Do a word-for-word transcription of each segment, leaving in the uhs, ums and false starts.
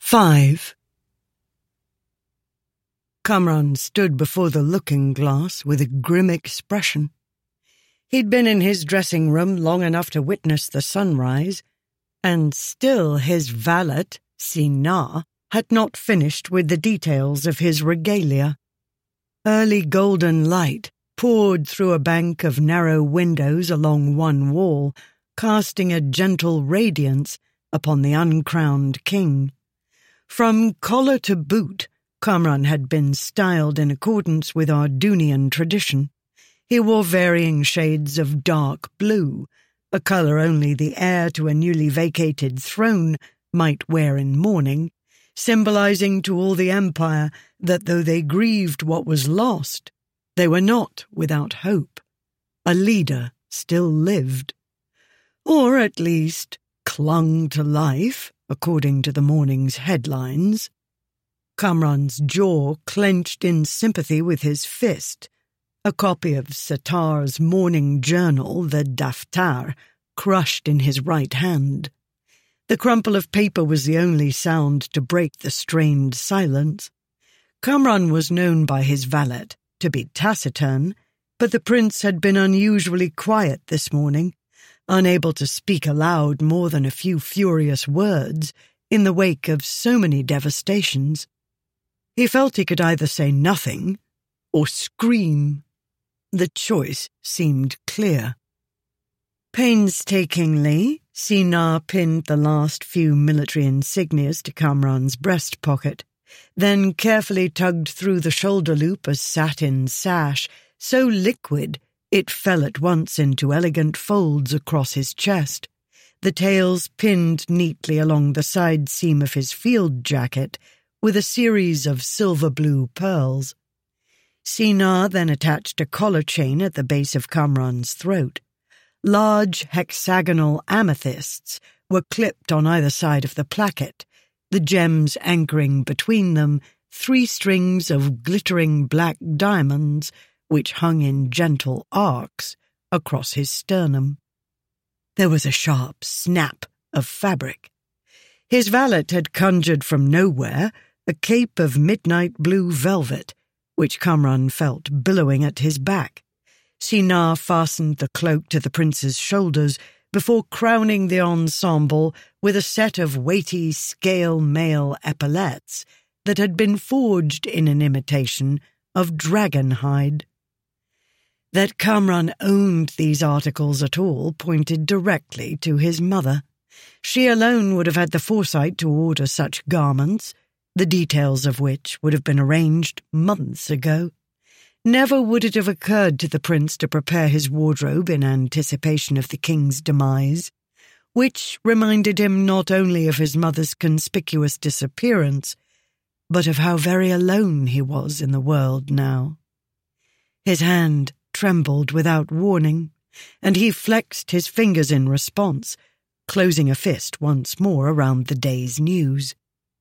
Five. Kamran stood before the looking-glass with a grim expression. He'd been in his dressing room long enough to witness the sunrise, and still his valet, Sina, had not finished with the details of his regalia. Early golden light poured through a bank of narrow windows along one wall, casting a gentle radiance upon the uncrowned king. From collar to boot, Kamran had been styled in accordance with Ardunian tradition. He wore varying shades of dark blue, a colour only the heir to a newly vacated throne might wear in mourning, symbolising to all the empire that though they grieved what was lost, they were not without hope. A leader still lived. Or at least clung to life, according to the morning's headlines. Kamran's jaw clenched in sympathy with his fist. A copy of Sattar's morning journal, the Daftar, crushed in his right hand. The crumple of paper was the only sound to break the strained silence. Kamran was known by his valet to be taciturn, but the prince had been unusually quiet this morning, unable to speak aloud more than a few furious words in the wake of so many devastations. He felt he could either say nothing or scream. The choice seemed clear. Painstakingly, Sina pinned the last few military insignias to Kamran's breast pocket, then carefully tugged through the shoulder loop a satin sash, so liquid it fell at once into elegant folds across his chest, the tails pinned neatly along the side seam of his field jacket with a series of silver-blue pearls. Sina then attached a collar chain at the base of Kamran's throat. Large hexagonal amethysts were clipped on either side of the placket, the gems anchoring between them three strings of glittering black diamonds which hung in gentle arcs across his sternum. There was a sharp snap of fabric. His valet had conjured from nowhere a cape of midnight blue velvet, which Kamran felt billowing at his back. Sina fastened the cloak to the prince's shoulders before crowning the ensemble with a set of weighty scale mail epaulettes that had been forged in an imitation of dragon hide. That Kamran owned these articles at all pointed directly to his mother. She alone would have had the foresight to order such garments, the details of which would have been arranged months ago. Never would it have occurred to the prince to prepare his wardrobe in anticipation of the king's demise, which reminded him not only of his mother's conspicuous disappearance, but of how very alone he was in the world now. His hand trembled without warning, and he flexed his fingers in response, closing a fist once more around the day's news.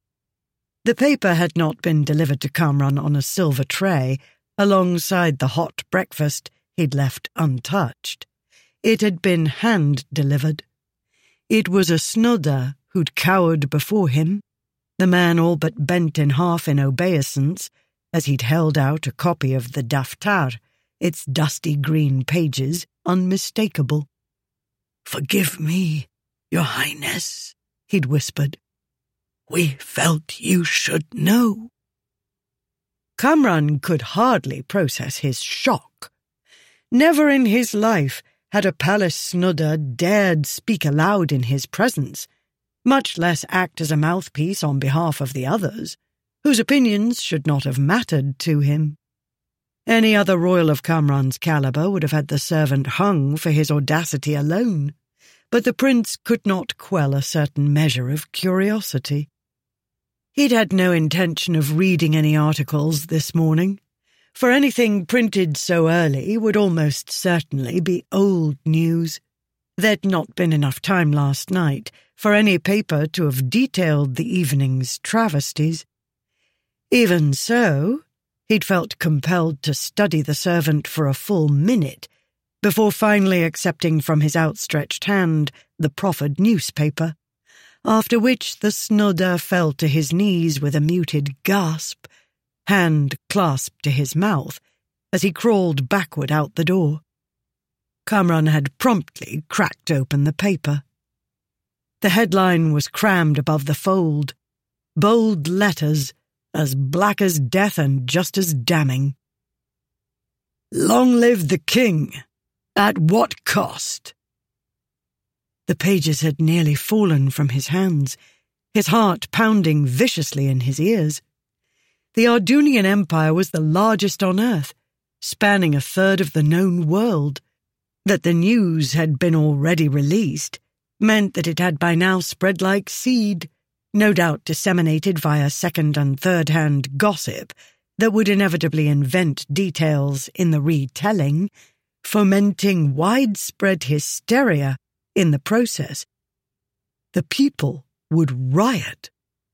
The paper had not been delivered to Kamran on a silver tray, alongside the hot breakfast he'd left untouched. It had been hand-delivered. It was a snodder who'd cowered before him, the man all but bent in half in obeisance as he'd held out a copy of the Daftar, its dusty green pages unmistakable. "Forgive me, Your Highness," he'd whispered. "We felt you should know." Kamran could hardly process his shock. Never in his life had a palace snudder dared speak aloud in his presence, much less act as a mouthpiece on behalf of the others, whose opinions should not have mattered to him. Any other royal of Kamran's calibre would have had the servant hung for his audacity alone, but the prince could not quell a certain measure of curiosity. He'd had no intention of reading any articles this morning, for anything printed so early would almost certainly be old news. There'd not been enough time last night for any paper to have detailed the evening's travesties. Even so, he'd felt compelled to study the servant for a full minute before finally accepting from his outstretched hand the proffered newspaper. after which the snudder fell to his knees with a muted gasp, hand clasped to his mouth, as he crawled backward out the door. Kamran had promptly cracked open the paper. The headline was crammed above the fold, bold letters, as black as death and just as damning. "Long live the king! At what cost?" The pages had nearly fallen from his hands, his heart pounding viciously in his ears. The Ardunian Empire was the largest on earth, spanning a third of the known world. That the news had been already released meant that it had by now spread like seed, no doubt disseminated via second- and third-hand gossip that would inevitably invent details in the retelling, fomenting widespread hysteria in the process. The people would riot.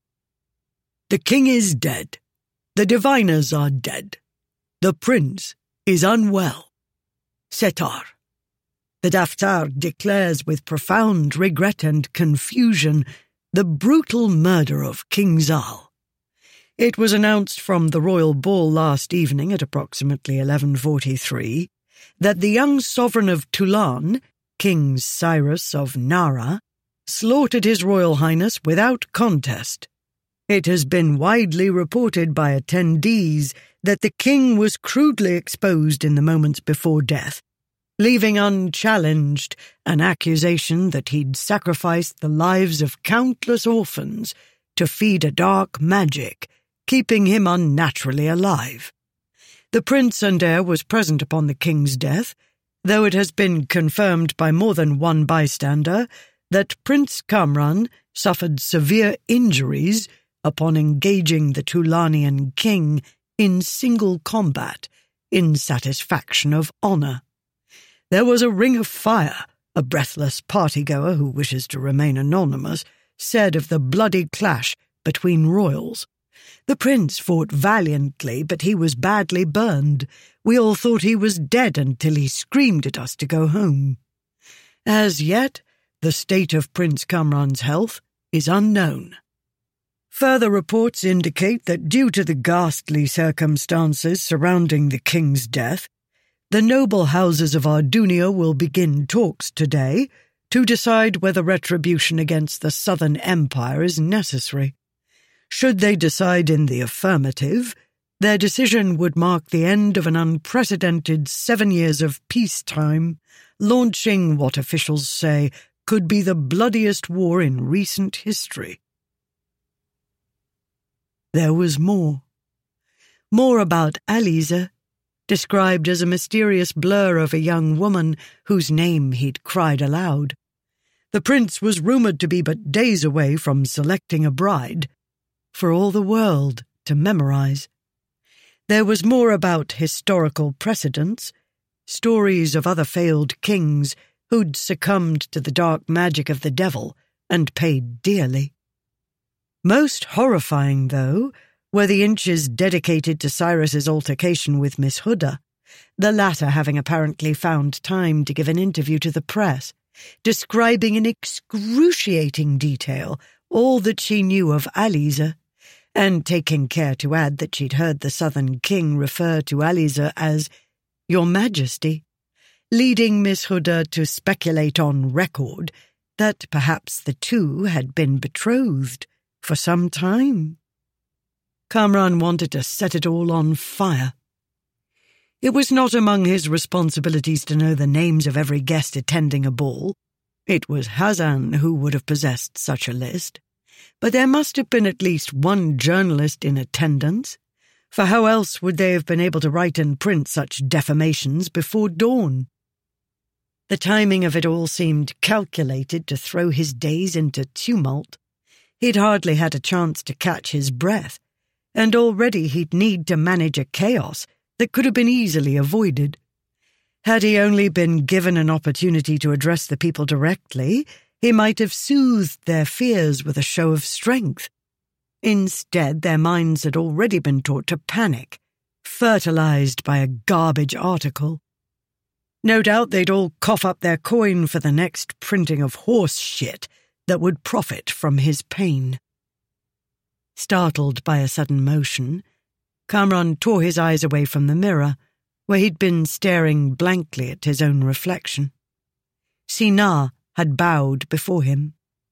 "The king is dead. The diviners are dead. The prince is unwell. Setar." The Daftar declares with profound regret and confusion the brutal murder of King Zal. It was announced from the royal ball last evening at approximately eleven forty-three that the young sovereign of Tulan, King Cyrus of Nara, slaughtered his royal highness without contest. It has been widely reported by attendees that the king was crudely exposed in the moments before death, leaving unchallenged an accusation that he'd sacrificed the lives of countless orphans to feed a dark magic, keeping him unnaturally alive. The prince and heir was present upon the king's death, though it has been confirmed by more than one bystander that Prince Kamran suffered severe injuries upon engaging the Tulanian king in single combat in satisfaction of honour. There was a ring of fire, a breathless partygoer who wishes to remain anonymous said of the bloody clash between royals. The prince fought valiantly, but he was badly burned. We all thought he was dead until he screamed at us to go home. As yet, the state of Prince Kamran's health is unknown. Further reports indicate that due to the ghastly circumstances surrounding the king's death, the noble houses of Ardunia will begin talks today to decide whether retribution against the Southern Empire is necessary. Should they decide in the affirmative, their decision would mark the end of an unprecedented seven years of peacetime, launching what officials say could be the bloodiest war in recent history. There was more. More about Aliza, described as a mysterious blur of a young woman whose name he'd cried aloud. The prince was rumoured to be but days away from selecting a bride, for all the world to memorize. There was more about historical precedents, stories of other failed kings who'd succumbed to the dark magic of the devil and paid dearly. Most horrifying, though, were the inches dedicated to Cyrus's altercation with Miss Huda, the latter having apparently found time to give an interview to the press, describing in excruciating detail all that she knew of Aliza, and taking care to add that she'd heard the Southern King refer to Aliza as Your Majesty, leading Miss Huda to speculate on record that perhaps the two had been betrothed for some time. Kamran wanted to set it all on fire. It was not among his responsibilities to know the names of every guest attending a ball. It was Hazan who would have possessed such a list. But there must have been at least one journalist in attendance, for how else would they have been able to write and print such defamations before dawn? The timing of it all seemed calculated to throw his days into tumult. He'd hardly had a chance to catch his breath, and already he'd need to manage a chaos that could have been easily avoided. Had he only been given an opportunity to address the people directly, he might have soothed their fears with a show of strength. Instead, their minds had already been taught to panic, fertilized by a garbage article. No doubt they'd all cough up their coin for the next printing of horse shit that would profit from his pain. Startled by a sudden motion, Kamran tore his eyes away from the mirror, where he'd been staring blankly at his own reflection. Sina had bowed before him.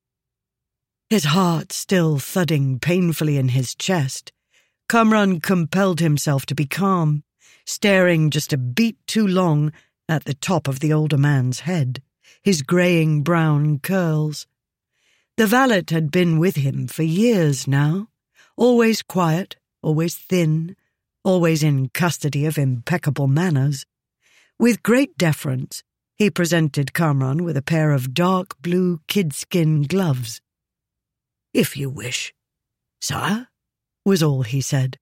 His heart still thudding painfully in his chest, Kamran compelled himself to be calm, staring just a beat too long at the top of the older man's head, his greying brown curls. The valet had been with him for years now, always quiet, always thin, always in custody of impeccable manners. With great deference, he presented Kamran with a pair of dark blue kidskin gloves. "If you wish, sire," was all he said.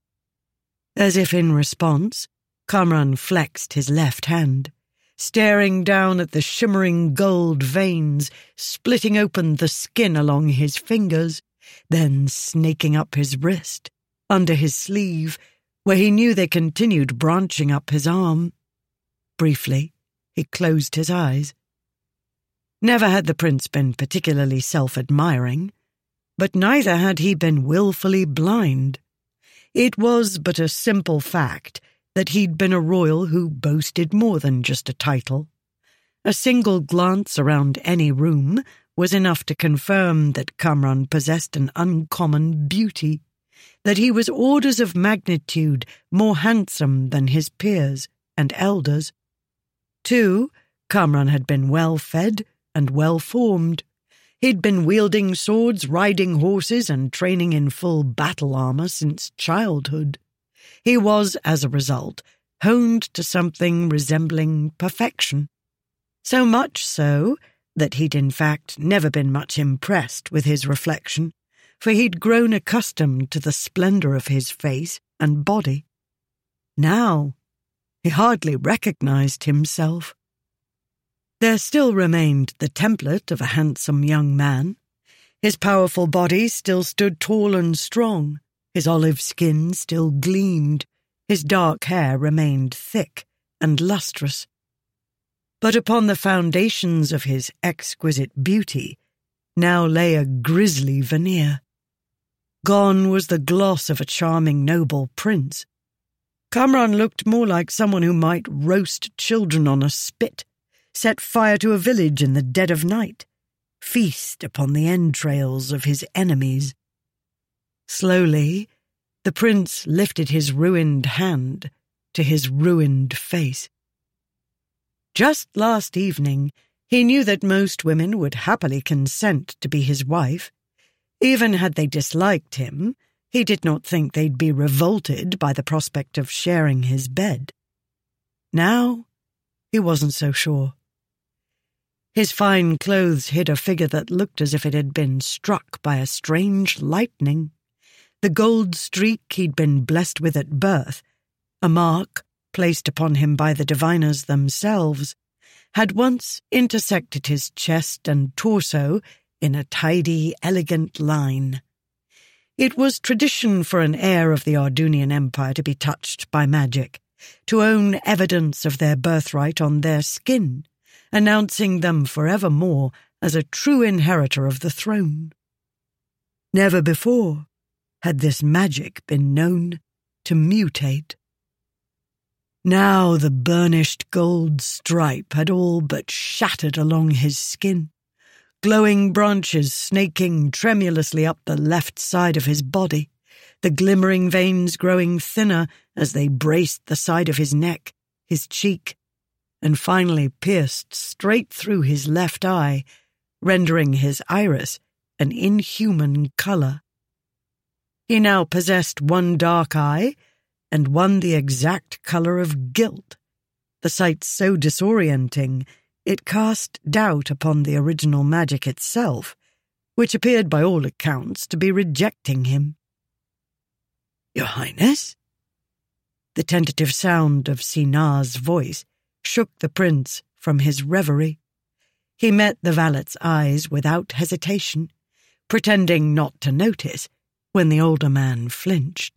As if in response, Kamran flexed his left hand, staring down at the shimmering gold veins splitting open the skin along his fingers, then snaking up his wrist, under his sleeve, where he knew they continued branching up his arm. Briefly, he closed his eyes. Never had the prince been particularly self-admiring, but neither had he been willfully blind. It was but a simple fact that he'd been a royal who boasted more than just a title. A single glance around any room was enough to confirm that Kamran possessed an uncommon beauty, that he was orders of magnitude more handsome than his peers and elders. Too, Kamran had been well-fed and well-formed. He'd been wielding swords, riding horses, and training in full battle armor since childhood. He was, as a result, honed to something resembling perfection. So much so that he'd in fact never been much impressed with his reflection, for he'd grown accustomed to the splendor of his face and body. Now, he hardly recognized himself. There still remained the template of a handsome young man. His powerful body still stood tall and strong, his olive skin still gleamed, his dark hair remained thick and lustrous. But upon the foundations of his exquisite beauty now lay a grisly veneer. Gone was the gloss of a charming noble prince. Kamran looked more like someone who might roast children on a spit, set fire to a village in the dead of night, feast upon the entrails of his enemies. Slowly, the prince lifted his ruined hand to his ruined face. Just last evening, he knew that most women would happily consent to be his wife. Even had they disliked him, he did not think they'd be revolted by the prospect of sharing his bed. Now, he wasn't so sure. His fine clothes hid a figure that looked as if it had been struck by a strange lightning. The gold streak he'd been blessed with at birth, a mark placed upon him by the diviners themselves, had once intersected his chest and torso in a tidy, elegant line. It was tradition for an heir of the Ardunian Empire to be touched by magic, to own evidence of their birthright on their skin, announcing them forevermore as a true inheritor of the throne. Never before had this magic been known to mutate. Now the burnished gold stripe had all but shattered along his skin, glowing branches snaking tremulously up the left side of his body, the glimmering veins growing thinner as they braced the side of his neck, his cheek, and finally pierced straight through his left eye, rendering his iris an inhuman color. He now possessed one dark eye and one the exact color of guilt, the sight so disorienting it cast doubt upon the original magic itself, which appeared by all accounts to be rejecting him. "Your Highness?" The tentative sound of Sina's voice shook the prince from his reverie. He met the valet's eyes without hesitation, pretending not to notice when the older man flinched.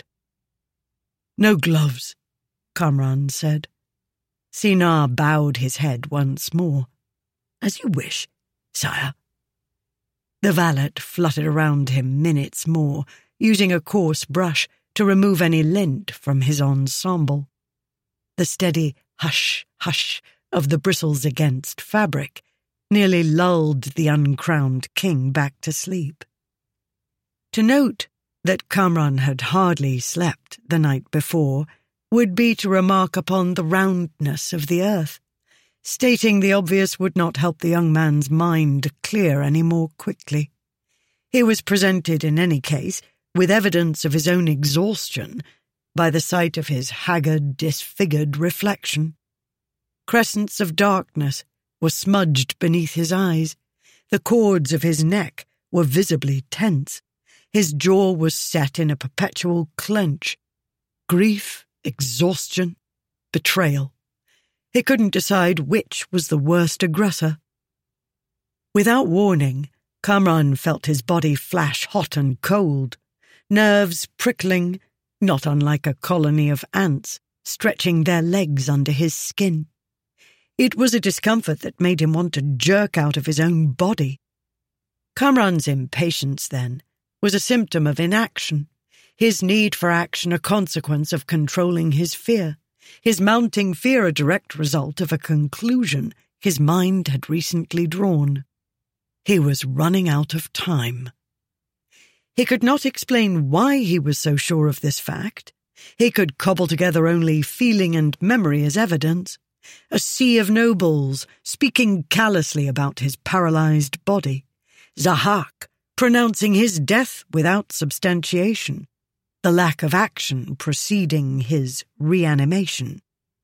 "No gloves," Kamran said. Sina bowed his head once more. "As you wish, sire." The valet fluttered around him minutes more, using a coarse brush to remove any lint from his ensemble. The steady hush, hush of the bristles against fabric nearly lulled the uncrowned king back to sleep. To note that Kamran had hardly slept the night before would be to remark upon the roundness of the earth. Stating the obvious would not help the young man's mind clear any more quickly. He was presented, in any case, with evidence of his own exhaustion by the sight of his haggard, disfigured reflection. Crescents of darkness were smudged beneath his eyes. The cords of his neck were visibly tense. His jaw was set in a perpetual clench. Grief, exhaustion, betrayal. He couldn't decide which was the worst aggressor. Without warning, Kamran felt his body flash hot and cold, nerves prickling, not unlike a colony of ants, stretching their legs under his skin. It was a discomfort that made him want to jerk out of his own body. Kamran's impatience, then, was a symptom of inaction, his need for action a consequence of controlling his fear, his mounting fear a direct result of a conclusion his mind had recently drawn. He was running out of time. He could not explain why he was so sure of this fact. He could cobble together only feeling and memory as evidence, a sea of nobles speaking callously about his paralyzed body, Zahak pronouncing his death without substantiation, the lack of action preceding his reanimation.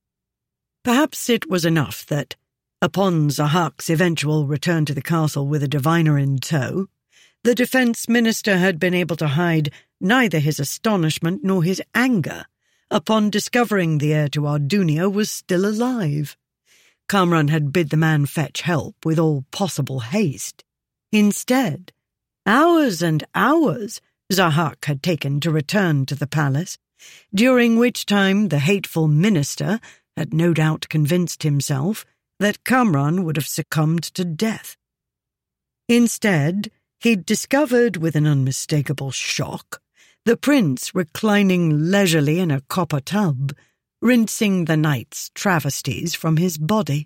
Perhaps it was enough that, upon Zahak's eventual return to the castle with a diviner in tow, the defence minister had been able to hide neither his astonishment nor his anger upon discovering the heir to Ardunia was still alive. Kamran had bid the man fetch help with all possible haste. Instead, hours and hours Zahak had taken to return to the palace, during which time the hateful minister had no doubt convinced himself that Kamran would have succumbed to death. Instead, he'd discovered with an unmistakable shock the prince reclining leisurely in a copper tub, rinsing the night's travesties from his body.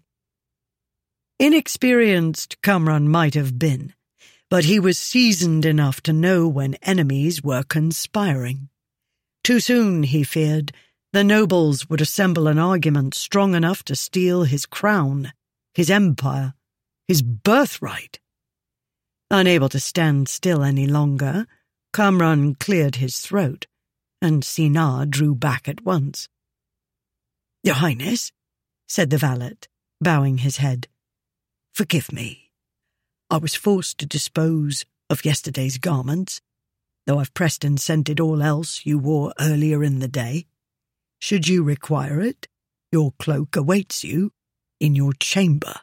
Inexperienced Kamran might have been, but he was seasoned enough to know when enemies were conspiring. Too soon, he feared, the nobles would assemble an argument strong enough to steal his crown, his empire, his birthright. Unable to stand still any longer, Kamran cleared his throat, and Sinar drew back at once. "Your Highness," said the valet, bowing his head, "forgive me. I was forced to dispose of yesterday's garments, though I've pressed and scented all else you wore earlier in the day. Should you require it, your cloak awaits you in your chamber."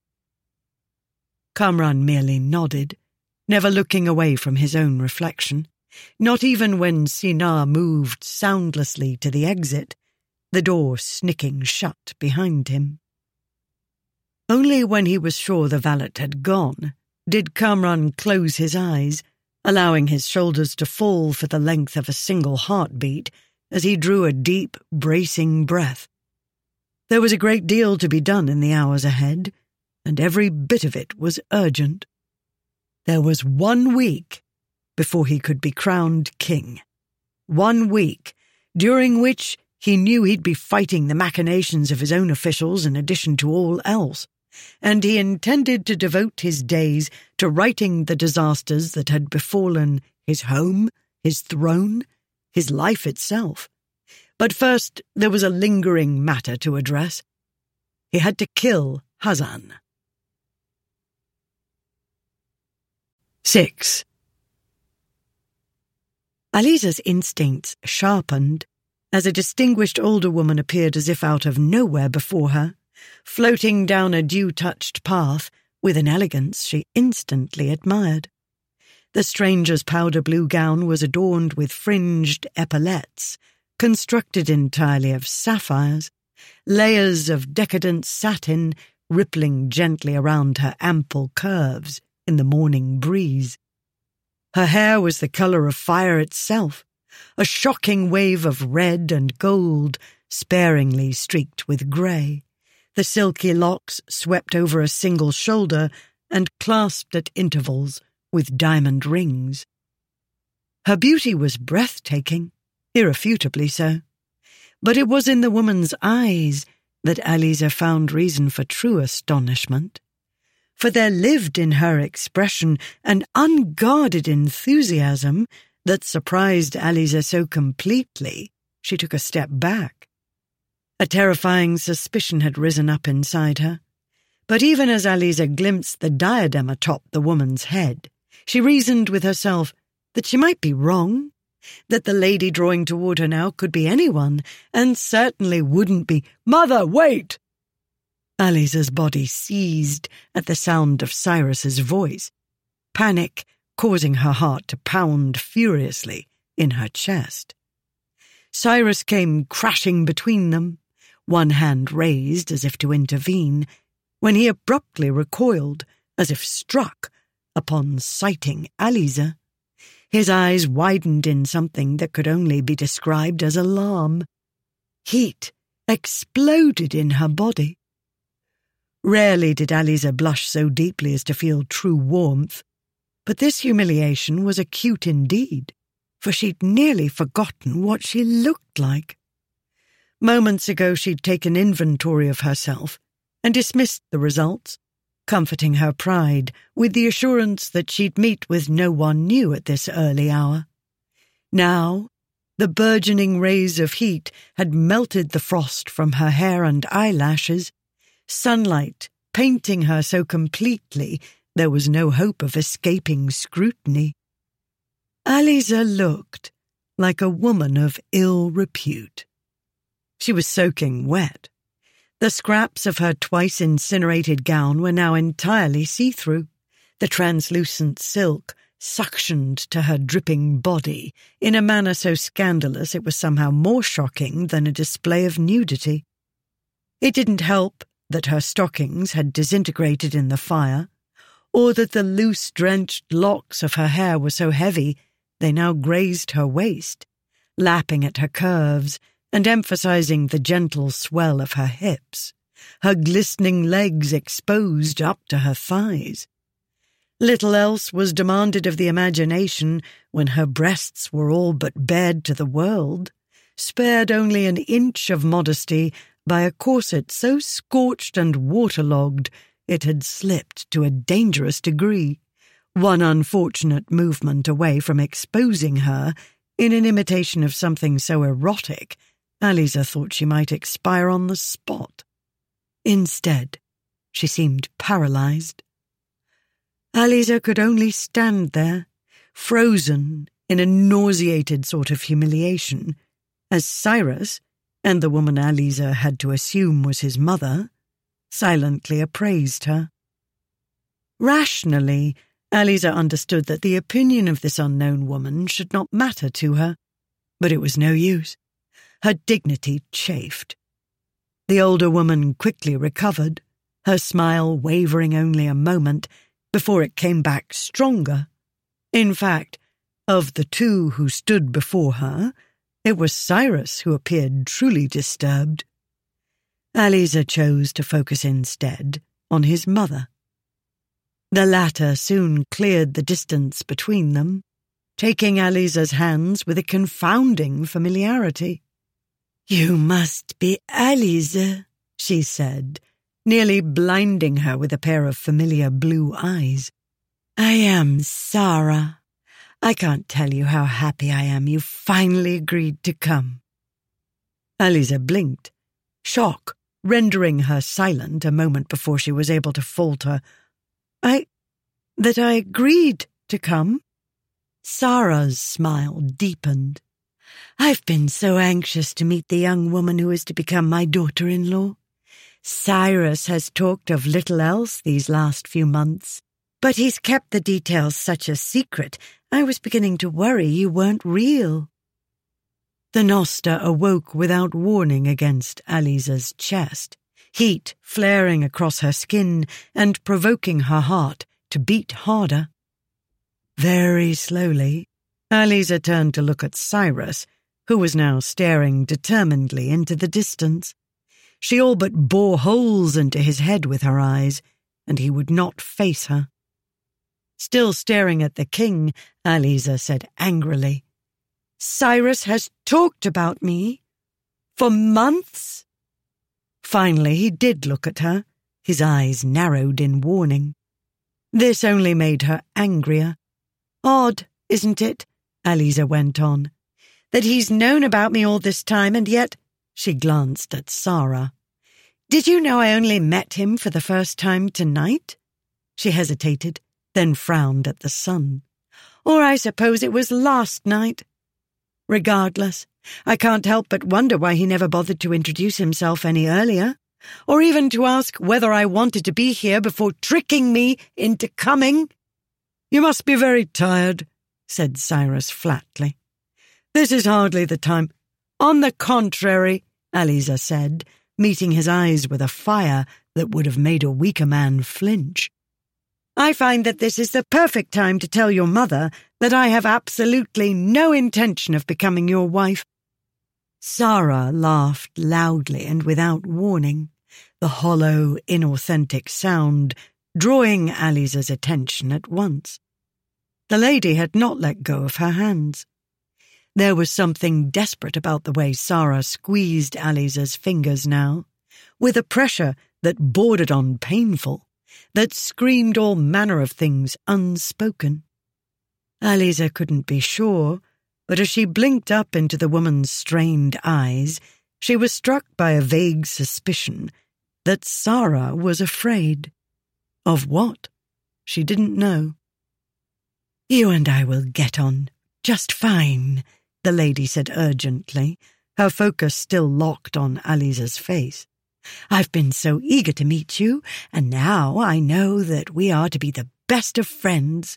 Kamran merely nodded, never looking away from his own reflection, not even when Sinar moved soundlessly to the exit, the door snicking shut behind him. Only when he was sure the valet had gone did Kamran close his eyes, allowing his shoulders to fall for the length of a single heartbeat as he drew a deep, bracing breath. There was a great deal to be done in the hours ahead, and every bit of it was urgent. There was one week before he could be crowned king. One week during which he knew he'd be fighting the machinations of his own officials in addition to all else, and he intended to devote his days to righting the disasters that had befallen his home, his throne, his life itself. But first there was a lingering matter to address. He had to kill Hazan. Six. Aliza's instincts sharpened as a distinguished older woman appeared as if out of nowhere before her, floating down a dew-touched path with an elegance she instantly admired. The stranger's powder-blue gown was adorned with fringed epaulettes, constructed entirely of sapphires, layers of decadent satin rippling gently around her ample curves in the morning breeze. Her hair was the colour of fire itself, a shocking wave of red and gold, sparingly streaked with grey. The silky locks swept over a single shoulder and clasped at intervals with diamond rings. Her beauty was breathtaking, irrefutably so. But it was in the woman's eyes that Aliza found reason for true astonishment. For there lived in her expression an unguarded enthusiasm that surprised Aliza so completely she took a step back. A terrifying suspicion had risen up inside her. But even as Aliza glimpsed the diadem atop the woman's head, she reasoned with herself that she might be wrong, that the lady drawing toward her now could be anyone, and certainly wouldn't be— "Mother, wait!" Aliza's body seized at the sound of Cyrus's voice, panic causing her heart to pound furiously in her chest. Cyrus came crashing between them, one hand raised as if to intervene, when he abruptly recoiled, as if struck, upon sighting Aliza. His eyes widened in something that could only be described as alarm. Heat exploded in her body. Rarely did Aliza blush so deeply as to feel true warmth, but this humiliation was acute indeed, for she'd nearly forgotten what she looked like. Moments ago she'd taken inventory of herself and dismissed the results, comforting her pride with the assurance that she'd meet with no one new at this early hour. Now, the burgeoning rays of heat had melted the frost from her hair and eyelashes, sunlight painting her so completely there was no hope of escaping scrutiny. Aliza looked like a woman of ill repute. She was soaking wet. The scraps of her twice-incinerated gown were now entirely see-through. The translucent silk suctioned to her dripping body in a manner so scandalous it was somehow more shocking than a display of nudity. It didn't help that her stockings had disintegrated in the fire, or that the loose, drenched locks of her hair were so heavy they now grazed her waist, lapping at her curves and emphasizing the gentle swell of her hips, her glistening legs exposed up to her thighs. Little else was demanded of the imagination when her breasts were all but bared to the world, spared only an inch of modesty by a corset so scorched and waterlogged it had slipped to a dangerous degree, one unfortunate movement away from exposing her in an imitation of something so erotic Aliza thought she might expire on the spot. Instead, she seemed paralyzed. Aliza could only stand there, frozen in a nauseated sort of humiliation, as Cyrus, and the woman Aliza had to assume was his mother, silently appraised her. Rationally, Aliza understood that the opinion of this unknown woman should not matter to her, but it was no use. Her dignity chafed. The older woman quickly recovered, her smile wavering only a moment before it came back stronger. In fact, of the two who stood before her, it was Cyrus who appeared truly disturbed. Aliza chose to focus instead on his mother. The latter soon cleared the distance between them, taking Aliza's hands with a confounding familiarity. "You must be Aliza," she said, nearly blinding her with a pair of familiar blue eyes. "I am Sarah. I can't tell you how happy I am you finally agreed to come." Aliza blinked, shock rendering her silent a moment before she was able to falter. I... that I agreed to come?" Sarah's smile deepened. "I've been so anxious to meet the young woman who is to become my daughter-in-law. Cyrus has talked of little else these last few months, but he's kept the details such a secret, I was beginning to worry you weren't real." The Noster awoke without warning against Aliza's chest, heat flaring across her skin and provoking her heart to beat harder. Very slowly, Aliza turned to look at Cyrus, who was now staring determinedly into the distance. She all but bore holes into his head with her eyes, and he would not face her. Still staring at the king, Aliza said angrily, "Cyrus has talked about me for months." Finally, he did look at her, his eyes narrowed in warning. This only made her angrier. "Odd, isn't it," Aliza went on, "that he's known about me all this time, and yet—" She glanced at Sara. "Did you know I only met him for the first time tonight?" She hesitated, then frowned at the sun. "Or I suppose it was last night. Regardless, I can't help but wonder why he never bothered to introduce himself any earlier, or even to ask whether I wanted to be here before tricking me into coming." "You must be very tired," said Cyrus flatly. "This is hardly the time." "On the contrary," Aliza said, meeting his eyes with a fire that would have made a weaker man flinch. "I find that this is the perfect time to tell your mother that I have absolutely no intention of becoming your wife." Sara laughed loudly and without warning, the hollow, inauthentic sound drawing Aliza's attention at once. The lady had not let go of her hands. There was something desperate about the way Sara squeezed Aliza's fingers now, with a pressure that bordered on painful, that screamed all manner of things unspoken. Aliza couldn't be sure, but as she blinked up into the woman's strained eyes, she was struck by a vague suspicion that Sara was afraid. Of what? She didn't know. "You and I will get on just fine," the lady said urgently, her focus still locked on Aliza's face. "I've been so eager to meet you, and now I know that we are to be the best of friends."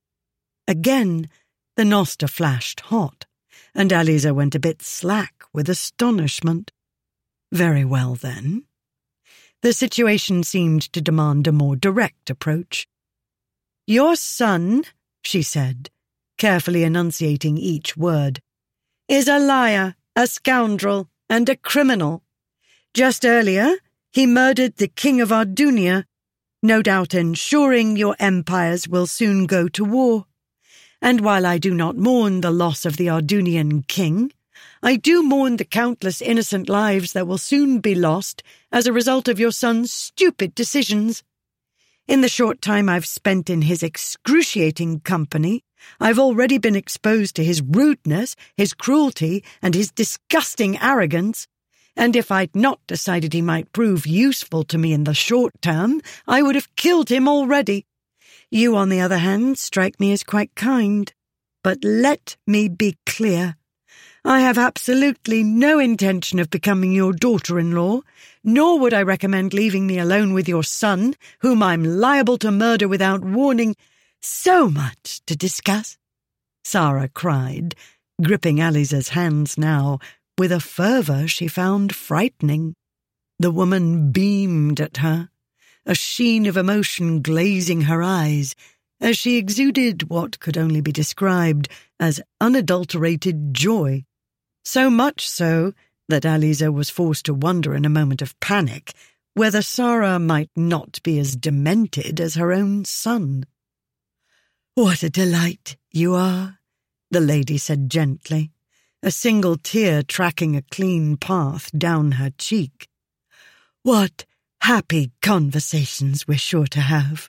Again, the noster flashed hot, and Aliza went a bit slack with astonishment. Very well, then. The situation seemed to demand a more direct approach. "Your son," she said, carefully enunciating each word, "is a liar, a scoundrel, and a criminal. Just earlier, he murdered the king of Ardunia, no doubt ensuring your empires will soon go to war. And while I do not mourn the loss of the Ardunian king, I do mourn the countless innocent lives that will soon be lost as a result of your son's stupid decisions. In the short time I've spent in his excruciating company, I've already been exposed to his rudeness, his cruelty, and his disgusting arrogance, and if I'd not decided he might prove useful to me in the short term, I would have killed him already. You, on the other hand, strike me as quite kind. But let me be clear. I have absolutely no intention of becoming your daughter-in-law, nor would I recommend leaving me alone with your son, whom I'm liable to murder without warning. So much to discuss," Sara cried, gripping Aliza's hands now with a fervour she found frightening. The woman beamed at her, a sheen of emotion glazing her eyes, as she exuded what could only be described as unadulterated joy. So much so that Aliza was forced to wonder in a moment of panic whether Sara might not be as demented as her own son. "What a delight you are," the lady said gently, a single tear tracking a clean path down her cheek. "What happy conversations we're sure to have."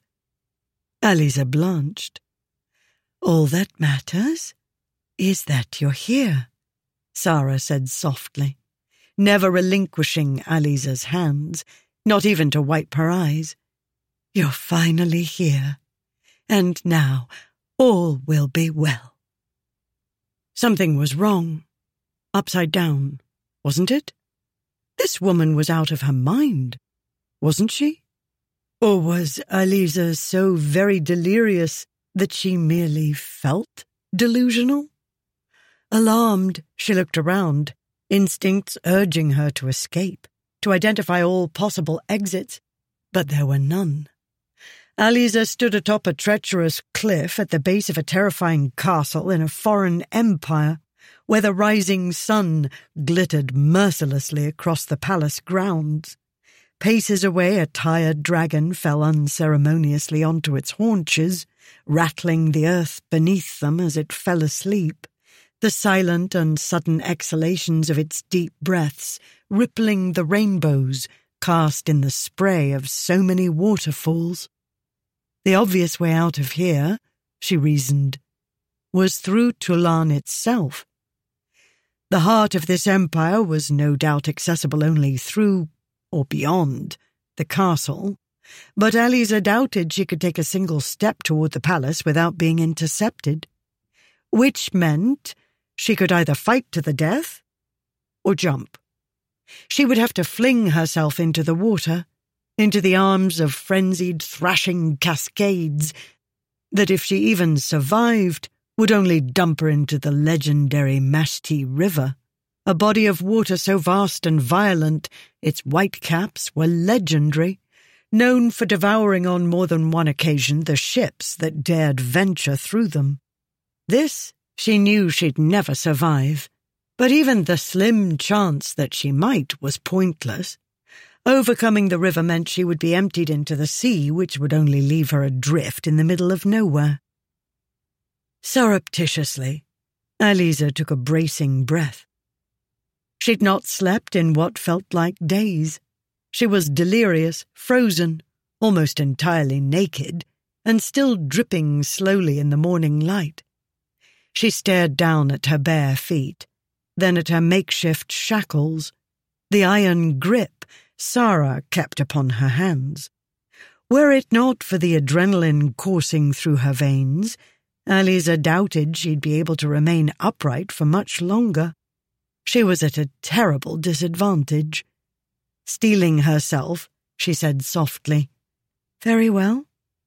Aliza blanched. "All that matters is that you're here," Sara said softly, never relinquishing Aliza's hands, not even to wipe her eyes. "You're finally here, and now all will be well." Something was wrong. Upside down, wasn't it? This woman was out of her mind, wasn't she? Or was Aliza so very delirious that she merely felt delusional? Alarmed, she looked around, instincts urging her to escape, to identify all possible exits, but there were none. Aliza stood atop a treacherous cliff at the base of a terrifying castle in a foreign empire, where the rising sun glittered mercilessly across the palace grounds. Paces away, a tired dragon fell unceremoniously onto its haunches, rattling the earth beneath them as it fell asleep, the silent and sudden exhalations of its deep breaths rippling the rainbows cast in the spray of so many waterfalls. The obvious way out of here, she reasoned, was through Tulan itself. The heart of this empire was no doubt accessible only through, or beyond, the castle, but Aliza doubted she could take a single step toward the palace without being intercepted, which meant she could either fight to the death or jump. She would have to fling herself into the water, into the arms of frenzied, thrashing cascades that, if she even survived, would only dump her into the legendary Mashti River, a body of water so vast and violent its whitecaps were legendary, known for devouring on more than one occasion the ships that dared venture through them. This she knew she'd never survive, but even the slim chance that she might was pointless. Overcoming the river meant she would be emptied into the sea, which would only leave her adrift in the middle of nowhere. Surreptitiously, Aliza took a bracing breath. She'd not slept in what felt like days. She was delirious, frozen, almost entirely naked, and still dripping slowly in the morning light. She stared down at her bare feet, then at her makeshift shackles, the iron grip Sara kept upon her hands. Were it not for the adrenaline coursing through her veins, Aliza doubted she'd be able to remain upright for much longer. She was at a terrible disadvantage. Steeling herself, she said softly, "Very well."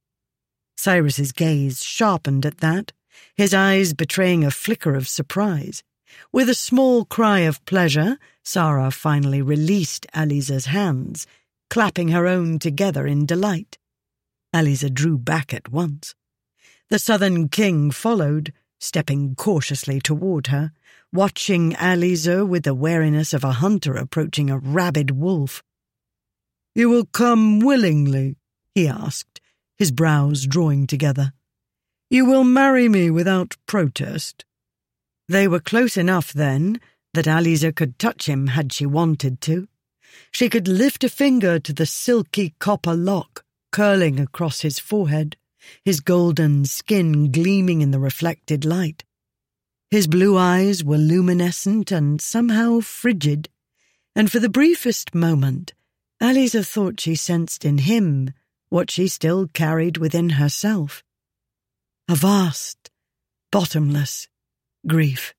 Cyrus's gaze sharpened at that, his eyes betraying a flicker of surprise. With a small cry of pleasure, Sara finally released Aliza's hands, clapping her own together in delight. Aliza drew back at once. The Southern King followed, stepping cautiously toward her, watching Aliza with the wariness of a hunter approaching a rabid wolf. "You will come willingly?" he asked, his brows drawing together. "You will marry me without protest?" They were close enough, then, that Aliza could touch him had she wanted to. She could lift a finger to the silky copper lock curling across his forehead, his golden skin gleaming in the reflected light. His blue eyes were luminescent and somehow frigid, and for the briefest moment, Aliza thought she sensed in him what she still carried within herself. A vast, bottomless grief.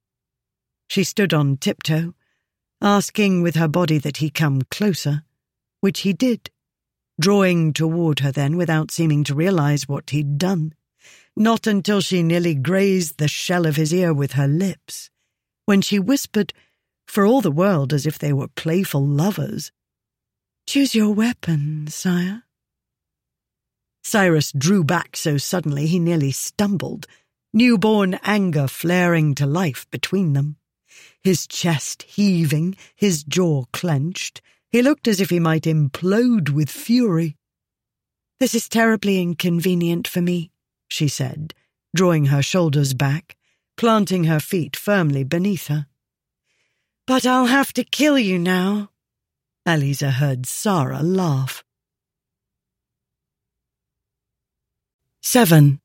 She stood on tiptoe, asking with her body that he come closer, which he did, drawing toward her then without seeming to realize what he'd done, not until she nearly grazed the shell of his ear with her lips, when she whispered, for all the world as if they were playful lovers, "Choose your weapon, sire." Cyrus drew back so suddenly he nearly stumbled, newborn anger flaring to life between them. His chest heaving, his jaw clenched, he looked as if he might implode with fury. "This is terribly inconvenient for me," she said, drawing her shoulders back, planting her feet firmly beneath her. "But I'll have to kill you now." Aliza heard Sara laugh. Seven.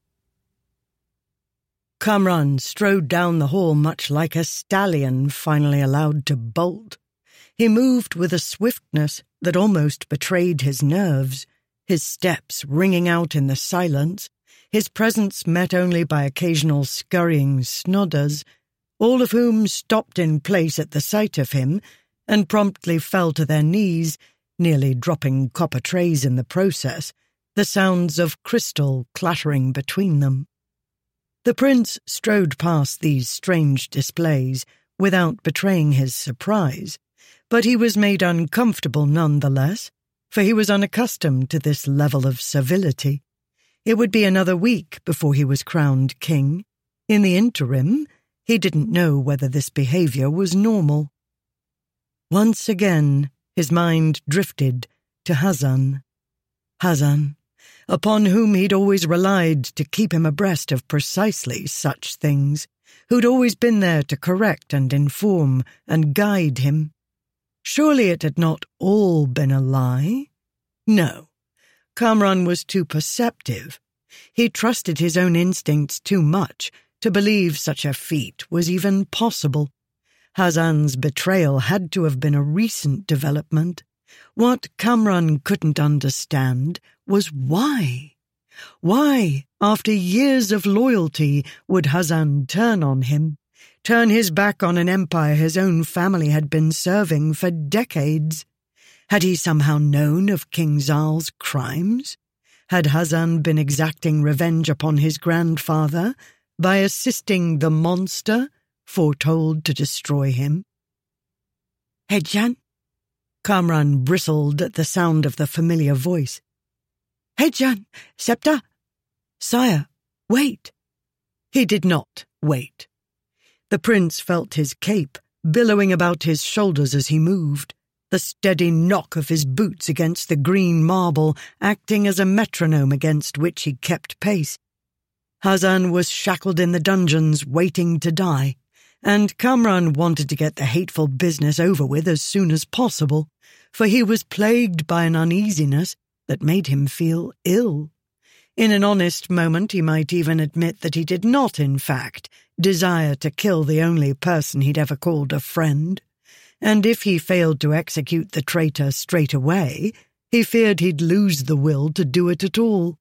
Kamran strode down the hall much like a stallion finally allowed to bolt. He moved with a swiftness that almost betrayed his nerves, his steps ringing out in the silence, his presence met only by occasional scurrying snodders, all of whom stopped in place at the sight of him and promptly fell to their knees, nearly dropping copper trays in the process, the sounds of crystal clattering between them. The prince strode past these strange displays without betraying his surprise, but he was made uncomfortable nonetheless. for he was unaccustomed to this level of civility. It would be another week before he was crowned king. In the interim, he didn't know whether this behavior was normal. Once again, his mind drifted to Hazan. Hazan, upon whom he'd always relied to keep him abreast of precisely such things, who'd always been there to correct and inform and guide him. Surely it had not all been a lie? No. Kamran was too perceptive. He trusted his own instincts too much to believe such a feat was even possible. Hazan's betrayal had to have been a recent development. What Kamran couldn't understand was why. Why, after years of loyalty, would Hazan turn on him, turn his back on an empire his own family had been serving for decades? Had he somehow known of King Zal's crimes? Had Hazan been exacting revenge upon his grandfather by assisting the monster foretold to destroy him? Hejan? Kamran bristled at the sound of the familiar voice. Hejan, Septa? Sire, wait. He did not wait. The prince felt his cape billowing about his shoulders as he moved, the steady knock of his boots against the green marble acting as a metronome against which he kept pace. Hazan was shackled in the dungeons waiting to die, and Kamran wanted to get the hateful business over with as soon as possible, for he was plagued by an uneasiness that made him feel ill. In an honest moment he might even admit that he did not, in fact, desire to kill the only person he'd ever called a friend, and if he failed to execute the traitor straight away, he feared he'd lose the will to do it at all.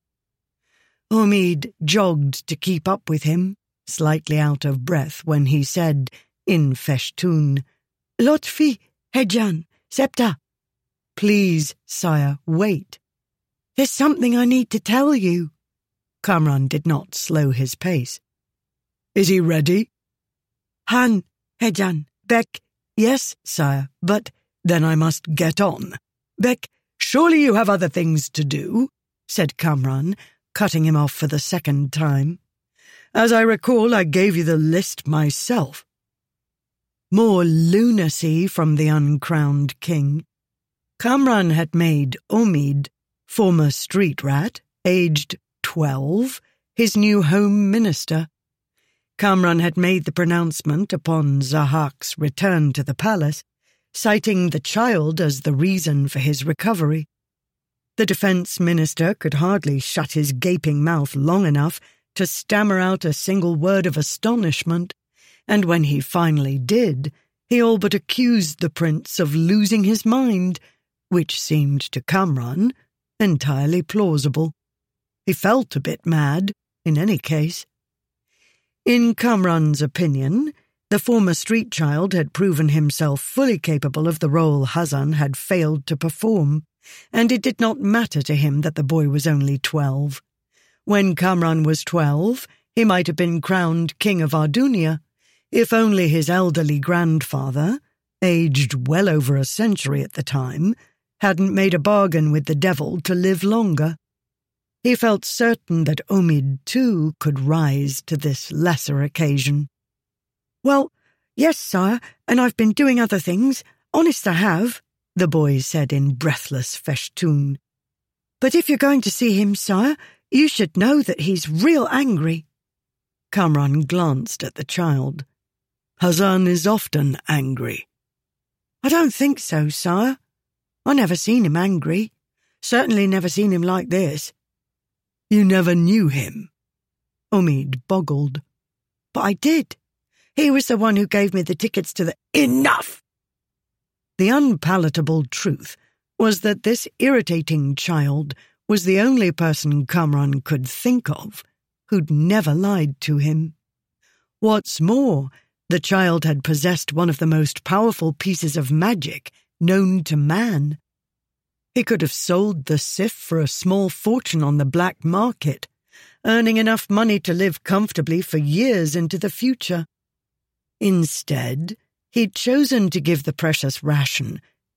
Omid jogged to keep up with him, slightly out of breath when he said, in Feshtun, Lotfi, Hejan, Septa. Please, sire, wait. There's something I need to tell you. Kamran did not slow his pace. Is he ready? Han, Hejan, Bek, yes, sire, but then I must get on. Bek, surely you have other things to do, said Kamran, cutting him off for the second time. As I recall, I gave you the list myself. More lunacy from the uncrowned king. Kamran had made Omid, former street rat, aged twelve, his new home minister. Kamran had made the pronouncement upon Zahak's return to the palace, citing the child as the reason for his recovery. The defense minister could hardly shut his gaping mouth long enough to stammer out a single word of astonishment, and when he finally did, he all but accused the prince of losing his mind, which seemed to Kamran entirely plausible. He felt a bit mad, in any case. In Kamran's opinion, the former street child had proven himself fully capable of the role Hazan had failed to perform, and it did not matter to him that the boy was only twelve. When Kamran was twelve, he might have been crowned king of Ardunia, if only his elderly grandfather, aged well over a century at the time, hadn't made a bargain with the devil to live longer. He felt certain that Omid, too, could rise to this lesser occasion. Well, yes, sire, and I've been doing other things. Honest I have, the boy said in breathless Feshtun. But if you're going to see him, sire, you should know that he's real angry. Kamran glanced at the child. Hazan is often angry. I don't think so, sire. I never seen him angry. Certainly never seen him like this. You never knew him? Omid boggled. But I did. He was the one who gave me the tickets to the— Enough! The unpalatable truth was that this irritating child was the only person Kamran could think of who'd never lied to him. What's more, the child had possessed one of the most powerful pieces of magic known to man. He could have sold the Sif for a small fortune on the black market, earning enough money to live comfortably for years into the future. Instead, he'd chosen to give the precious ration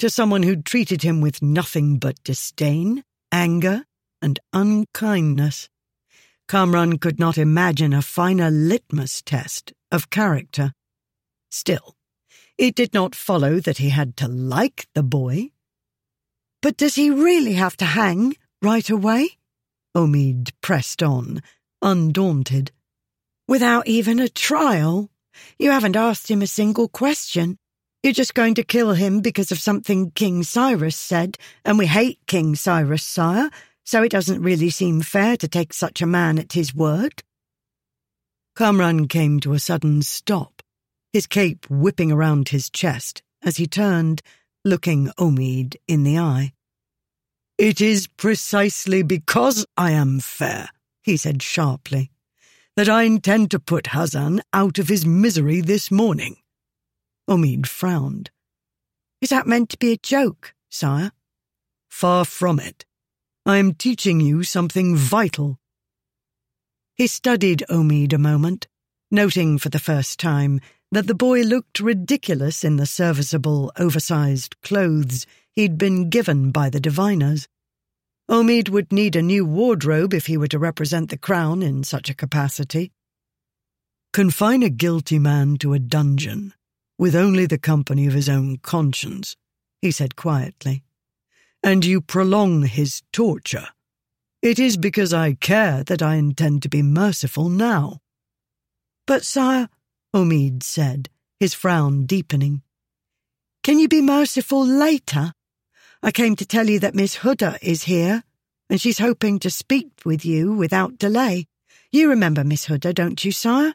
to someone who'd treated him with nothing but disdain, anger, and unkindness. Kamran could not imagine a finer litmus test of character. Still, it did not follow that he had to like the boy. "But does he really have to hang right away?" Omid pressed on, undaunted. "Without even a trial? You haven't asked him a single question. You're just going to kill him because of something King Cyrus said, and we hate King Cyrus, sire, so it doesn't really seem fair to take such a man at his word." Kamran came to a sudden stop, his cape whipping around his chest as he turned, looking Omid in the eye. "It is precisely because I am fair," he said sharply, "that I intend to put Hassan out of his misery this morning." Omid frowned. "Is that meant to be a joke, sire?" "Far from it. I am teaching you something vital." He studied Omid a moment, noting for the first time that the boy looked ridiculous in the serviceable, oversized clothes he'd been given by the diviners. Omid would need a new wardrobe if he were to represent the crown in such a capacity. "Confine a guilty man to a dungeon, with only the company of his own conscience," he said quietly, "and you prolong his torture. It is because I care that I intend to be merciful now." "But, sire," Omid said, his frown deepening, "can you be merciful later? I came to tell you that Miss Huda is here, and she's hoping to speak with you without delay. You remember Miss Huda, don't you, sire?"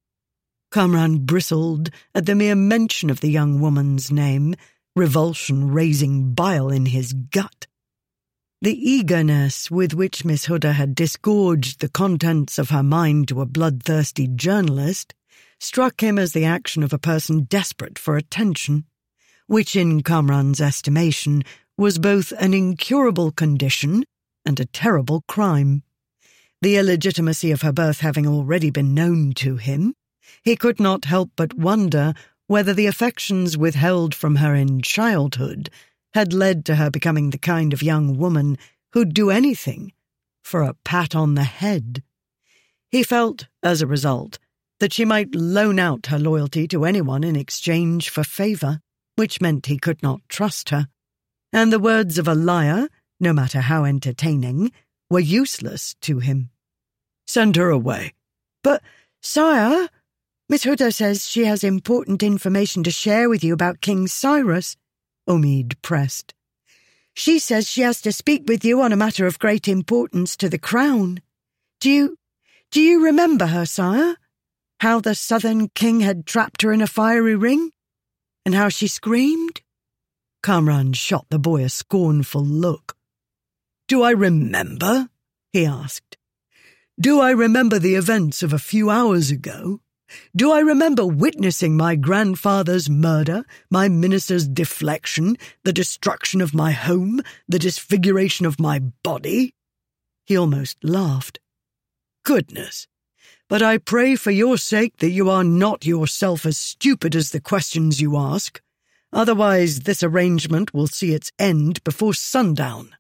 Kamran bristled at the mere mention of the young woman's name, revulsion raising bile in his gut. The eagerness with which Miss Huda had disgorged the contents of her mind to a bloodthirsty journalist struck him as the action of a person desperate for attention, which in Kamran's estimation was both an incurable condition and a terrible crime. The illegitimacy of her birth having already been known to him, he could not help but wonder whether the affections withheld from her in childhood had led to her becoming the kind of young woman who'd do anything for a pat on the head. He felt, as a result, that she might loan out her loyalty to anyone in exchange for favour, which meant he could not trust her, and the words of a liar, no matter how entertaining, were useless to him. "Send her away." "But, sire, Miss Huda says she has important information to share with you about King Cyrus," Omid pressed. "She says she has to speak with you on a matter of great importance to the crown. Do you, do you remember her, sire? How the southern king had trapped her in a fiery ring? And how she screamed?" Kamran shot the boy a scornful look. "Do I remember?" he asked. "Do I remember the events of a few hours ago? Do I remember witnessing my grandfather's murder, my minister's deflection, the destruction of my home, the disfiguration of my body?" He almost laughed. "Goodness! But I pray for your sake that you are not yourself as stupid as the questions you ask. Otherwise this arrangement will see its end before sundown."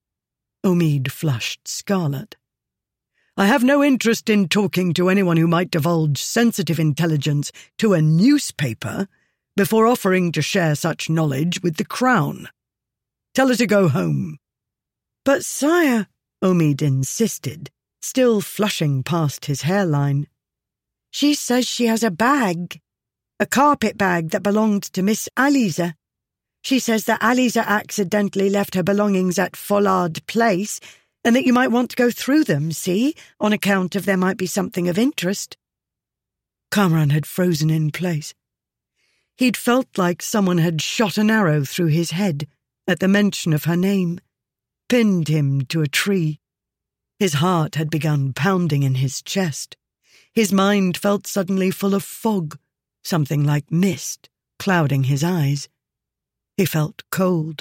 Omid flushed scarlet. "I have no interest in talking to anyone who might divulge sensitive intelligence to a newspaper before offering to share such knowledge with the crown. Tell her to go home." "But, sire," Omid insisted, still flushing past his hairline, "she says she has a bag, a carpet bag that belonged to Miss Aliza. She says that Aliza accidentally left her belongings at Follard Place, and that you might want to go through them, see, on account of there might be something of interest." Kamran had frozen in place. He'd felt like someone had shot an arrow through his head at the mention of her name, pinned him to a tree. His heart had begun pounding in his chest. His mind felt suddenly full of fog, something like mist, clouding his eyes. He felt cold.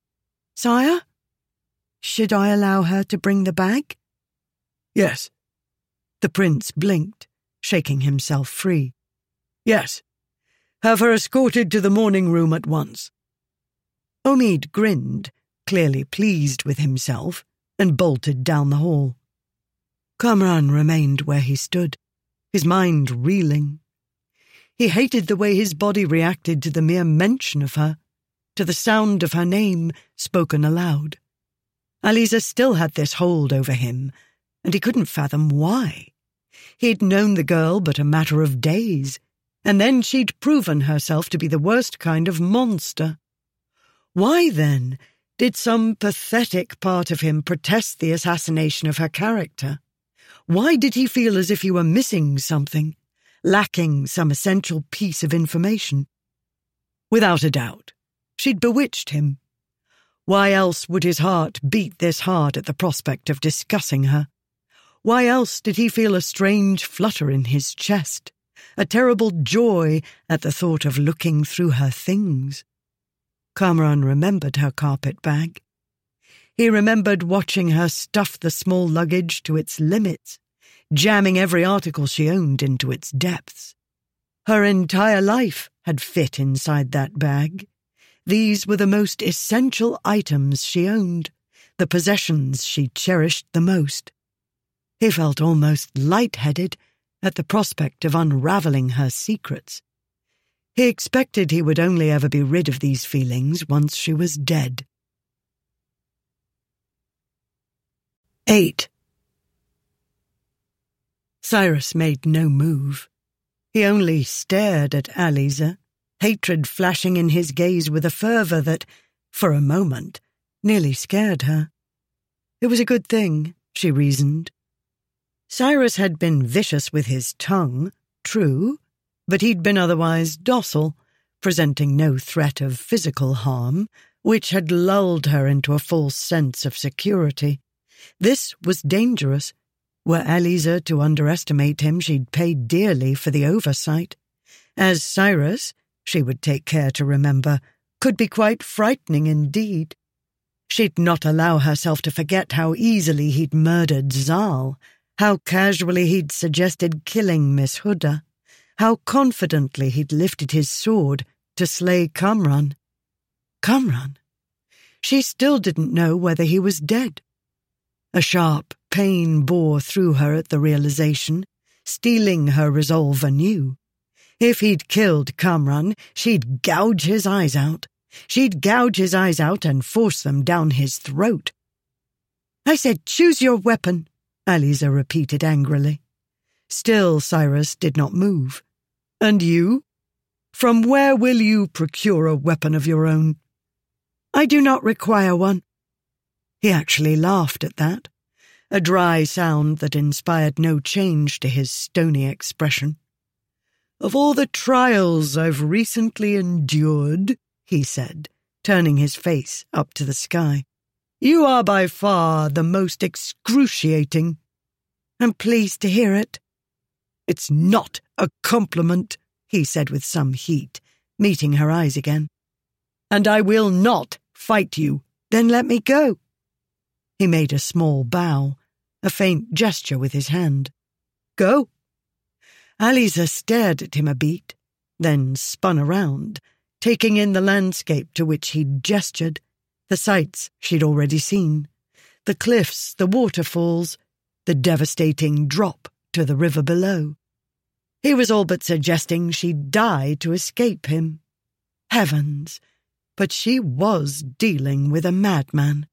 "Sire? Should I allow her to bring the bag?" "Yes." The prince blinked, shaking himself free. "Yes. Have her escorted to the morning room at once." Omid grinned, clearly pleased with himself, and bolted down the hall. Kamran remained where he stood, his mind reeling. He hated the way his body reacted to the mere mention of her, to the sound of her name spoken aloud. Aliza still had this hold over him, and he couldn't fathom why. He'd known the girl but a matter of days, and then she'd proven herself to be the worst kind of monster. Why, then, did some pathetic part of him protest the assassination of her character? Why did he feel as if he were missing something, lacking some essential piece of information? Without a doubt, she'd bewitched him. Why else would his heart beat this hard at the prospect of discussing her? Why else did he feel a strange flutter in his chest, a terrible joy at the thought of looking through her things? Kamran remembered her carpet bag. He remembered watching her stuff the small luggage to its limits, jamming every article she owned into its depths. Her entire life had fit inside that bag. These were the most essential items she owned, the possessions she cherished the most. He felt almost lightheaded at the prospect of unravelling her secrets. He expected he would only ever be rid of these feelings once she was dead. Eight. Cyrus made no move. He only stared at Aliza, hatred flashing in his gaze with a fervour that, for a moment, nearly scared her. It was a good thing, she reasoned. Cyrus had been vicious with his tongue, true, but he'd been otherwise docile, presenting no threat of physical harm, which had lulled her into a false sense of security. This was dangerous. Were Aliza to underestimate him, she'd pay dearly for the oversight. As Cyrus, she would take care to remember, could be quite frightening indeed. She'd not allow herself to forget how easily he'd murdered Zal, how casually he'd suggested killing Miss Huda, how confidently he'd lifted his sword to slay Kamran. Kamran? She still didn't know whether he was dead. A sharp pain bore through her at the realization, steeling her resolve anew. If he'd killed Kamran, she'd gouge his eyes out. She'd gouge his eyes out and force them down his throat. "I said choose your weapon," Aliza repeated angrily. Still Cyrus did not move. "And you? From where will you procure a weapon of your own?" "I do not require one." He actually laughed at that, a dry sound that inspired no change to his stony expression. "Of all the trials I've recently endured," he said, turning his face up to the sky, "you are by far the most excruciating." "I'm pleased to hear it." "It's not a compliment," he said with some heat, meeting her eyes again. "And I will not fight you." "Then let me go." He made a small bow, a faint gesture with his hand. "Go." Aliza stared at him a beat, then spun around, taking in the landscape to which he'd gestured, the sights she'd already seen, the cliffs, the waterfalls, the devastating drop to the river below. He was all but suggesting she'd die to escape him. Heavens! But she was dealing with a madman.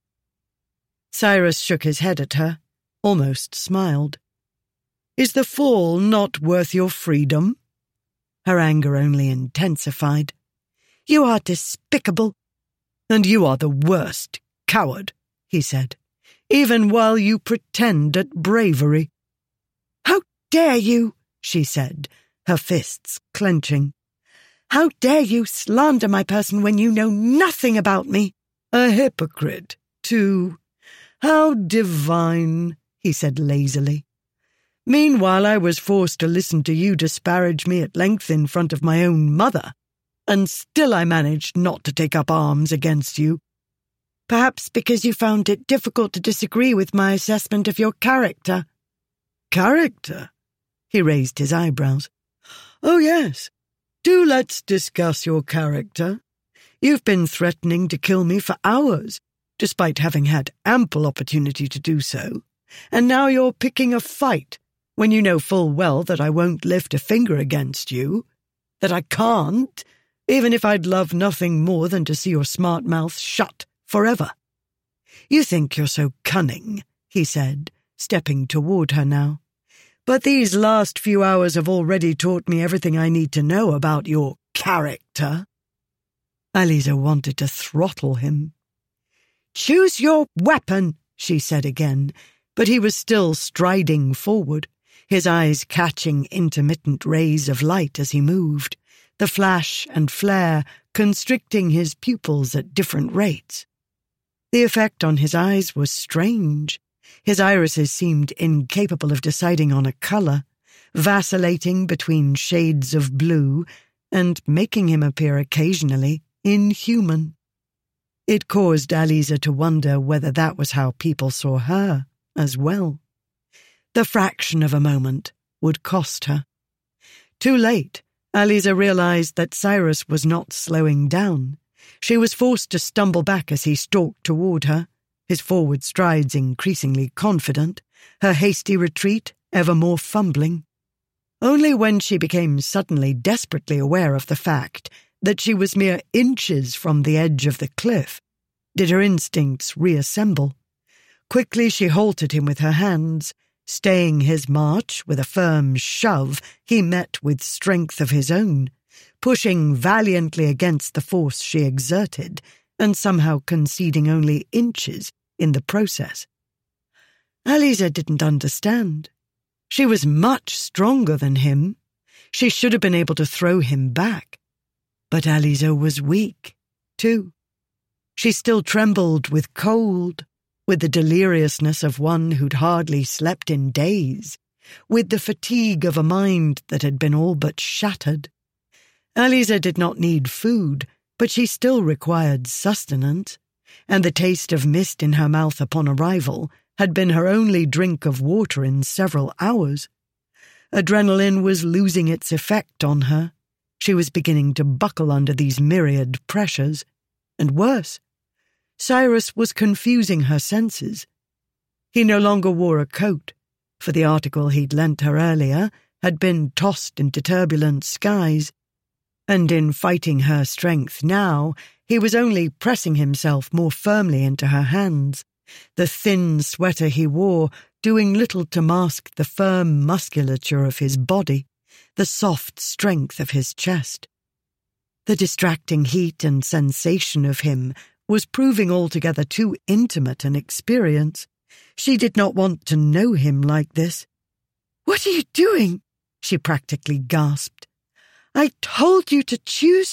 Cyrus shook his head at her, almost smiled. "Is the fall not worth your freedom?" Her anger only intensified. "You are despicable." "And you are the worst coward," he said, "even while you pretend at bravery." "How dare you?" she said, her fists clenching. "How dare you slander my person when you know nothing about me?" "A hypocrite, too. How divine," he said lazily. "Meanwhile, I was forced to listen to you disparage me at length in front of my own mother, and still I managed not to take up arms against you." "Perhaps because you found it difficult to disagree with my assessment of your character." "Character?" He raised his eyebrows. "Oh, yes. Do let's discuss your character. You've been threatening to kill me for hours, despite having had ample opportunity to do so, and now you're picking a fight when you know full well that I won't lift a finger against you, that I can't, even if I'd love nothing more than to see your smart mouth shut forever. You think you're so cunning, he said, stepping toward her now. But these last few hours have already taught me everything I need to know about your character. Aliza wanted to throttle him. Choose your weapon, she said again, but he was still striding forward, his eyes catching intermittent rays of light as he moved, the flash and flare constricting his pupils at different rates. The effect on his eyes was strange. His irises seemed incapable of deciding on a colour, vacillating between shades of blue and making him appear occasionally inhuman. It caused Aliza to wonder whether that was how people saw her as well. The fraction of a moment would cost her. Too late, Aliza realized that Cyrus was not slowing down. She was forced to stumble back as he stalked toward her, his forward strides increasingly confident, her hasty retreat ever more fumbling. Only when she became suddenly desperately aware of the fact that she was mere inches from the edge of the cliff did her instincts reassemble. Quickly she halted him with her hands, staying his march with a firm shove he met with strength of his own, pushing valiantly against the force she exerted and somehow conceding only inches in the process. Aliza didn't understand. She was much stronger than him. She should have been able to throw him back. But Aliza was weak, too. She still trembled with cold, with the deliriousness of one who'd hardly slept in days, with the fatigue of a mind that had been all but shattered. Aliza did not need food, but she still required sustenance, and the taste of mist in her mouth upon arrival had been her only drink of water in several hours. Adrenaline was losing its effect on her. She was beginning to buckle under these myriad pressures, and worse, Cyrus was confusing her senses. He no longer wore a coat, for the article he'd lent her earlier had been tossed into turbulent skies, and in fighting her strength now, he was only pressing himself more firmly into her hands, the thin sweater he wore doing little to mask the firm musculature of his body, the soft strength of his chest. The distracting heat and sensation of him was proving altogether too intimate an experience. She did not want to know him like this. "What are you doing?" she practically gasped. "I told you to choose."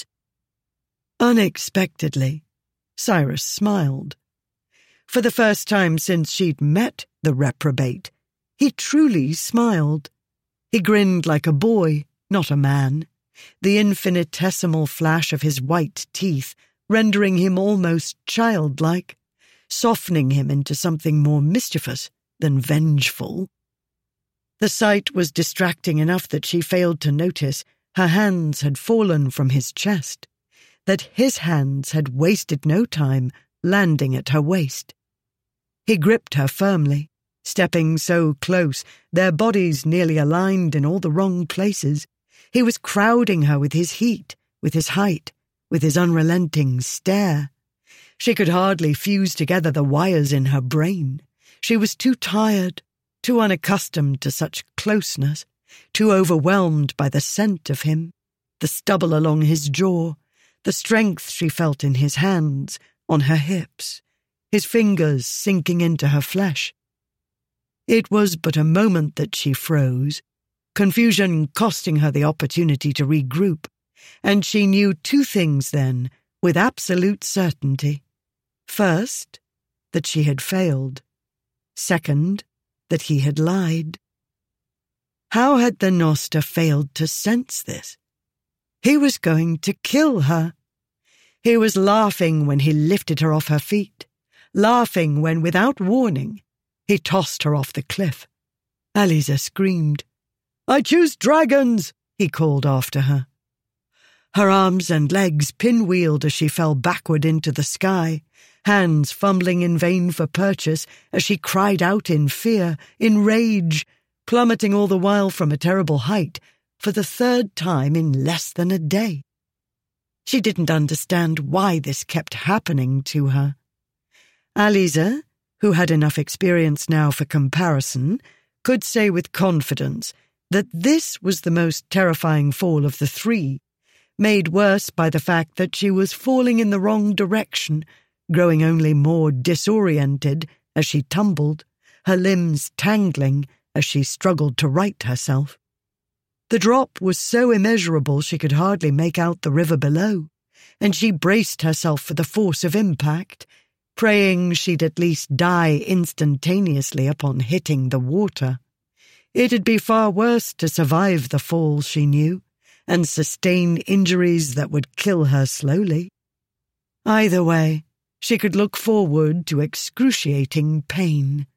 Unexpectedly, Cyrus smiled. For the first time since she'd met the reprobate, he truly smiled. He grinned like a boy, not a man, the infinitesimal flash of his white teeth rendering him almost childlike, softening him into something more mischievous than vengeful. The sight was distracting enough that she failed to notice her hands had fallen from his chest, that his hands had wasted no time landing at her waist. He gripped her firmly, stepping so close, their bodies nearly aligned in all the wrong places. He was crowding her with his heat, with his height, with his unrelenting stare. She could hardly fuse together the wires in her brain. She was too tired, too unaccustomed to such closeness, too overwhelmed by the scent of him, the stubble along his jaw, the strength she felt in his hands, on her hips, his fingers sinking into her flesh. It was but a moment that she froze, confusion costing her the opportunity to regroup, and she knew two things then with absolute certainty. First, that she had failed. Second, that he had lied. How had the Noster failed to sense this? He was going to kill her. He was laughing when he lifted her off her feet, laughing when, without warning, he tossed her off the cliff. Aliza screamed. "I choose dragons!" he called after her. Her arms and legs pinwheeled as she fell backward into the sky, hands fumbling in vain for purchase as she cried out in fear, in rage, plummeting all the while from a terrible height for the third time in less than a day. She didn't understand why this kept happening to her. Aliza, who had enough experience now for comparison, could say with confidence that this was the most terrifying fall of the three, made worse by the fact that she was falling in the wrong direction, growing only more disoriented as she tumbled, her limbs tangling as she struggled to right herself. The drop was so immeasurable she could hardly make out the river below, and she braced herself for the force of impact, praying she'd at least die instantaneously upon hitting the water. It'd be far worse to survive the fall, she knew, and sustain injuries that would kill her slowly. Either way, she could look forward to excruciating pain.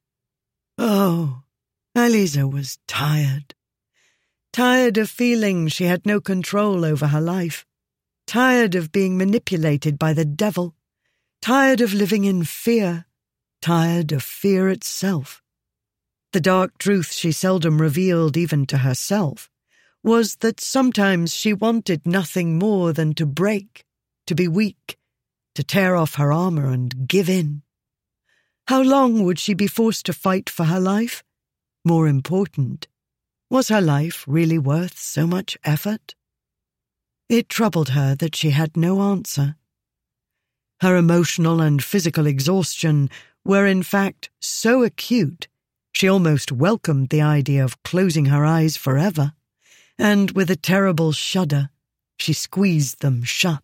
Oh, Aliza was tired. Tired of feeling she had no control over her life. Tired of being manipulated by the devil. Tired of living in fear. Tired of fear itself. The dark truth she seldom revealed even to herself was that sometimes she wanted nothing more than to break, to be weak, to tear off her armor and give in. How long would she be forced to fight for her life? More important, was her life really worth so much effort? It troubled her that she had no answer. Her emotional and physical exhaustion were in fact so acute, she almost welcomed the idea of closing her eyes forever, and with a terrible shudder, she squeezed them shut.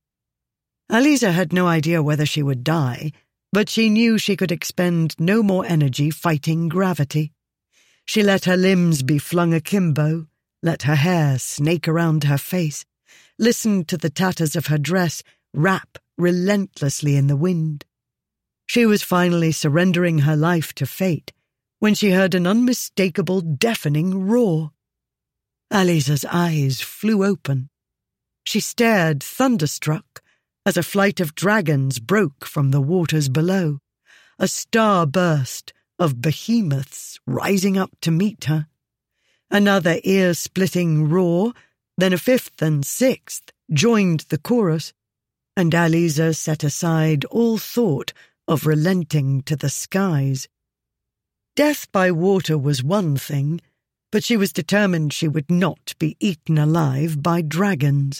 Aliza had no idea whether she would die, but she knew she could expend no more energy fighting gravity. She let her limbs be flung akimbo, let her hair snake around her face, listened to the tatters of her dress rap relentlessly in the wind. She was finally surrendering her life to fate when she heard an unmistakable, deafening roar. Aliza's eyes flew open. She stared, thunderstruck, as a flight of dragons broke from the waters below, a star-burst of behemoths rising up to meet her. Another ear-splitting roar, then a fifth and sixth, joined the chorus, and Aliza set aside all thought of relenting to the skies. Death by water was one thing, but she was determined she would not be eaten alive by dragons.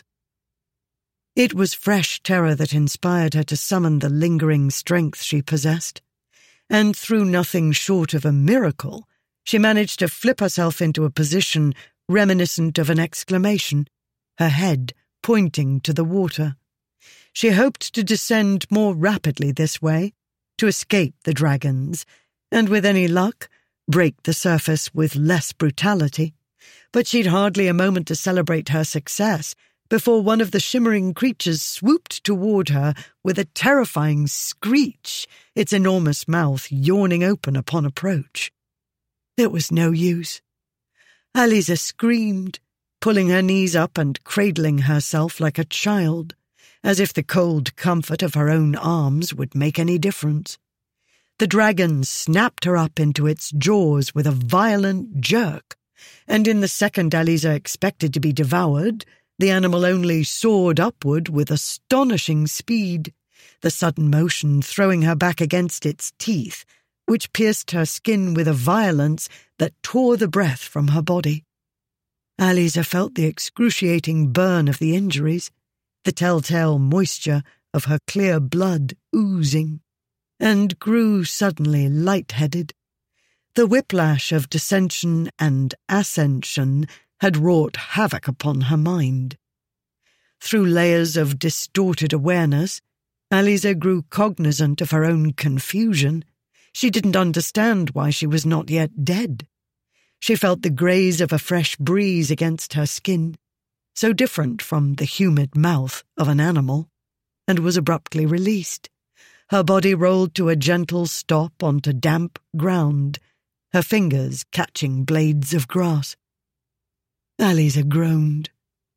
It was fresh terror that inspired her to summon the lingering strength she possessed, and through nothing short of a miracle, she managed to flip herself into a position reminiscent of an exclamation, her head pointing to the water. She hoped to descend more rapidly this way, to escape the dragons, and with any luck, break the surface with less brutality. But she'd hardly a moment to celebrate her success before one of the shimmering creatures swooped toward her with a terrifying screech, its enormous mouth yawning open upon approach. It was no use. Aliza screamed, pulling her knees up and cradling herself like a child, as if the cold comfort of her own arms would make any difference. The dragon snapped her up into its jaws with a violent jerk, and in the second Aliza expected to be devoured, the animal only soared upward with astonishing speed, the sudden motion throwing her back against its teeth, which pierced her skin with a violence that tore the breath from her body. Aliza felt the excruciating burn of the injuries, the telltale moisture of her clear blood oozing, and grew suddenly lightheaded. The whiplash of descension and ascension had wrought havoc upon her mind. Through layers of distorted awareness, Aliza grew cognizant of her own confusion. She didn't understand why she was not yet dead. She felt the graze of a fresh breeze against her skin, so different from the humid mouth of an animal, and was abruptly released. Her body rolled to a gentle stop onto damp ground, her fingers catching blades of grass. Aliza groaned.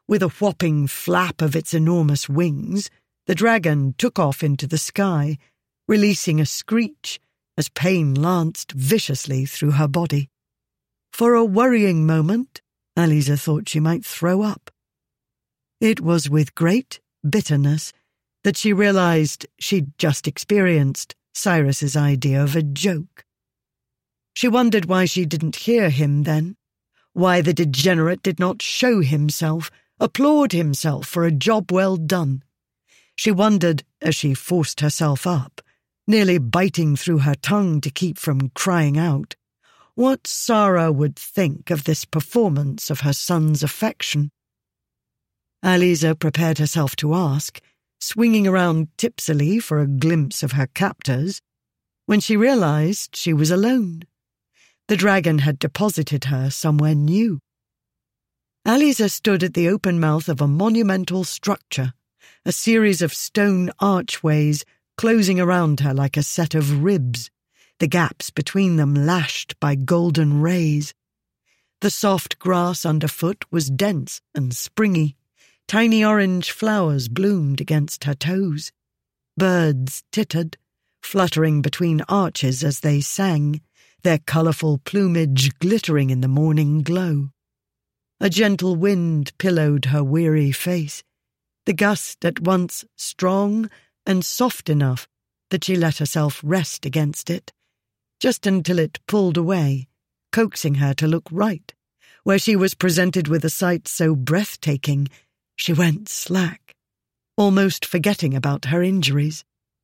With a whopping flap of its enormous wings, the dragon took off into the sky, releasing a screech as pain lanced viciously through her body. For a worrying moment, Aliza thought she might throw up. It was with great bitterness that she realized she'd just experienced Cyrus's idea of a joke. She wondered why she didn't hear him then, why the degenerate did not show himself, applaud himself for a job well done. She wondered as she forced herself up, nearly biting through her tongue to keep from crying out, what Sarah would think of this performance of her son's affection. Aliza prepared herself to ask, swinging around tipsily for a glimpse of her captors, when she realized she was alone. The dragon had deposited her somewhere new. Aliza stood at the open mouth of a monumental structure, a series of stone archways closing around her like a set of ribs, the gaps between them lashed by golden rays. The soft grass underfoot was dense and springy. Tiny orange flowers bloomed against her toes. Birds tittered, fluttering between arches as they sang, their colourful plumage glittering in the morning glow. A gentle wind pillowed her weary face, the gust at once strong and soft enough that she let herself rest against it, just until it pulled away, coaxing her to look right, where she was presented with a sight so breathtaking she went slack, almost forgetting about her injuries.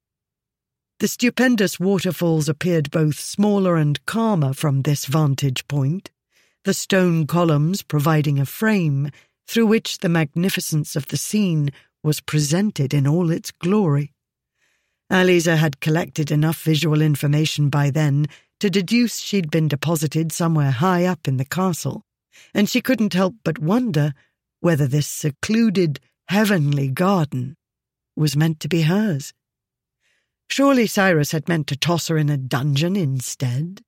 The stupendous waterfalls appeared both smaller and calmer from this vantage point, the stone columns providing a frame through which the magnificence of the scene was presented in all its glory. Aliza had collected enough visual information by then to deduce she'd been deposited somewhere high up in the castle, and she couldn't help but wonder whether this secluded, heavenly garden was meant to be hers. Surely Cyrus had meant to toss her in a dungeon instead.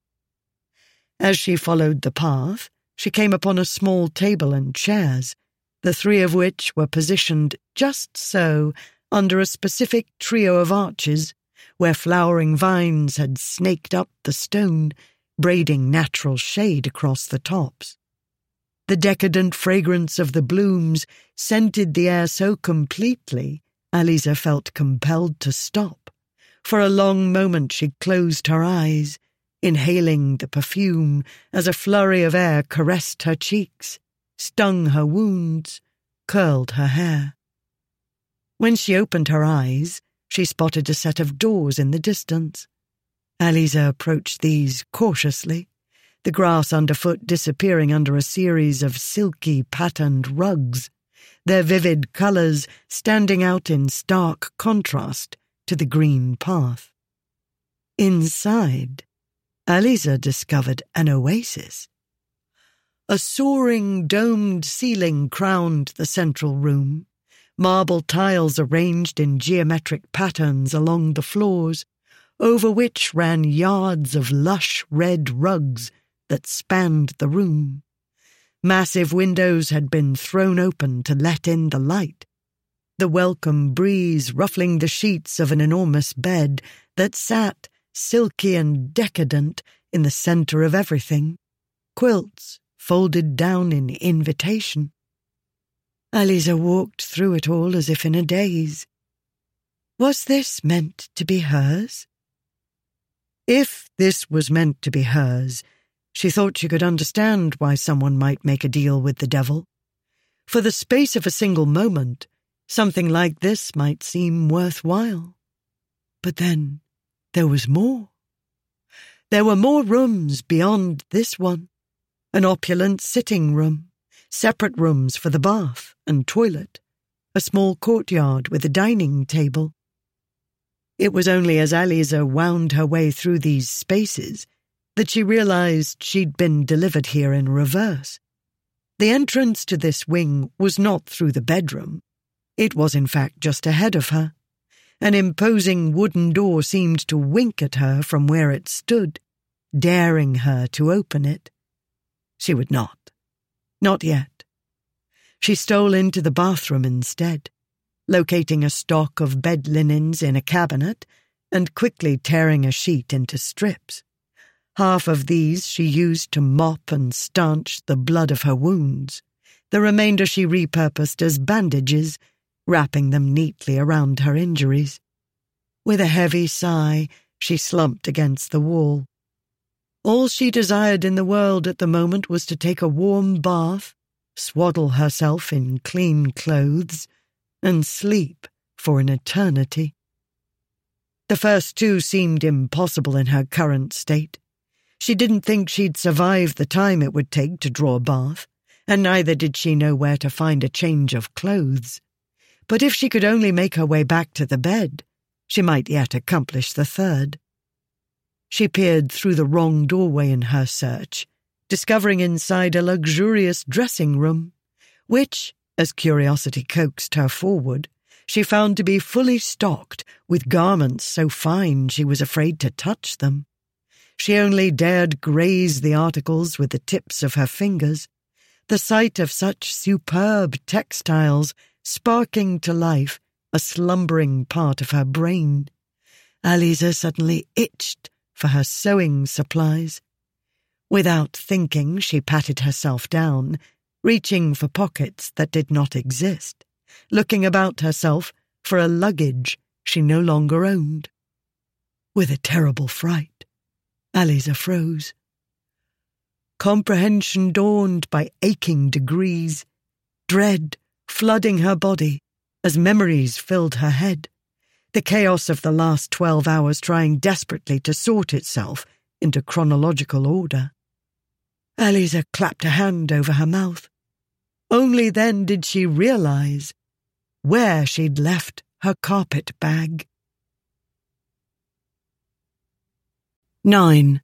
As she followed the path, she came upon a small table and chairs, the three of which were positioned just so under a specific trio of arches where flowering vines had snaked up the stone, braiding natural shade across the tops. The decadent fragrance of the blooms scented the air so completely, Aliza felt compelled to stop. For a long moment she closed her eyes, inhaling the perfume as a flurry of air caressed her cheeks, stung her wounds, curled her hair. When she opened her eyes, she spotted a set of doors in the distance. Aliza approached these cautiously, the grass underfoot disappearing under a series of silky patterned rugs, their vivid colours standing out in stark contrast to the green path. Inside, Aliza discovered an oasis. A soaring, domed ceiling crowned the central room, marble tiles arranged in geometric patterns along the floors, over which ran yards of lush red rugs that spanned the room. Massive windows had been thrown open to let in the light, the welcome breeze ruffling the sheets of an enormous bed that sat, silky and decadent, in the centre of everything, quilts folded down in invitation. Aliza walked through it all as if in a daze. Was this meant to be hers? If this was meant to be hers, she thought she could understand why someone might make a deal with the devil. For the space of a single moment, something like this might seem worthwhile. But then there was more. There were more rooms beyond this one, an opulent sitting room, separate rooms for the bath and toilet, a small courtyard with a dining table. It was only as Aliza wound her way through these spaces that she realized she'd been delivered here in reverse. The entrance to this wing was not through the bedroom. It was in fact just ahead of her. An imposing wooden door seemed to wink at her from where it stood, daring her to open it. She would not. Not yet. She stole into the bathroom instead, locating a stock of bed linens in a cabinet and quickly tearing a sheet into strips. Half of these she used to mop and stanch the blood of her wounds. The remainder she repurposed as bandages, wrapping them neatly around her injuries. With a heavy sigh, she slumped against the wall. All she desired in the world at the moment was to take a warm bath, swaddle herself in clean clothes, and sleep for an eternity. The first two seemed impossible in her current state. She didn't think she'd survive the time it would take to draw a bath, and neither did she know where to find a change of clothes. But if she could only make her way back to the bed, she might yet accomplish the third. She peered through the wrong doorway in her search, discovering inside a luxurious dressing room, which, as curiosity coaxed her forward, she found to be fully stocked with garments so fine she was afraid to touch them. She only dared graze the articles with the tips of her fingers. The sight of such superb textiles sparking to life a slumbering part of her brain. Aliza suddenly itched for her sewing supplies. Without thinking, she patted herself down, reaching for pockets that did not exist, looking about herself for a luggage she no longer owned. With a terrible fright, Aliza froze. Comprehension dawned by aching degrees, dread flooding her body as memories filled her head, the chaos of the last twelve hours trying desperately to sort itself into chronological order. Aliza clapped a hand over her mouth. Only then did she realize where she'd left her carpet bag. Nine.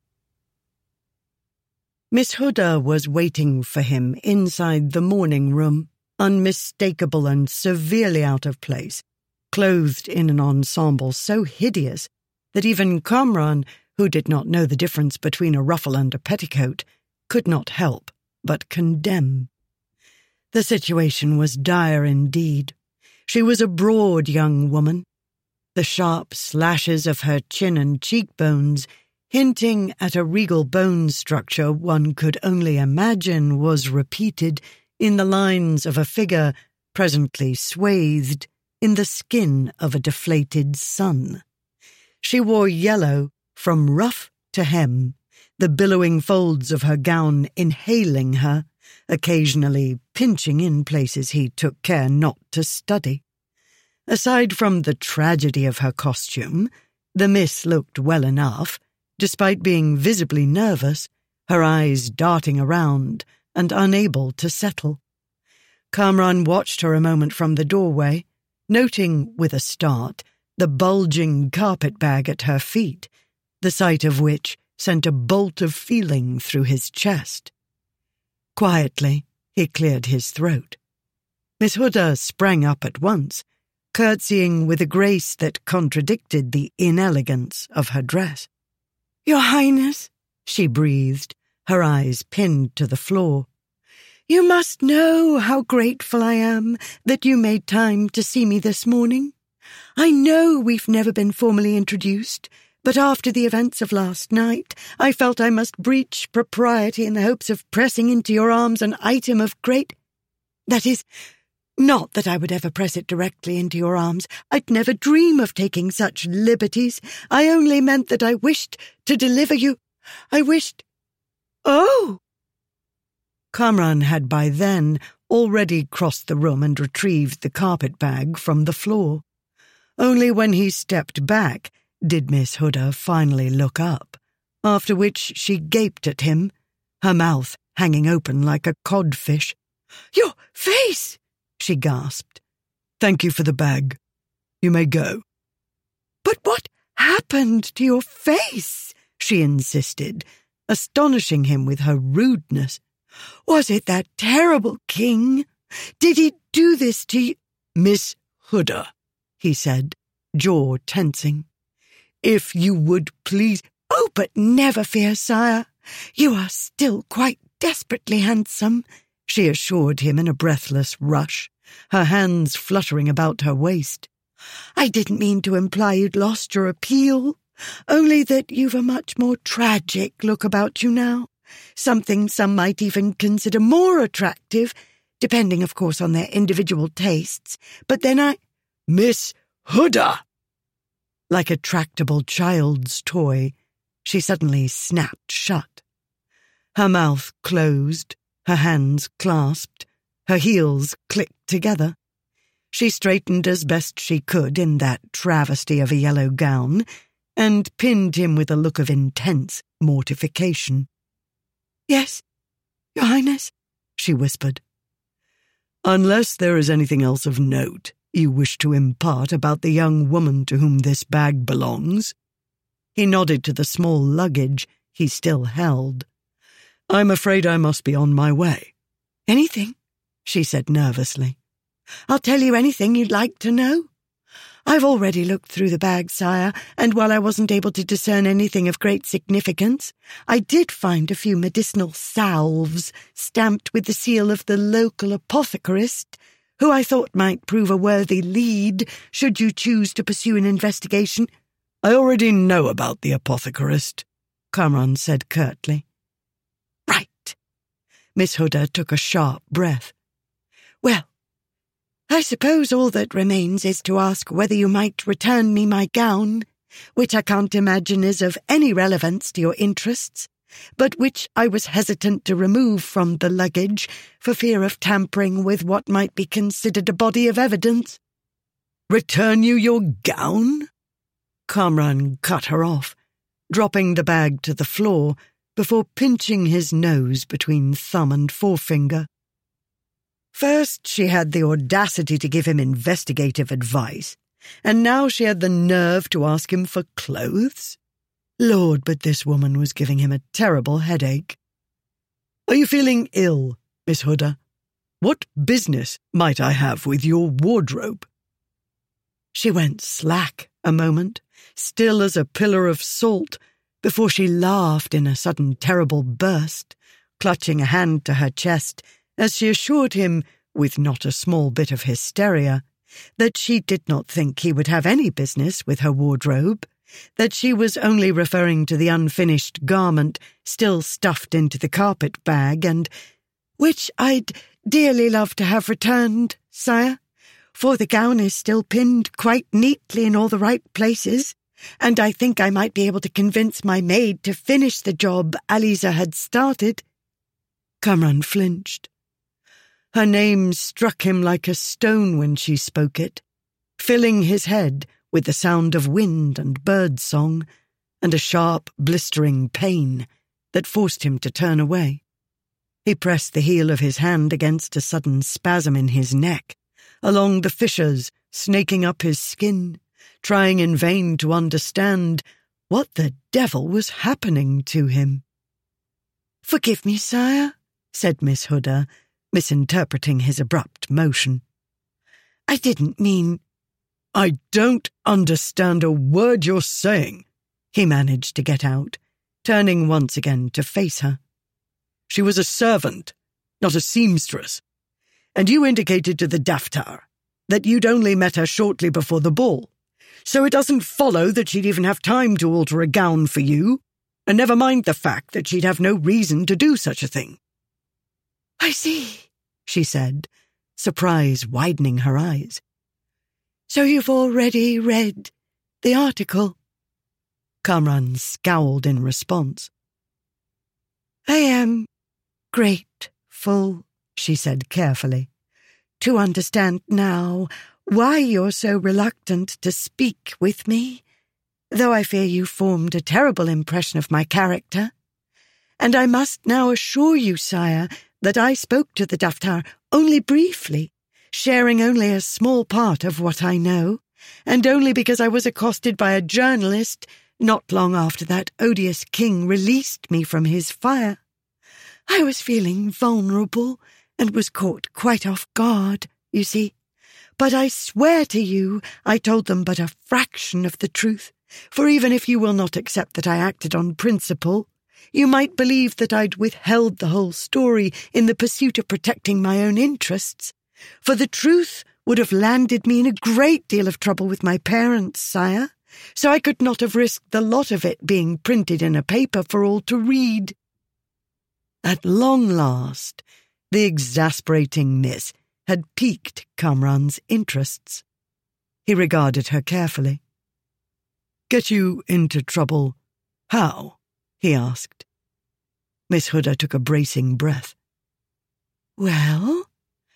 Miss Huda was waiting for him inside the morning room, unmistakable and severely out of place, clothed in an ensemble so hideous that even Kamran, who did not know the difference between a ruffle and a petticoat, could not help but condemn. The situation was dire indeed. She was a broad young woman, the sharp slashes of her chin and cheekbones hinting at a regal bone structure one could only imagine was repeated in the lines of a figure presently swathed in the skin of a deflated sun. She wore yellow from ruff to hem, the billowing folds of her gown inhaling her, occasionally pinching in places he took care not to study. Aside from the tragedy of her costume, the miss looked well enough, despite being visibly nervous, her eyes darting around and unable to settle. Kamran watched her a moment from the doorway, noting with a start the bulging carpet bag at her feet, the sight of which sent a bolt of feeling through his chest. Quietly, he cleared his throat. Miss Huda sprang up at once, curtsying with a grace that contradicted the inelegance of her dress. "Your Highness," she breathed, her eyes pinned to the floor, "you must know how grateful I am that you made time to see me this morning. I know we've never been formally introduced, but after the events of last night, I felt I must breach propriety in the hopes of pressing into your arms an item of great... That is, not that I would ever press it directly into your arms. I'd never dream of taking such liberties. I only meant that I wished to deliver you. I wished... Oh!" Kamran had by then already crossed the room and retrieved the carpet bag from the floor. Only when he stepped back did Miss Huda finally look up, after which she gaped at him, her mouth hanging open like a codfish. "Your face!" she gasped. "Thank you for the bag. You may go." "But what happened to your face?" she insisted, astonishing him with her rudeness. "Was it that terrible king? Did he do this to you?" "Miss Huda," he said, jaw tensing, "if you would please—" "Oh, but never fear, sire. You are still quite desperately handsome," she assured him in a breathless rush, her hands fluttering about her waist. "I didn't mean to imply you'd lost your appeal, only that you've a much more tragic look about you now, something some might even consider more attractive, depending, of course, on their individual tastes. But then I—" "Miss Huda!" Like a tractable child's toy, she suddenly snapped shut. Her mouth closed, her hands clasped, her heels clicked together. She straightened as best she could in that travesty of a yellow gown, and pinned him with a look of intense mortification. "Yes, Your Highness," she whispered. "Unless there is anything else of note you wish to impart about the young woman to whom this bag belongs." He nodded to the small luggage he still held. "I'm afraid I must be on my way." "Anything," she said nervously. "I'll tell you anything you'd like to know. I've already looked through the bag, sire, and while I wasn't able to discern anything of great significance, I did find a few medicinal salves stamped with the seal of the local apothecarist, who I thought might prove a worthy lead should you choose to pursue an investigation." "I already know about the apothecarist," Kamran said curtly. "Right." Miss Huda took a sharp breath. "Well, I suppose all that remains is to ask whether you might return me my gown, which I can't imagine is of any relevance to your interests, but which I was hesitant to remove from the luggage for fear of tampering with what might be considered a body of evidence." "Return you your gown?" Kamran cut her off, dropping the bag to the floor before pinching his nose between thumb and forefinger. First she had the audacity to give him investigative advice, and now she had the nerve to ask him for clothes? Lord, but this woman was giving him a terrible headache. "Are you feeling ill, Miss Huda? What business might I have with your wardrobe?" She went slack a moment, still as a pillar of salt, before she laughed in a sudden terrible burst, clutching a hand to her chest as she assured him, with not a small bit of hysteria, that she did not think he would have any business with her wardrobe, that she was only referring to the unfinished garment still stuffed into the carpet bag, and "which I'd dearly love to have returned, sire, for the gown is still pinned quite neatly in all the right places, and I think I might be able to convince my maid to finish the job Aliza had started." Kamran flinched. Her name struck him like a stone when she spoke it, filling his head with the sound of wind and bird song, and a sharp, blistering pain that forced him to turn away. He pressed the heel of his hand against a sudden spasm in his neck, along the fissures snaking up his skin, trying in vain to understand what the devil was happening to him. "Forgive me, sire," said Miss Huda, misinterpreting his abrupt motion. "I didn't mean—" "I don't understand a word you're saying," he managed to get out, turning once again to face her. "She was a servant, not a seamstress, and you indicated to the Daftar that you'd only met her shortly before the ball, so it doesn't follow that she'd even have time to alter a gown for you, and never mind the fact that she'd have no reason to do such a thing." "I see," she said, surprise widening her eyes. "So you've already read the article?" Kamran scowled in response. "I am grateful," she said carefully, "to understand now why you're so reluctant to speak with me, though I fear you formed a terrible impression of my character. And I must now assure you, sire, that I spoke to the Daftar only briefly, sharing only a small part of what I know, and only because I was accosted by a journalist not long after that odious king released me from his fire. I was feeling vulnerable and was caught quite off guard, you see. But I swear to you I told them but a fraction of the truth, for even if you will not accept that I acted on principle, You might believe that I'd withheld the whole story in the pursuit of protecting my own interests, for the truth would have landed me in a great deal of trouble with my parents, sire, so I could not have risked the lot of it being printed in a paper for all to read. At long last, the exasperating miss had piqued Kamran's interests. He regarded her carefully. "Get you into trouble? How?" he asked. Miss Huda took a bracing breath. "Well,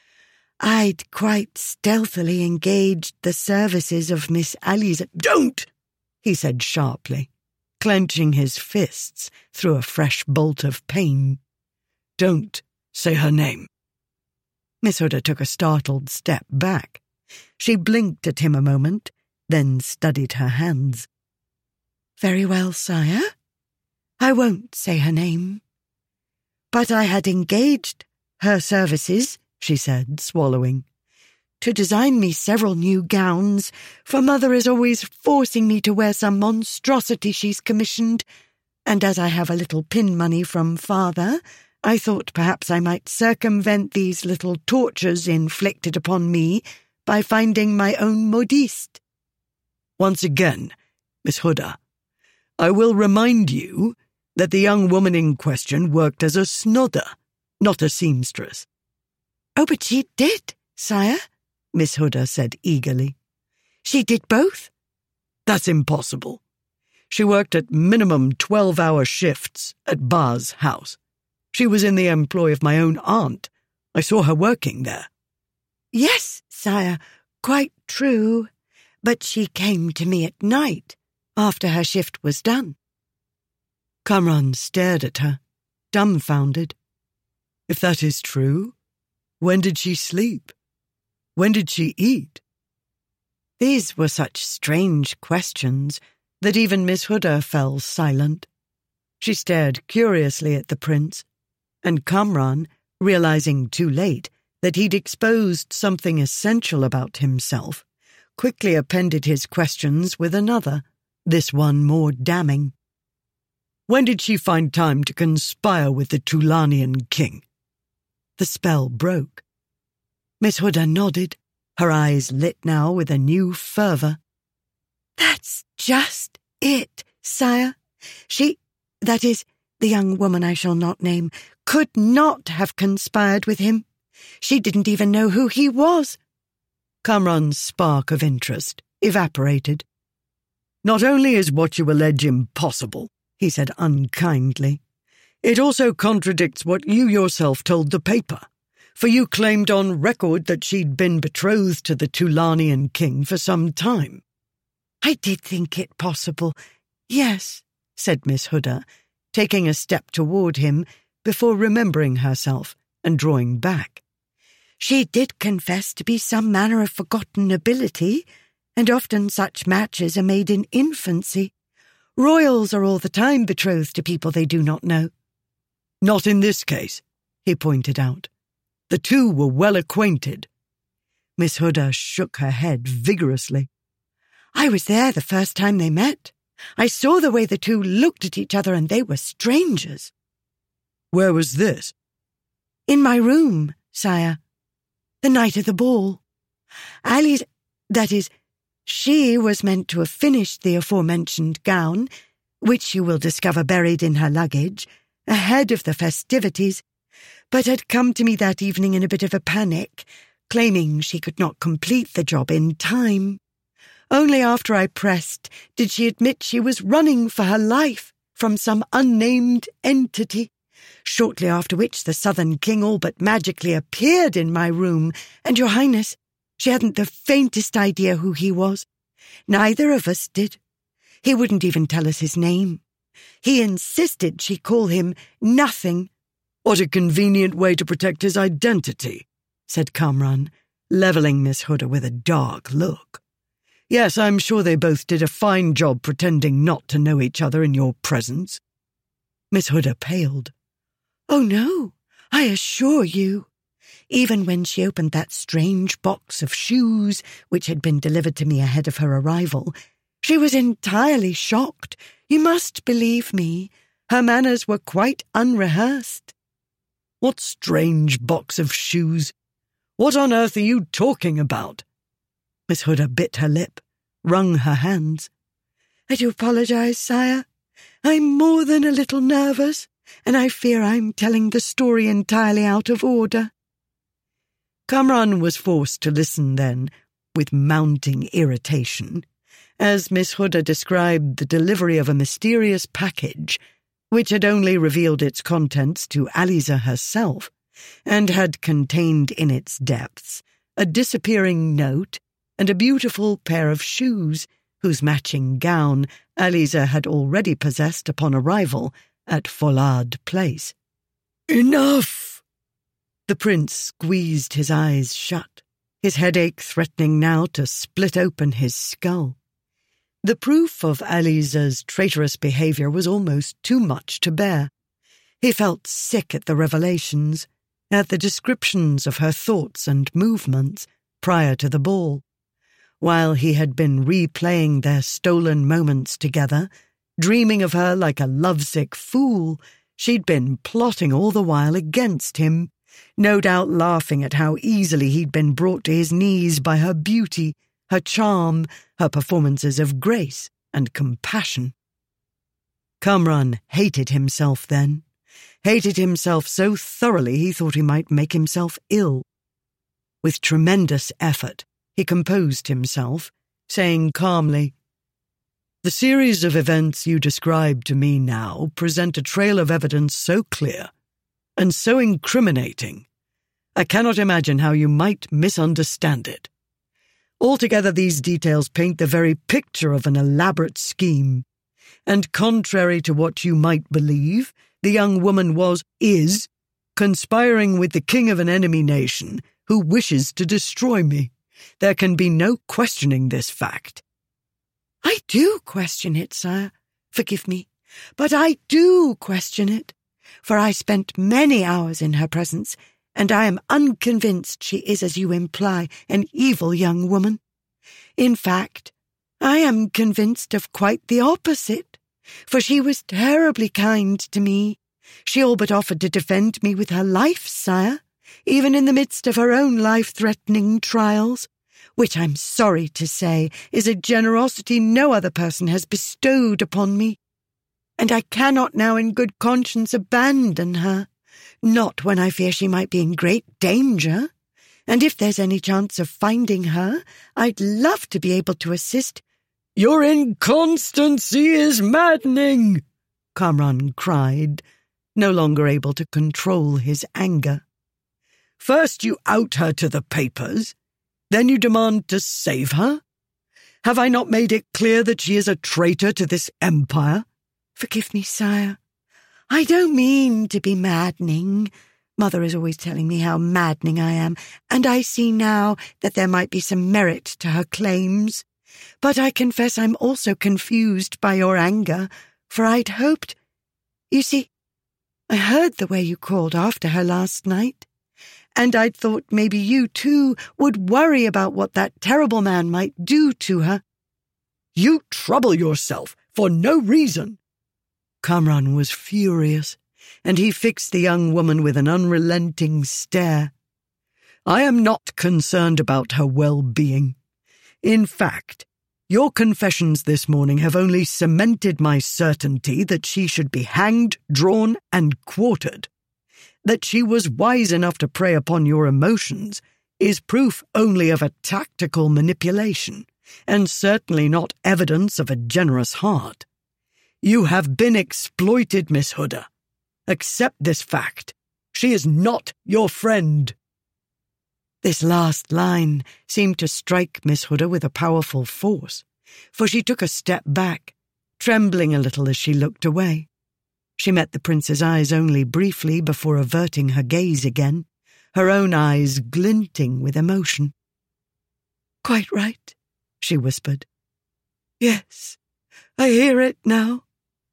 I'd quite stealthily engaged the services of Miss Ali's—" "Don't!" he said sharply, clenching his fists through a fresh bolt of pain. "Don't say her name." Miss Huda took a startled step back. She blinked at him a moment, then studied her hands. "Very well, sire. I won't say her name. But I had engaged her services," she said, swallowing, "to design me several new gowns, for Mother is always forcing me to wear some monstrosity she's commissioned, and as I have a little pin money from Father, I thought perhaps I might circumvent these little tortures inflicted upon me by finding my own modiste." "Once again, Miss Huda, I will remind you that the young woman in question worked as a snodder, not a seamstress." "Oh, but she did, sire," Miss Huda said eagerly. "She did both." "That's impossible. She worked at minimum twelve-hour shifts at Bar's house. She was in the employ of my own aunt. I saw her working there." "Yes, sire, quite true. But she came to me at night, after her shift was done." Kamran stared at her, dumbfounded. "If that is true, when did she sleep? When did she eat?" These were such strange questions that even Miss Huda fell silent. She stared curiously at the prince, and Kamran, realizing too late that he'd exposed something essential about himself, quickly appended his questions with another, this one more damning. "When did she find time to conspire with the Tulanian king?" The spell broke. Miss Huda nodded, her eyes lit now with a new fervour. "That's just it, sire. She, that is, the young woman I shall not name, could not have conspired with him. She didn't even know who he was." Kamran's spark of interest evaporated. "Not only is what you allege impossible," he said unkindly, "it also contradicts what you yourself told the paper, for you claimed on record that she'd been betrothed to the Tulanian king for some time." "I did think it possible, yes," said Miss Huda, taking a step toward him before remembering herself and drawing back. "She did confess to be some manner of forgotten nobility, and often such matches are made in infancy. Royals are all the time betrothed to people they do not know." "Not in this case," he pointed out. "The two were well acquainted." Miss Huda shook her head vigorously. "I was there the first time they met. I saw the way the two looked at each other, and they were strangers." "Where was this?" "In my room, sire. The night of the ball. Ali's, that is, she was meant to have finished the aforementioned gown, which you will discover buried in her luggage, ahead of the festivities, but had come to me that evening in a bit of a panic, claiming she could not complete the job in time. Only after I pressed did she admit she was running for her life from some unnamed entity, shortly after which the Southern King all but magically appeared in my room, and, Your Highness, she hadn't the faintest idea who he was. Neither of us did. He wouldn't even tell us his name. He insisted she call him nothing." "What a convenient way to protect his identity," said Kamran, levelling Miss Huda with a dark look. "Yes, I'm sure they both did a fine job pretending not to know each other in your presence." Miss Huda paled. "Oh, no, I assure you. Even when she opened that strange box of shoes which had been delivered to me ahead of her arrival, she was entirely shocked. You must believe me. Her manners were quite unrehearsed. What strange box of shoes? What on earth are you talking about? Miss Huda bit her lip, wrung her hands. I do apologize, sire. I'm more than a little nervous, and I fear I'm telling the story entirely out of order. Kamran was forced to listen then, with mounting irritation, as Miss Huda described the delivery of a mysterious package, which had only revealed its contents to Aliza herself, and had contained in its depths a disappearing note and a beautiful pair of shoes, whose matching gown Aliza had already possessed upon arrival at Follard Place. Enough! The prince squeezed his eyes shut, his headache threatening now to split open his skull. The proof of Aliza's traitorous behaviour was almost too much to bear. He felt sick at the revelations, at the descriptions of her thoughts and movements prior to the ball. While he had been replaying their stolen moments together, dreaming of her like a lovesick fool, she'd been plotting all the while against him, no doubt laughing at how easily he'd been brought to his knees by her beauty, her charm, her performances of grace and compassion. Kamran hated himself then, hated himself so thoroughly he thought he might make himself ill. With tremendous effort, he composed himself, saying calmly, The series of events you describe to me now present a trail of evidence so clear and so incriminating, I cannot imagine how you might misunderstand it. Altogether, these details paint the very picture of an elaborate scheme, and contrary to what you might believe, the young woman was, is, conspiring with the king of an enemy nation who wishes to destroy me. There can be no questioning this fact. I do question it, sire. Forgive me, but I do question it, for I spent many hours in her presence, and I am unconvinced she is, as you imply, an evil young woman. In fact, I am convinced of quite the opposite, for she was terribly kind to me. She all but offered to defend me with her life, sire, even in the midst of her own life-threatening trials, which I'm sorry to say is a generosity no other person has bestowed upon me. And I cannot now in good conscience abandon her, not when I fear she might be in great danger. And if there's any chance of finding her, I'd love to be able to assist. Your inconstancy is maddening, Kamran cried, no longer able to control his anger. First you out her to the papers, then you demand to save her? Have I not made it clear that she is a traitor to this empire? Forgive me, sire. I don't mean to be maddening. Mother is always telling me how maddening I am, and I see now that there might be some merit to her claims. But I confess I'm also confused by your anger, for I'd hoped... You see, I heard the way you called after her last night, and I'd thought maybe you, too, would worry about what that terrible man might do to her. You trouble yourself for no reason. Kamran was furious, and he fixed the young woman with an unrelenting stare. I am not concerned about her well-being. In fact, your confessions this morning have only cemented my certainty that she should be hanged, drawn, and quartered. That she was wise enough to prey upon your emotions is proof only of a tactical manipulation, and certainly not evidence of a generous heart. You have been exploited, Miss Huda. Accept this fact. She is not your friend. This last line seemed to strike Miss Huda with a powerful force, for she took a step back, trembling a little as she looked away. She met the prince's eyes only briefly before averting her gaze again, her own eyes glinting with emotion. Quite right, she whispered. Yes, I hear it now.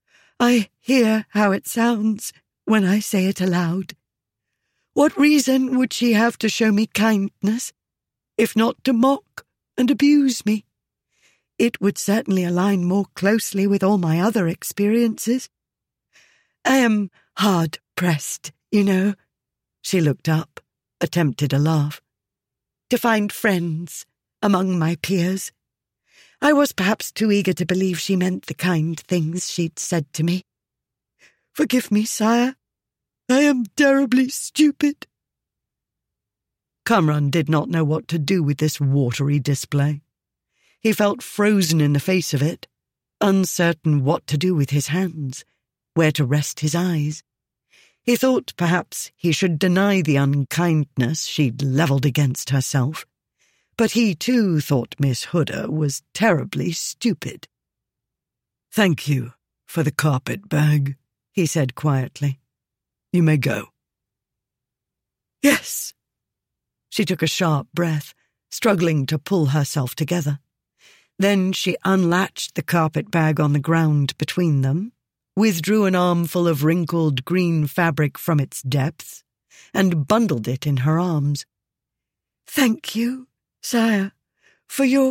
I hear how it sounds when I say it aloud. What reason would she have to show me kindness, if not to mock and abuse me? It would certainly align more closely with all my other experiences. I am hard-pressed, you know. She looked up, attempted a laugh. To find friends among my peers. I was perhaps too eager to believe she meant the kind things she'd said to me. Forgive me, sire. I am terribly stupid. Kamran did not know what to do with this watery display. He felt frozen in the face of it, uncertain what to do with his hands, where to rest his eyes. He thought perhaps he should deny the unkindness she'd levelled against herself, but he too thought Miss Huda was terribly stupid. "Thank you for the carpet bag," he said quietly. "You may go." "Yes." She took a sharp breath, struggling to pull herself together. Then she unlatched the carpet bag on the ground between them, withdrew an armful of wrinkled green fabric from its depths, and bundled it in her arms. "Thank you, sire, for your—"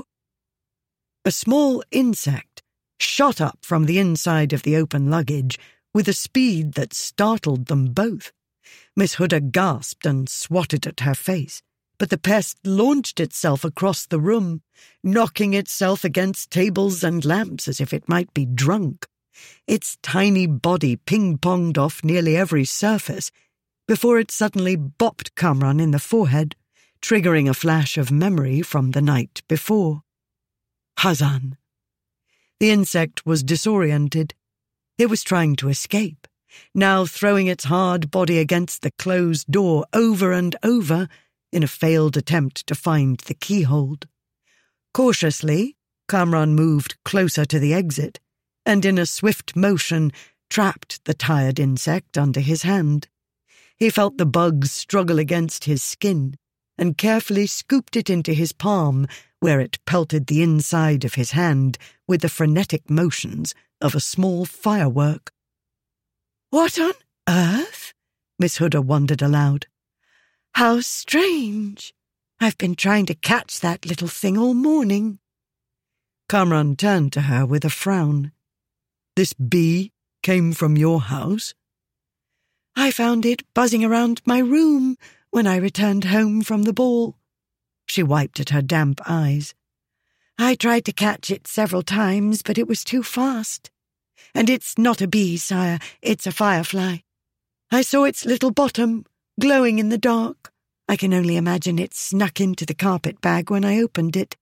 A small insect shot up from the inside of the open luggage with a speed that startled them both. Miss Huda gasped and swatted at her face, but the pest launched itself across the room, knocking itself against tables and lamps as if it might be drunk. Its tiny body ping-ponged off nearly every surface before it suddenly bopped Kamran in the forehead, triggering a flash of memory from the night before. Hazan. The insect was disoriented. It was trying to escape, now throwing its hard body against the closed door over and over in a failed attempt to find the keyhole. Cautiously, Kamran moved closer to the exit, and in a swift motion trapped the tired insect under his hand. He felt the bug struggle against his skin and carefully scooped it into his palm, where it pelted the inside of his hand with the frenetic motions of a small firework. "What on earth?" Miss Huda wondered aloud. "How strange. I've been trying to catch that little thing all morning." Kamran turned to her with a frown. "This bee came from your house?" "I found it buzzing around my room when I returned home from the ball." She wiped at her damp eyes. "I tried to catch it several times, but it was too fast. And it's not a bee, sire, it's a firefly. I saw its little bottom glowing in the dark. I can only imagine it snuck into the carpet bag when I opened it."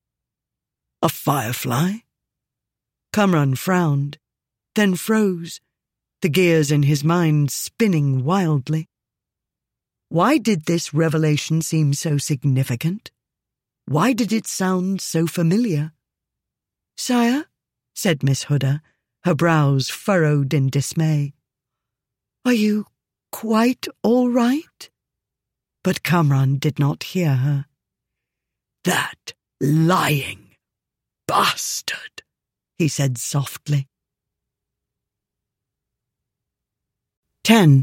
"A firefly?" Kamran frowned, then froze, the gears in his mind spinning wildly. Why did this revelation seem so significant? Why did it sound so familiar? "Sire," said Miss Huda, her brows furrowed in dismay, "are you quite all right?" But Kamran did not hear her. "That lying bastard," he said softly. Ten.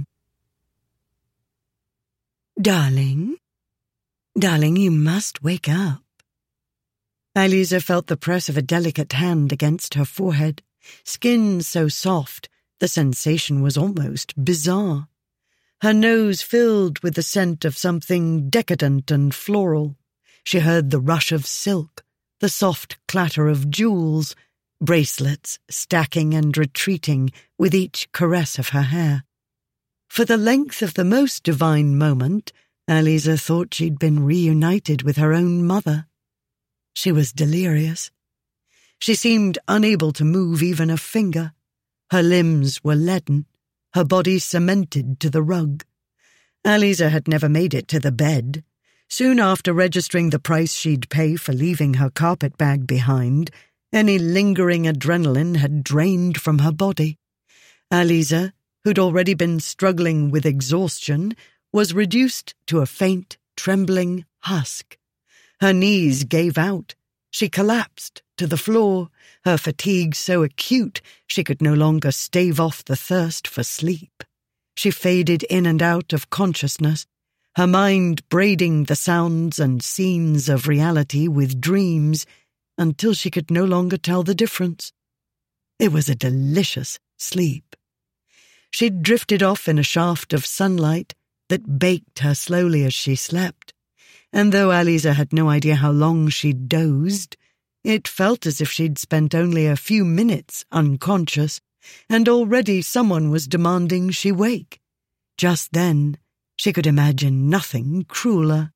Darling, darling, you must wake up. Eliza felt the press of a delicate hand against her forehead, skin so soft the sensation was almost bizarre. Her nose filled with the scent of something decadent and floral. She heard the rush of silk, the soft clatter of jewels, bracelets stacking and retreating with each caress of her hair. For the length of the most divine moment, Eliza thought she'd been reunited with her own mother. She was delirious. She seemed unable to move even a finger. Her limbs were leaden, her body cemented to the rug. Eliza had never made it to the bed. Soon after registering the price she'd pay for leaving her carpet bag behind, any lingering adrenaline had drained from her body. Eliza, who'd already been struggling with exhaustion, was reduced to a faint, trembling husk. Her knees gave out. She collapsed to the floor, her fatigue so acute she could no longer stave off the thirst for sleep. She faded in and out of consciousness, her mind braiding the sounds and scenes of reality with dreams until she could no longer tell the difference. It was a delicious sleep. She'd drifted off in a shaft of sunlight that baked her slowly as she slept, and though Aliza had no idea how long she'd dozed, it felt as if she'd spent only a few minutes unconscious, and already someone was demanding she wake. Just then, she could imagine nothing crueler.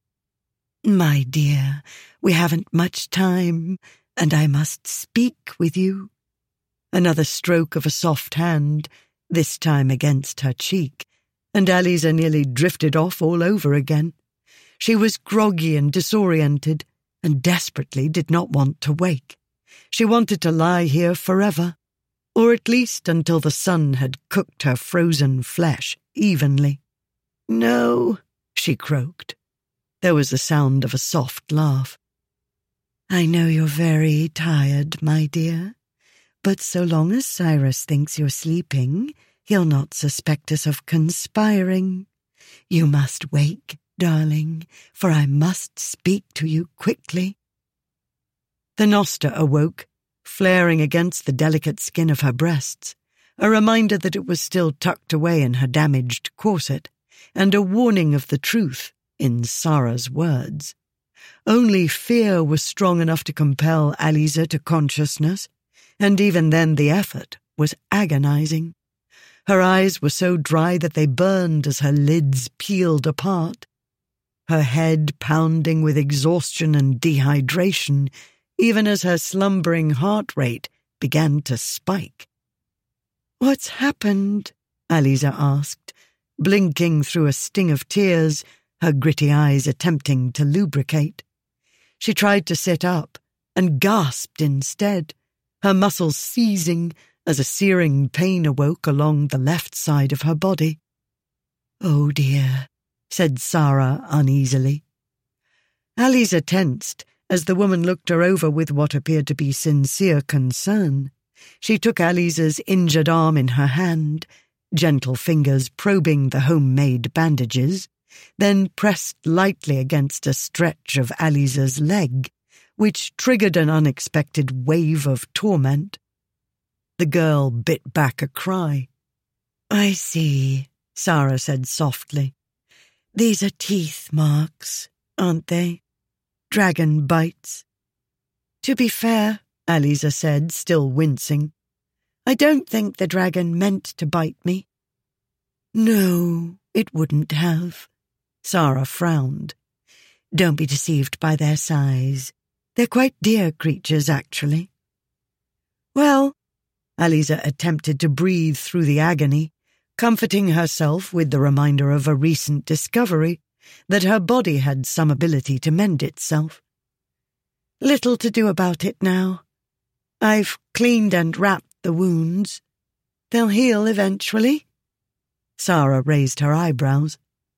"My dear, we haven't much time, and I must speak with you." Another stroke of a soft hand, this time against her cheek, and Aliza nearly drifted off all over again. She was groggy and disoriented, and desperately did not want to wake. She wanted to lie here forever, or at least until the sun had cooked her frozen flesh evenly. "No," she croaked. There was the sound of a soft laugh. "I know you're very tired, my dear, but so long as Cyrus thinks you're sleeping, he'll not suspect us of conspiring. You must wake, darling, for I must speak to you quickly." The Noster awoke, flaring against the delicate skin of her breasts, a reminder that it was still tucked away in her damaged corset, and a warning of the truth in Sara's words. Only fear was strong enough to compel Aliza to consciousness, and even then the effort was agonizing. Her eyes were so dry that they burned as her lids peeled apart, her head pounding with exhaustion and dehydration, even as her slumbering heart rate began to spike. "What's happened?" Aliza asked, blinking through a sting of tears, her gritty eyes attempting to lubricate. She tried to sit up and gasped instead, her muscles seizing as a searing pain awoke along the left side of her body. "Oh dear," said Sara uneasily. Aliza tensed as the woman looked her over with what appeared to be sincere concern. She took Aliza's injured arm in her hand, gentle fingers probing the homemade bandages, then pressed lightly against a stretch of Aliza's leg, which triggered an unexpected wave of torment. The girl bit back a cry. "I see," Sara said softly. "These are teeth marks, aren't they? Dragon bites." "To be fair," Aliza said, still wincing, "I don't think the dragon meant to bite me." "No, it wouldn't have." Sara frowned. "Don't be deceived by their size. They're quite dear creatures, actually." "Well," Aliza attempted to breathe through the agony, comforting herself with the reminder of a recent discovery, that her body had some ability to mend itself. "Little to do about it now. I've cleaned and wrapped the wounds. They'll heal eventually." Sara raised her eyebrows.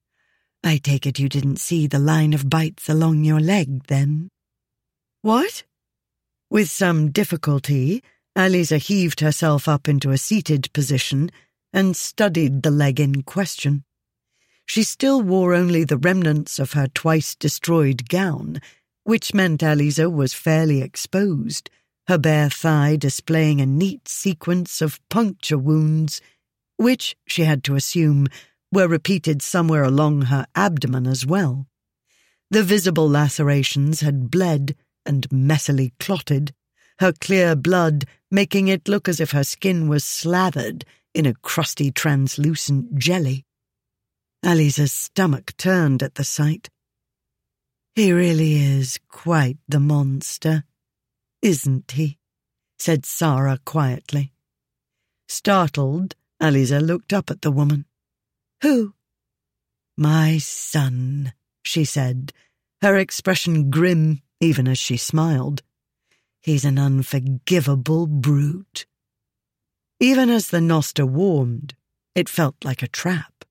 "I take it you didn't see the line of bites along your leg, then?" "What?" With some difficulty, Aliza heaved herself up into a seated position and studied the leg in question. She still wore only the remnants of her twice-destroyed gown, which meant Aliza was fairly exposed, her bare thigh displaying a neat sequence of puncture wounds, which, she had to assume, were repeated somewhere along her abdomen as well. The visible lacerations had bled and messily clotted, her clear blood making it look as if her skin was slathered in a crusty translucent jelly. Aliza's stomach turned at the sight. "He really is quite the monster, isn't he?" said Sara quietly. Startled, Aliza looked up at the woman. "Who?" "My son," she said, her expression grim even as she smiled. "He's an unforgivable brute." Even as the Noster warmed, it felt like a trap.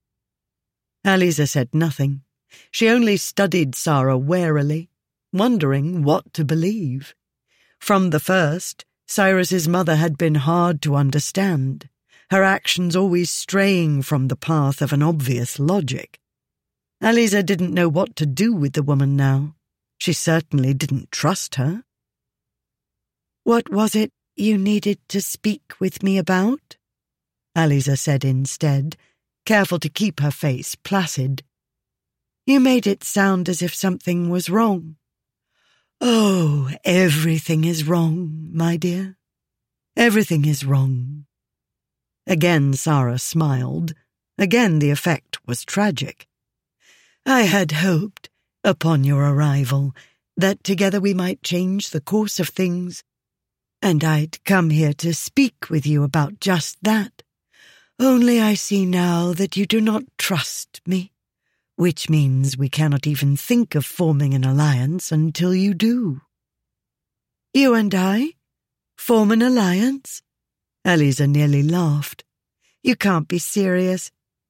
Aliza said nothing. She only studied Sara warily, wondering what to believe. From the first, Cyrus's mother had been hard to understand, her actions always straying from the path of an obvious logic. Aliza didn't know what to do with the woman now. She certainly didn't trust her. "What was it you needed to speak with me about?" Aliza said instead, careful to keep her face placid. You made it sound as if something was wrong. Oh, everything is wrong, my dear. Everything is wrong. Again Sara smiled. Again the effect was tragic. I had hoped, upon your arrival, that together we might change the course of things, and I'd come here to speak with you about just that. Only I see now that you do not trust me, which means we cannot even think of forming an alliance until you do. You and I? Form an alliance? Aliza nearly laughed. You can't be serious.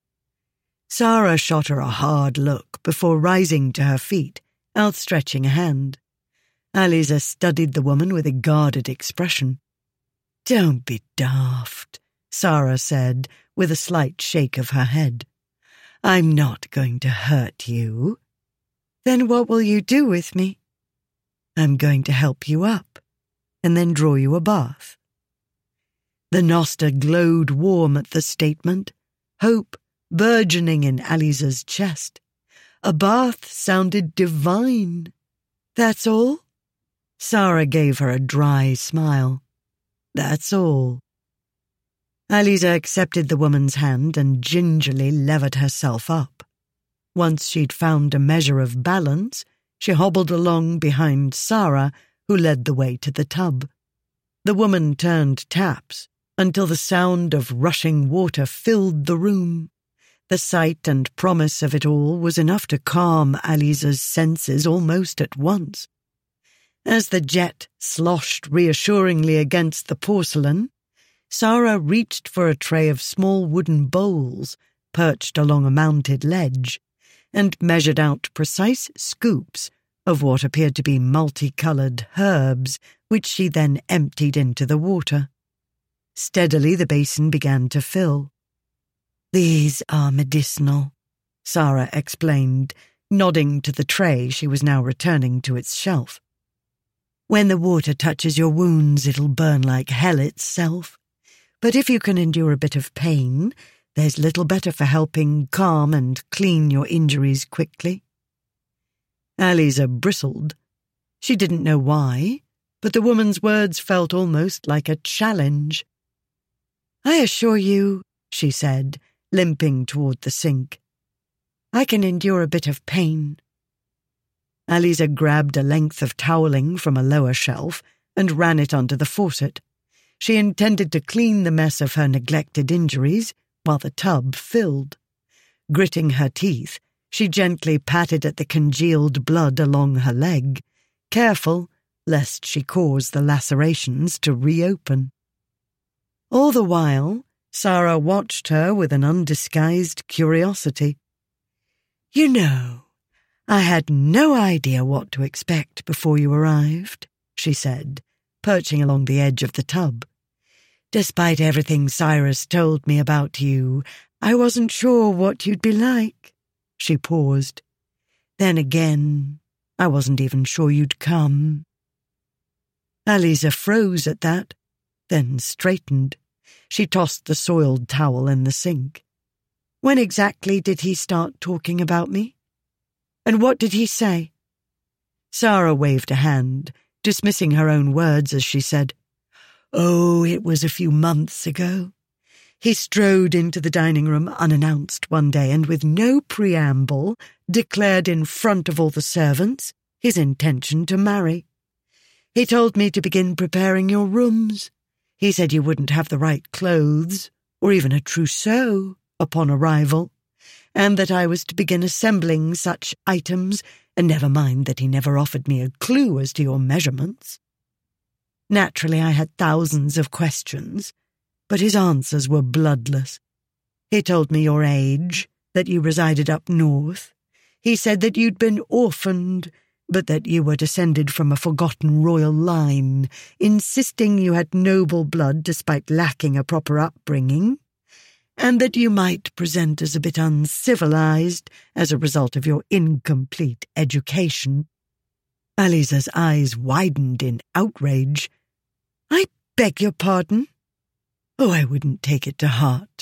Sara shot her a hard look before rising to her feet, outstretching a hand. Aliza studied the woman with a guarded expression. Don't be daft, Sara said, with a slight shake of her head. I'm not going to hurt you. Then what will you do with me? I'm going to help you up, and then draw you a bath. The Noster glowed warm at the statement, hope burgeoning in Aliza's chest. A bath sounded divine. That's all? Sara gave her a dry smile. That's all. Aliza accepted the woman's hand and gingerly levered herself up. Once she'd found a measure of balance, she hobbled along behind Sara, who led the way to the tub. The woman turned taps until the sound of rushing water filled the room. The sight and promise of it all was enough to calm Aliza's senses almost at once. As the jet sloshed reassuringly against the porcelain, Sara reached for a tray of small wooden bowls perched along a mounted ledge and measured out precise scoops of what appeared to be multicoloured herbs, which she then emptied into the water. Steadily the basin began to fill. These are medicinal, Sara explained, nodding to the tray she was now returning to its shelf. When the water touches your wounds, it'll burn like hell itself. But if you can endure a bit of pain, there's little better for helping calm and clean your injuries quickly. Aliza bristled. She didn't know why, but the woman's words felt almost like a challenge. I assure you, she said, limping toward the sink, I can endure a bit of pain. Aliza grabbed a length of toweling from a lower shelf and ran it onto the faucet. She intended to clean the mess of her neglected injuries while the tub filled. Gritting her teeth, she gently patted at the congealed blood along her leg, careful lest she cause the lacerations to reopen. All the while, Sara watched her with an undisguised curiosity. You know, I had no idea what to expect before you arrived, she said, perching along the edge of the tub. Despite everything Cyrus told me about you, I wasn't sure what you'd be like. She paused. Then again, I wasn't even sure you'd come. Aliza froze at that, then straightened. She tossed the soiled towel in the sink. When exactly did he start talking about me? And what did he say? Sara waved a hand, dismissing her own words as she said, Oh, it was a few months ago. He strode into the dining room unannounced one day and with no preamble declared in front of all the servants his intention to marry. He told me to begin preparing your rooms. He said you wouldn't have the right clothes, or even a trousseau, upon arrival, and that I was to begin assembling such items, and never mind that he never offered me a clue as to your measurements. Naturally, I had thousands of questions, but his answers were bloodless. He told me your age, that you resided up north. He said that you'd been orphaned, but that you were descended from a forgotten royal line, insisting you had noble blood despite lacking a proper upbringing, and that you might present as a bit uncivilized as a result of your incomplete education. Aliza's eyes widened in outrage. I beg your pardon? Oh, I wouldn't take it to heart,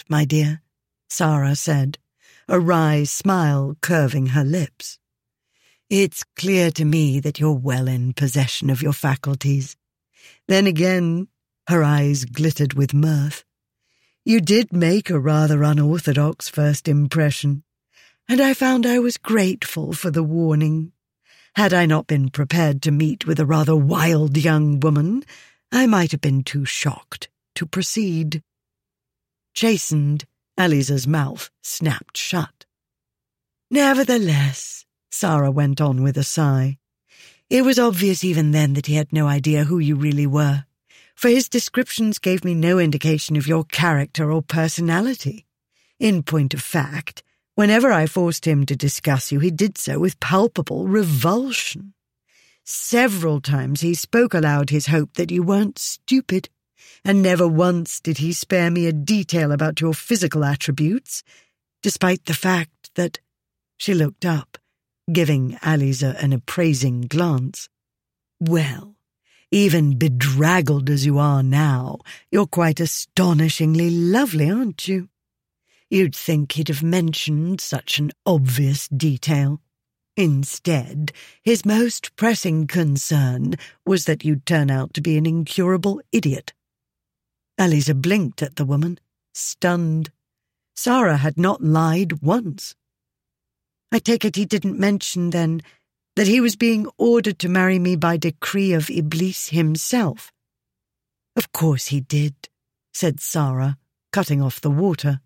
my dear," Sarah said, a wry smile curving her lips. "It's clear to me that you're well in possession of your faculties. Then again," her eyes glittered with mirth, "you did make a rather unorthodox first impression, and I found I was grateful for the warning. Had I not been prepared to meet with a rather wild young woman, I might have been too shocked to proceed." Chastened, Aliza's mouth snapped shut. "Nevertheless," Sarah went on with a sigh, "it was obvious even then that he had no idea who you really were, for his descriptions gave me no indication of your character or personality. In point of fact, whenever I forced him to discuss you, he did so with palpable revulsion. Several times he spoke aloud his hope that you weren't stupid, and never once did he spare me a detail about your physical attributes, despite the fact that—" She looked up, giving Aliza an appraising glance. "Well, even bedraggled as you are now, you're quite astonishingly lovely, aren't you? You'd think he'd have mentioned such an obvious detail. Instead, his most pressing concern was that you'd turn out to be an incurable idiot." Aliza blinked at the woman, stunned. Sarah had not lied once. "I take it he didn't mention, then, that he was being ordered to marry me by decree of Iblis himself?" "Of course he did," said Sarah, cutting off the water.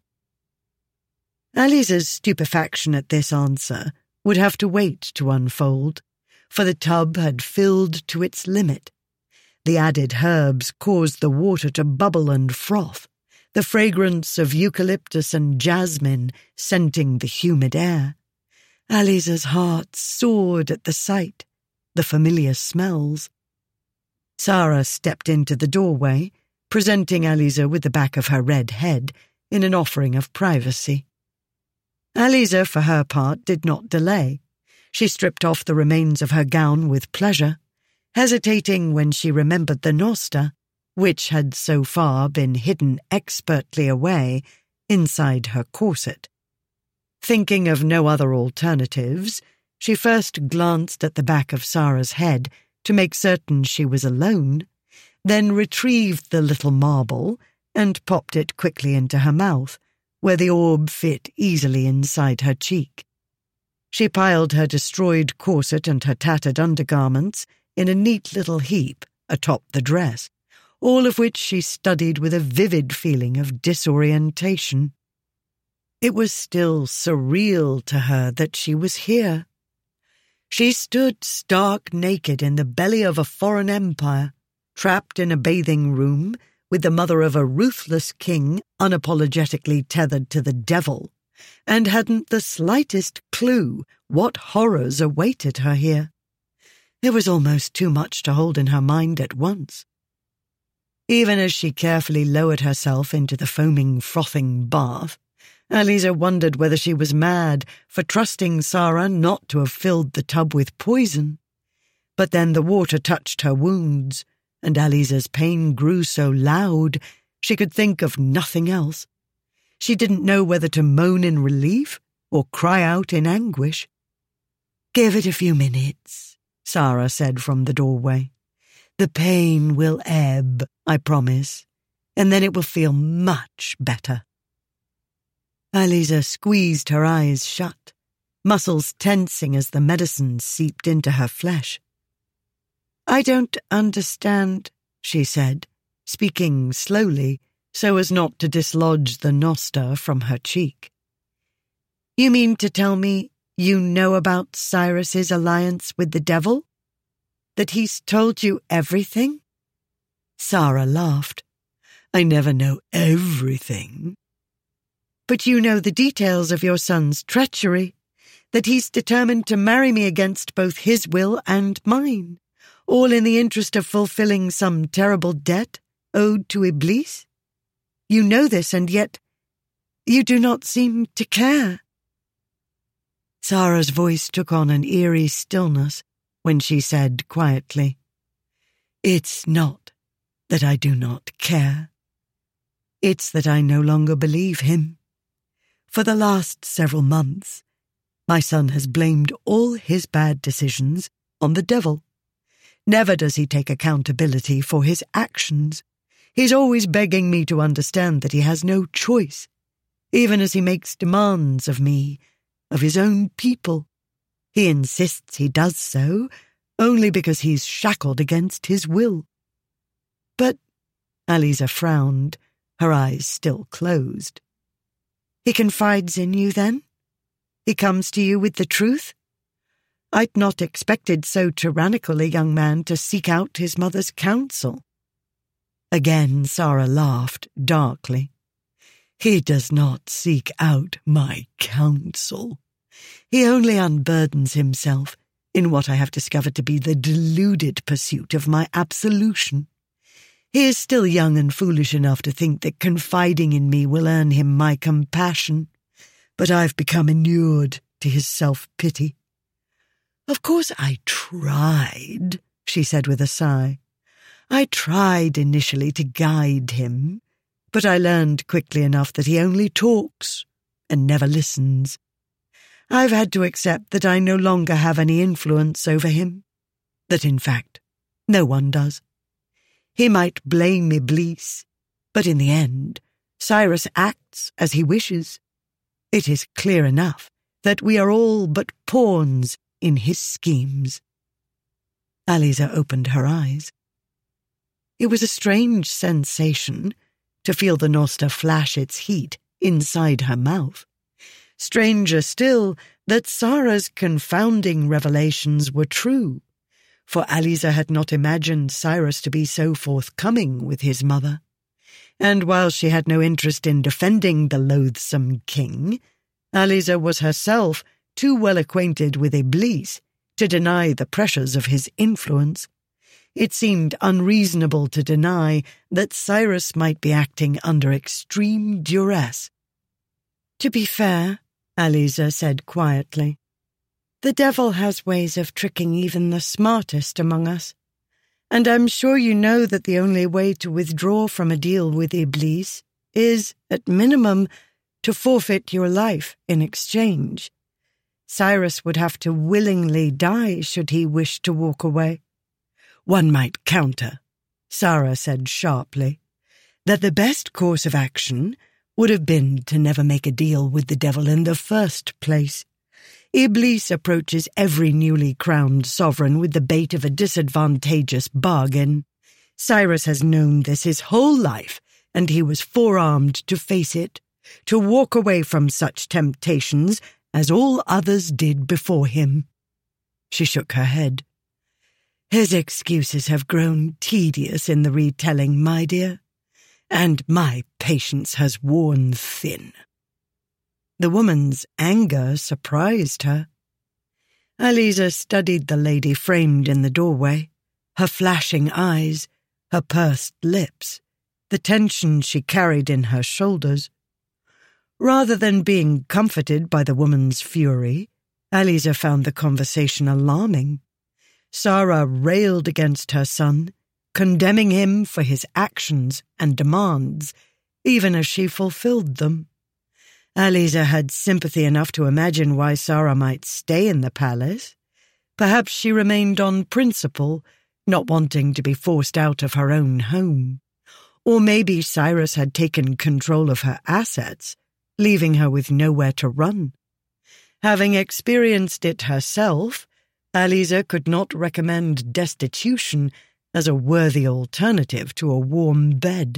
Aliza's stupefaction at this answer would have to wait to unfold, for the tub had filled to its limit. The added herbs caused the water to bubble and froth, the fragrance of eucalyptus and jasmine scenting the humid air. Aliza's heart soared at the sight, the familiar smells. Sarah stepped into the doorway, presenting Aliza with the back of her red head in an offering of privacy. Aliza, for her part, did not delay. She stripped off the remains of her gown with pleasure, hesitating when she remembered the nosta, which had so far been hidden expertly away inside her corset. Thinking of no other alternatives, she first glanced at the back of Sarah's head to make certain she was alone, then retrieved the little marble and popped it quickly into her mouth, where the orb fit easily inside her cheek. She piled her destroyed corset and her tattered undergarments in a neat little heap atop the dress, all of which she studied with a vivid feeling of disorientation. It was still surreal to her that she was here. She stood stark naked in the belly of a foreign empire, trapped in a bathing room with the mother of a ruthless king unapologetically tethered to the devil, and hadn't the slightest clue what horrors awaited her here. It was almost too much to hold in her mind at once. Even as she carefully lowered herself into the foaming, frothing bath, Aliza wondered whether she was mad for trusting Sarah not to have filled the tub with poison. But then the water touched her wounds, and Aliza's pain grew so loud she could think of nothing else. She didn't know whether to moan in relief or cry out in anguish. "Give it a few minutes," Sarah said from the doorway. "The pain will ebb, I promise, and then it will feel much better." Aliza squeezed her eyes shut, muscles tensing as the medicine seeped into her flesh. "I don't understand," she said, speaking slowly so as not to dislodge the nosta from her cheek. "You mean to tell me you know about Cyrus's alliance with the devil? That he's told you everything?" Sarah laughed. "I never know everything." "But you know the details of your son's treachery, that he's determined to marry me against both his will and mine, all in the interest of fulfilling some terrible debt owed to Iblis? You know this, and yet you do not seem to care." Sarah's voice took on an eerie stillness when she said quietly, "It's not that I do not care. It's that I no longer believe him. For the last several months, my son has blamed all his bad decisions on the devil. Never does he take accountability for his actions. He's always begging me to understand that he has no choice, even as he makes demands of me, of his own people. He insists he does so only because he's shackled against his will. But Aliza frowned, her eyes still closed. He confides in you, then? He comes to you with the truth? I'd not expected so tyrannical a young man to seek out his mother's counsel. Again Sara laughed darkly. He does not seek out my counsel. He only unburdens himself in what I have discovered to be the deluded pursuit of my absolution. He is still young and foolish enough to think that confiding in me will earn him my compassion, but I've become inured to his self-pity. Of course I tried, she said with a sigh. I tried initially to guide him, but I learned quickly enough that he only talks and never listens. I've had to accept that I no longer have any influence over him, that in fact no one does. He might blame Iblis, but in the end Cyrus acts as he wishes. It is clear enough that we are all but pawns in his schemes. Aliza opened her eyes. It was a strange sensation to feel the noster flash its heat inside her mouth. Stranger still that Sara's confounding revelations were true, for Aliza had not imagined Cyrus to be so forthcoming with his mother. And while she had no interest in defending the loathsome king, Aliza was herself too well acquainted with Iblis to deny the pressures of his influence. It seemed unreasonable to deny that Cyrus might be acting under extreme duress. To be fair, Aliza said quietly, the devil has ways of tricking even the smartest among us, and I'm sure you know that the only way to withdraw from a deal with Iblis is, at minimum, to forfeit your life in exchange. Cyrus would have to willingly die should he wish to walk away. One might counter, Sara said sharply, that the best course of action would have been to never make a deal with the devil in the first place. Iblis approaches every newly crowned sovereign with the bait of a disadvantageous bargain. Cyrus has known this his whole life, and he was forearmed to face it, to walk away from such temptations as all others did before him. She shook her head. His excuses have grown tedious in the retelling, my dear, and my patience has worn thin. The woman's anger surprised her. Aliza studied the lady framed in the doorway, her flashing eyes, her pursed lips, the tension she carried in her shoulders. Rather than being comforted by the woman's fury, Aliza found the conversation alarming. Sara railed against her son, condemning him for his actions and demands, even as she fulfilled them. Aliza had sympathy enough to imagine why Sara might stay in the palace. Perhaps she remained on principle, not wanting to be forced out of her own home. Or maybe Cyrus had taken control of her assets, leaving her with nowhere to run. Having experienced it herself, Aliza could not recommend destitution as a worthy alternative to a warm bed.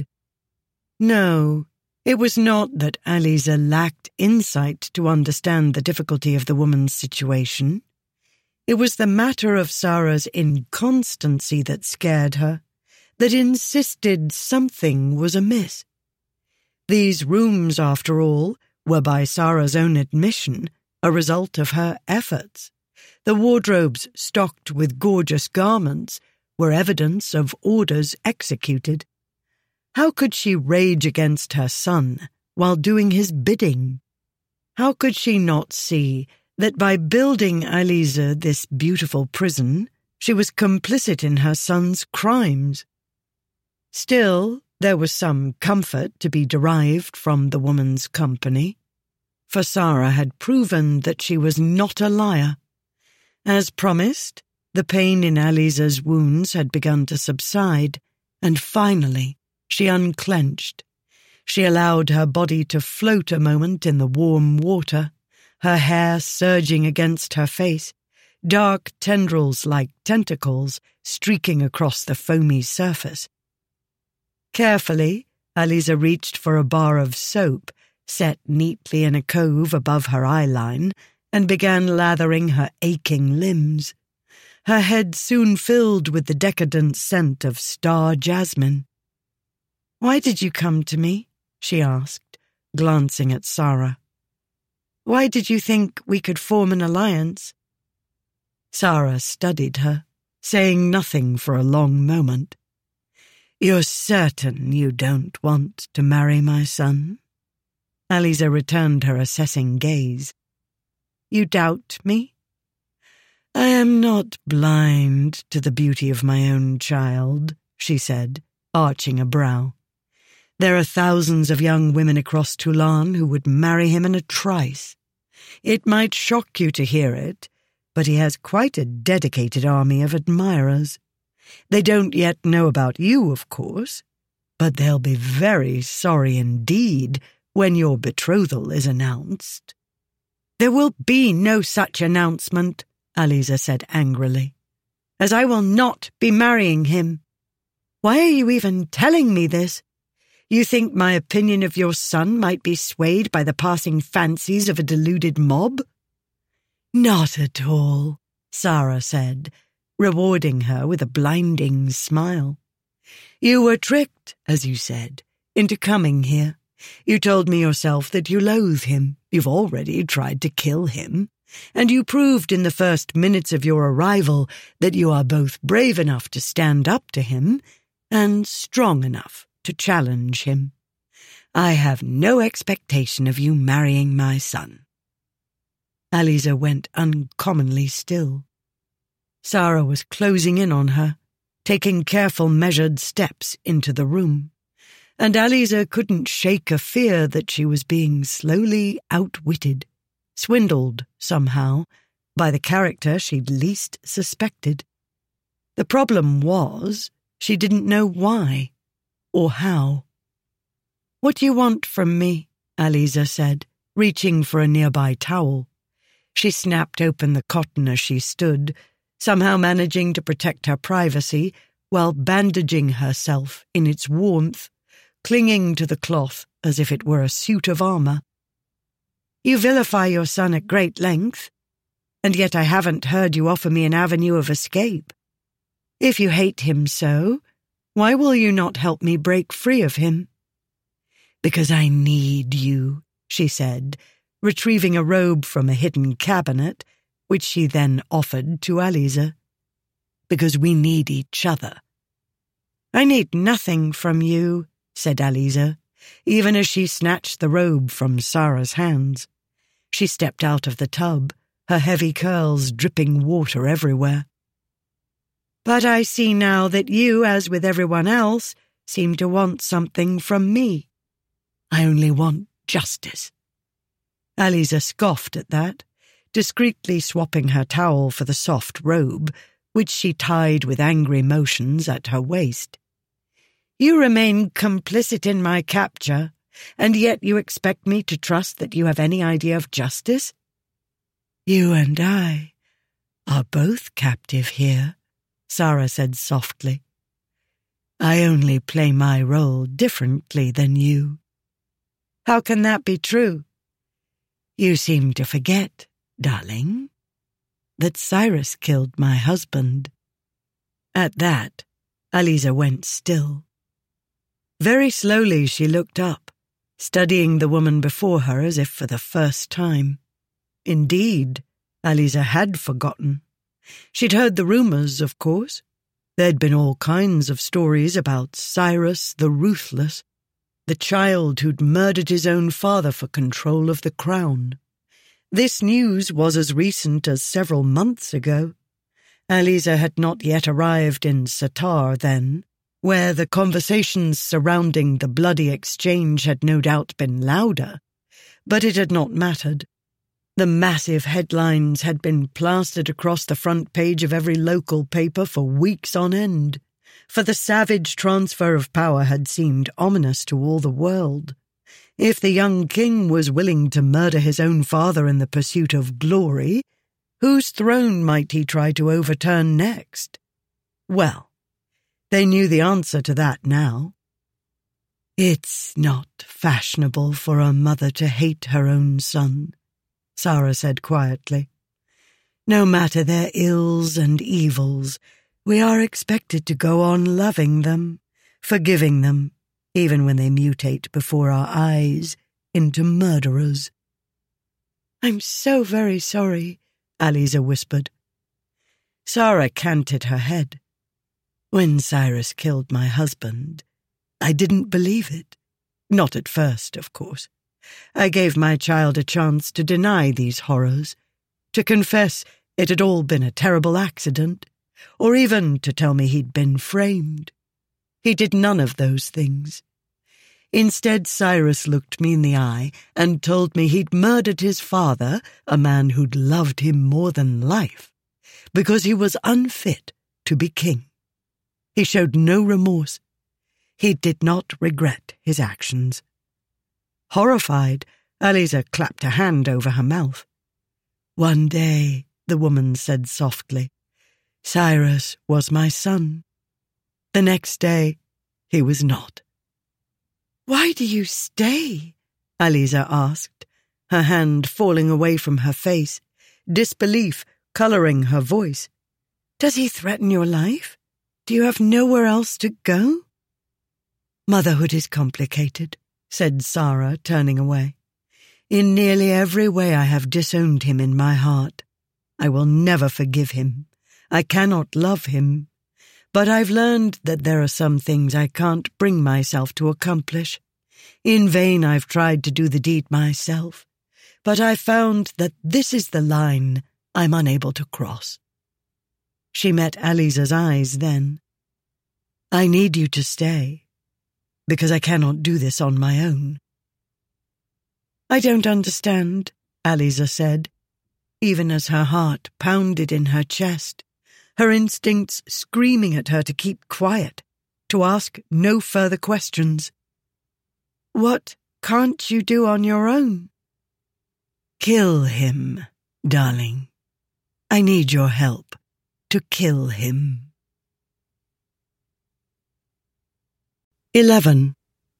No, it was not that Aliza lacked insight to understand the difficulty of the woman's situation. It was the matter of Sara's inconstancy that scared her, that insisted something was amiss. These rooms, after all, were by Sara's own admission a result of her efforts. The wardrobes stocked with gorgeous garments were evidence of orders executed. How could she rage against her son while doing his bidding? How could she not see that by building Aliza this beautiful prison, she was complicit in her son's crimes? Still, There was some comfort to be derived from the woman's company, for Sara had proven that she was not a liar. As promised, the pain in Aliza's wounds had begun to subside, and finally she unclenched. She allowed her body to float a moment in the warm water, her hair surging against her face, dark tendrils like tentacles streaking across the foamy surface. Carefully, Aliza reached for a bar of soap set neatly in a cove above her eyeline and began lathering her aching limbs. Her head soon filled with the decadent scent of star jasmine. "Why did you come to me?" she asked, glancing at Sara. "Why did you think we could form an alliance?" Sara studied her, saying nothing for a long moment. "You're certain you don't want to marry my son?" Aliza returned her assessing gaze. "You doubt me?" "I am not blind to the beauty of my own child," she said, arching a brow. "There are thousands of young women across Toulon who would marry him in a trice. It might shock you to hear it, but he has quite a dedicated army of admirers. They don't yet know about you, of course, but they'll be very sorry indeed when your betrothal is announced." "There will be no such announcement," Aliza said angrily, "as I will not be marrying him. Why are you even telling me this? You think my opinion of your son might be swayed by the passing fancies of a deluded mob?" "Not at all," Sara said, rewarding her with a blinding smile. "You were tricked, as you said, into coming here. You told me yourself that you loathe him. You've already tried to kill him. And you proved in the first minutes of your arrival that you are both brave enough to stand up to him and strong enough to challenge him. I have no expectation of you marrying my son." Aliza went uncommonly still. Sara was closing in on her, taking careful measured steps into the room, and Aliza couldn't shake a fear that she was being slowly outwitted, swindled somehow, by the character she'd least suspected. The problem was, she didn't know why or how. "What do you want from me?" Aliza said, reaching for a nearby towel. She snapped open the cotton as she stood, somehow managing to protect her privacy while bandaging herself in its warmth, clinging to the cloth as if it were a suit of armor. "You vilify your son at great length, and yet I haven't heard you offer me an avenue of escape. If you hate him so, why will you not help me break free of him?" "Because I need you," she said, retrieving a robe from a hidden cabinet, which she then offered to Aliza. "Because we need each other." "I need nothing from you," said Aliza, even as she snatched the robe from Sara's hands. She stepped out of the tub, her heavy curls dripping water everywhere. "But I see now that you, as with everyone else, seem to want something from me." "I only want justice." Aliza scoffed at that, discreetly swapping her towel for the soft robe, which she tied with angry motions at her waist. "You remain complicit in my capture, and yet you expect me to trust that you have any idea of justice?" "You and I are both captive here," Sara said softly. "I only play my role differently than you." "How can that be true?" "You seem to forget, darling, that Cyrus killed my husband." At that, Aliza went still. Very slowly she looked up, studying the woman before her as if for the first time. Indeed, Aliza had forgotten. She'd heard the rumors, of course. There'd been all kinds of stories about Cyrus the Ruthless, the child who'd murdered his own father for control of the crown. This news was as recent as several months ago. Aliza had not yet arrived in Satar then, where the conversations surrounding the bloody exchange had no doubt been louder, but it had not mattered. The massive headlines had been plastered across the front page of every local paper for weeks on end, for the savage transfer of power had seemed ominous to all the world. If the young king was willing to murder his own father in the pursuit of glory, whose throne might he try to overturn next? Well, they knew the answer to that now. "It's not fashionable for a mother to hate her own son," Sara said quietly. "No matter their ills and evils, we are expected to go on loving them, forgiving them, even when they mutate before our eyes into murderers." "I'm so very sorry," Aliza whispered. Sara canted her head. "When Cyrus killed my husband, I didn't believe it. Not at first, of course. I gave my child a chance to deny these horrors, to confess it had all been a terrible accident, or even to tell me he'd been framed. He did none of those things. Instead, Cyrus looked me in the eye and told me he'd murdered his father, a man who'd loved him more than life, because he was unfit to be king. He showed no remorse. He did not regret his actions." Horrified, Aliza clapped a hand over her mouth. "One day," the woman said softly, "Cyrus was my son. The next day, he was not." "Why do you stay?" Aliza asked, her hand falling away from her face, disbelief colouring her voice. "Does he threaten your life? Do you have nowhere else to go?" "Motherhood is complicated," said Sara, turning away. "In nearly every way I have disowned him in my heart. I will never forgive him. I cannot love him. But I've learned that there are some things I can't bring myself to accomplish. In vain I've tried to do the deed myself, but I've found that this is the line I'm unable to cross." She met Aliza's eyes then. "I need you to stay, because I cannot do this on my own." "I don't understand," Aliza said, even as her heart pounded in her chest, her instincts screaming at her to keep quiet, to ask no further questions. "What can't you do on your own?" "Kill him, darling. I need your help to kill him." Eleven.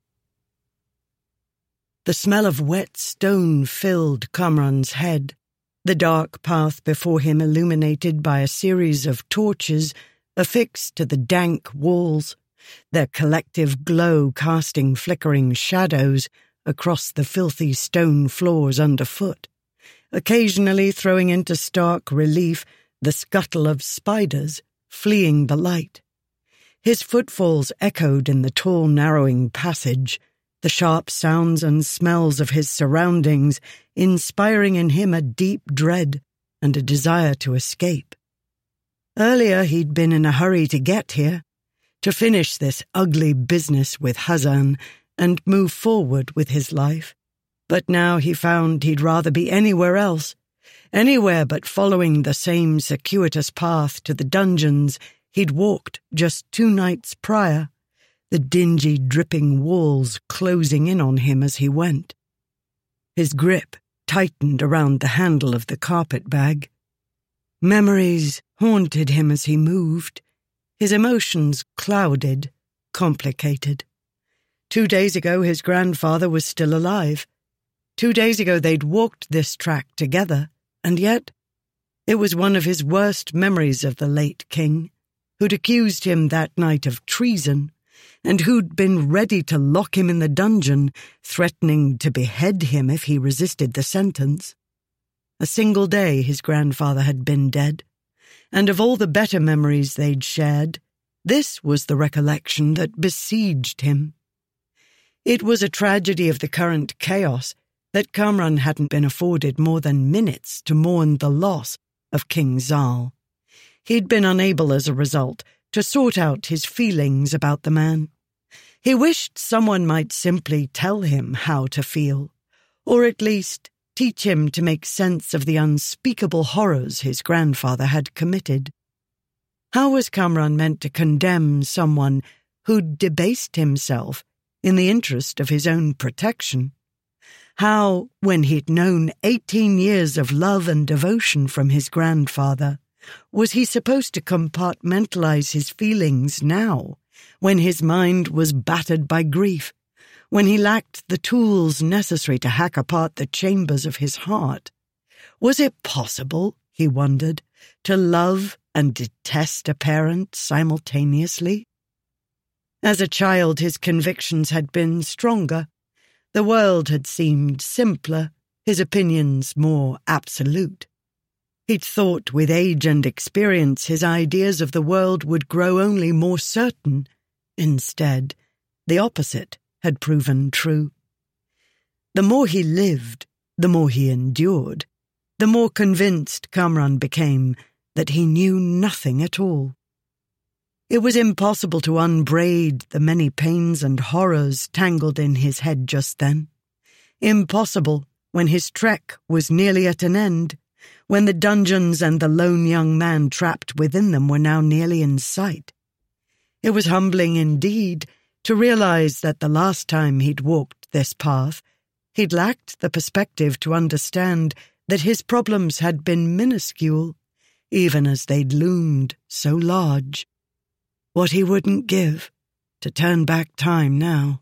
The smell of wet stone filled Kamran's head, the dark path before him illuminated by a series of torches affixed to the dank walls, their collective glow casting flickering shadows across the filthy stone floors underfoot, occasionally throwing into stark relief the scuttle of spiders fleeing the light. His footfalls echoed in the tall, narrowing passage, the sharp sounds and smells of his surroundings inspiring in him a deep dread and a desire to escape. Earlier he'd been in a hurry to get here, to finish this ugly business with Hazan and move forward with his life. But now he found he'd rather be anywhere else, anywhere but following the same circuitous path to the dungeons he'd walked just two nights prior, the dingy, dripping walls closing in on him as he went. His grip tightened around the handle of the carpet bag. Memories haunted him as he moved, his emotions clouded, complicated. Two days ago his grandfather was still alive. Two days ago they'd walked this track together, and yet it was one of his worst memories of the late king, who'd accused him that night of treason, and who'd been ready to lock him in the dungeon, threatening to behead him if he resisted the sentence. A single day his grandfather had been dead, and of all the better memories they'd shared, this was the recollection that besieged him. It was a tragedy of the current chaos that Kamran hadn't been afforded more than minutes to mourn the loss of King Zal. He'd been unable as a result to sort out his feelings about the man. He wished someone might simply tell him how to feel, or at least teach him to make sense of the unspeakable horrors his grandfather had committed. How was Kamran meant to condemn someone who'd debased himself in the interest of his own protection? How, when he'd known eighteen years of love and devotion from his grandfather, was he supposed to compartmentalize his feelings now, when his mind was battered by grief, when he lacked the tools necessary to hack apart the chambers of his heart? Was it possible, he wondered, to love and detest a parent simultaneously? As a child, his convictions had been stronger. The world had seemed simpler, his opinions more absolute. He'd thought with age and experience his ideas of the world would grow only more certain. Instead, the opposite had proven true. The more he lived, the more he endured, the more convinced Kamran became that he knew nothing at all. It was impossible to unbraid the many pains and horrors tangled in his head just then. Impossible when his trek was nearly at an end, when the dungeons and the lone young man trapped within them were now nearly in sight. It was humbling indeed to realize that the last time he'd walked this path, he'd lacked the perspective to understand that his problems had been minuscule, even as they'd loomed so large. What he wouldn't give to turn back time now.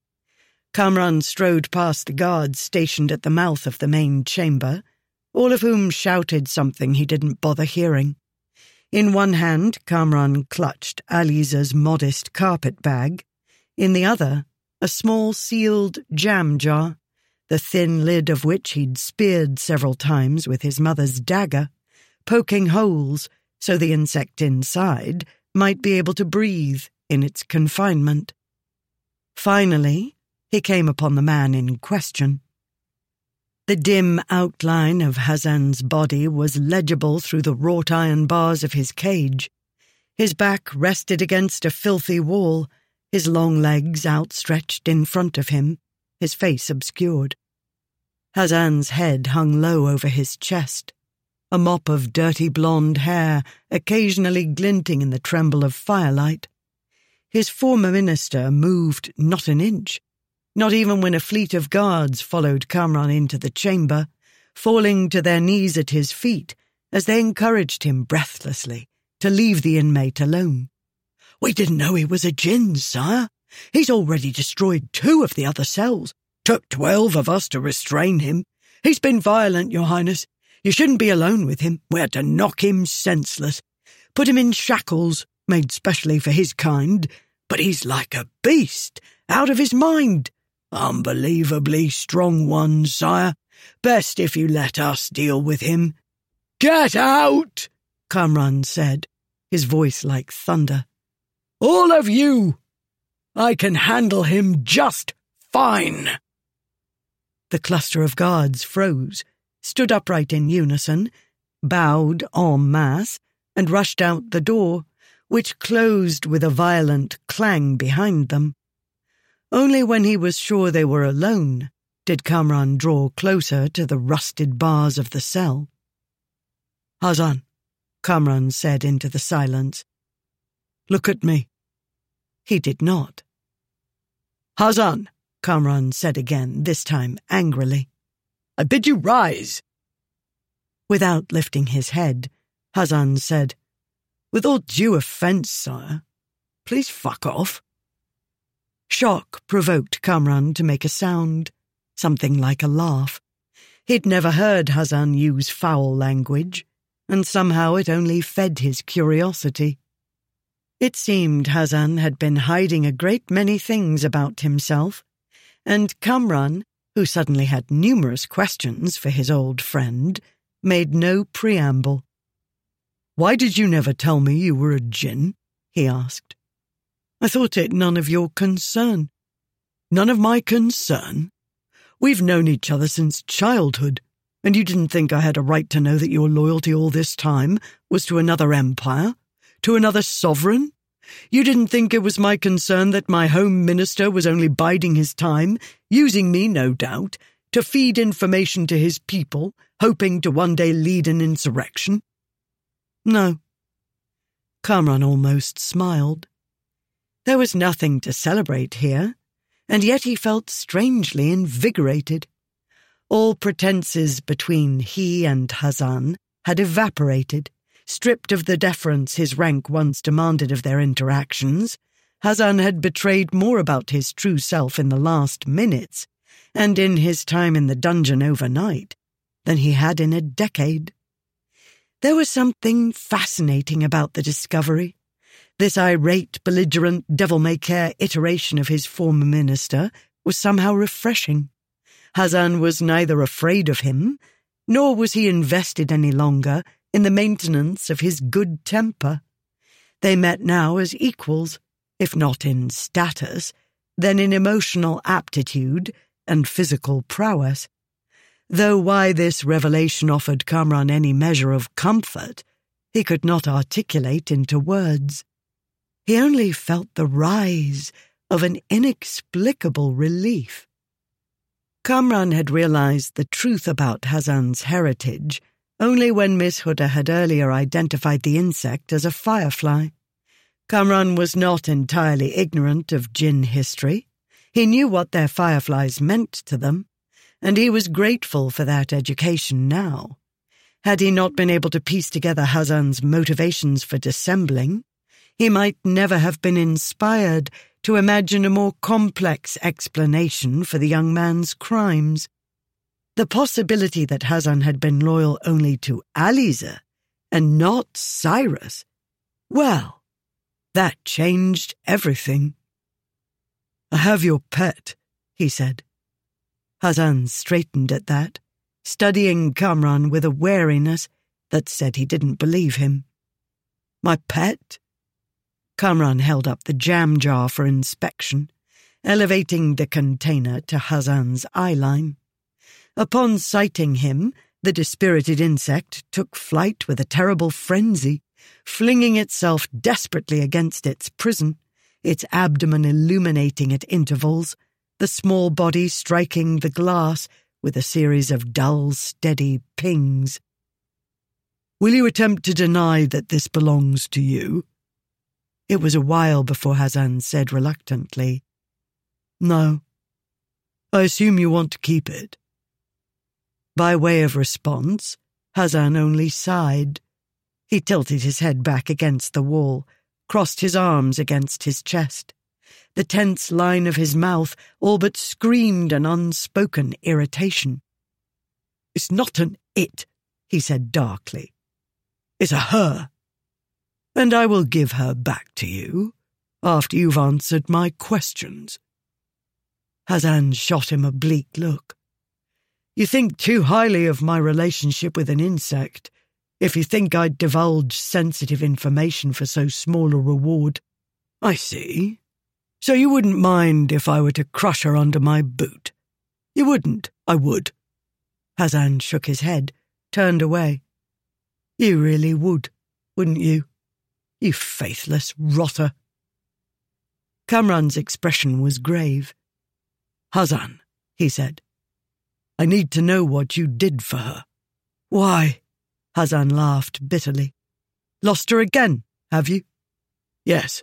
Kamran strode past the guards stationed at the mouth of the main chamber, all of whom shouted something he didn't bother hearing. In one hand, Kamran clutched Aliza's modest carpet bag. In the other, a small sealed jam jar, the thin lid of which he'd speared several times with his mother's dagger, poking holes so the insect inside might be able to breathe in its confinement. Finally, he came upon the man in question. The dim outline of Hassan's body was legible through the wrought iron bars of his cage. His back rested against a filthy wall, his long legs outstretched in front of him, his face obscured. Hassan's head hung low over his chest, a mop of dirty blonde hair occasionally glinting in the tremble of firelight. His former minister moved not an inch, not even when a fleet of guards followed Kamran into the chamber, falling to their knees at his feet as they encouraged him breathlessly to leave the inmate alone. "We didn't know he was a jinn, sire. He's already destroyed two of the other cells. Took twelve of us to restrain him. He's been violent, Your Highness. You shouldn't be alone with him. We had to knock him senseless. Put him in shackles, made specially for his kind. But he's like a beast, out of his mind. Unbelievably strong one, sire. Best if you let us deal with him." "Get out!" Kamran said, his voice like thunder. "All of you! I can handle him just fine." The cluster of guards froze, stood upright in unison, bowed en masse, and rushed out the door, which closed with a violent clang behind them. Only when he was sure they were alone did Kamran draw closer to the rusted bars of the cell. "Hassan," Kamran said into the silence. "Look at me." He did not. "Hassan," Kamran said again, this time angrily. "I bid you rise." Without lifting his head, Hassan said, "With all due offence, sire, please fuck off." Shock provoked Kamran to make a sound, something like a laugh. He'd never heard Hassan use foul language, and somehow it only fed his curiosity. It seemed Hassan had been hiding a great many things about himself, and Kamran, who suddenly had numerous questions for his old friend, made no preamble. "Why did you never tell me you were a jinn?" he asked. "I thought it none of your concern." "None of my concern? We've known each other since childhood, and you didn't think I had a right to know that your loyalty all this time was to another empire, To another sovereign? You didn't think it was my concern that my home minister was only biding his time, using me, no doubt, to feed information to his people, hoping to one day lead an insurrection? No. Kamran almost smiled. There was nothing to celebrate here, and yet he felt strangely invigorated. All pretenses between he and Hazan had evaporated. Stripped of the deference his rank once demanded of their interactions, Hazan had betrayed more about his true self in the last minutes, and in his time in the dungeon overnight, than he had in a decade. There was something fascinating about the discovery. This irate, belligerent, devil-may-care iteration of his former minister was somehow refreshing. Hazan was neither afraid of him, nor was he invested any longer in the maintenance of his good temper. They met now as equals, if not in status, then in emotional aptitude and physical prowess. Though why this revelation offered Kamran any measure of comfort, he could not articulate into words. He only felt the rise of an inexplicable relief. Kamran had realized the truth about Hazan's heritage only when Miss Huda had earlier identified the insect as a firefly. Kamran was not entirely ignorant of jinn history. He knew what their fireflies meant to them, and he was grateful for that education now. Had he not been able to piece together Hazan's motivations for dissembling, he might never have been inspired to imagine a more complex explanation for the young man's crimes. The possibility that Hazan had been loyal only to Aliza and not Cyrus, well, that changed everything. "I have your pet," he said. Hazan straightened at that, studying Kamran with a wariness that said he didn't believe him. "My pet?" Kamran held up the jam jar for inspection, elevating the container to Hazan's eyeline. Upon sighting him, the dispirited insect took flight with a terrible frenzy, flinging itself desperately against its prison, its abdomen illuminating at intervals, the small body striking the glass with a series of dull, steady pings. "Will you attempt to deny that this belongs to you?" It was a while before Hazan said reluctantly, "No. I assume you want to keep it." By way of response, Hazan only sighed. He tilted his head back against the wall, crossed his arms against his chest. The tense line of his mouth all but screamed an unspoken irritation. "It's not an it," he said darkly. "It's a her. And I will give her back to you after you've answered my questions." Hazan shot him a bleak look. "You think too highly of my relationship with an insect if you think I'd divulge sensitive information for so small a reward. I see. So you wouldn't mind if I were to crush her under my boot? You wouldn't, I would." Hazan shook his head, turned away. "You really would, wouldn't you? You faithless rotter." Kamran's expression was grave. "Hazan," he said, "I need to know what you did for her." "Why?" Hazan laughed bitterly. "Lost her again, have you?" "Yes."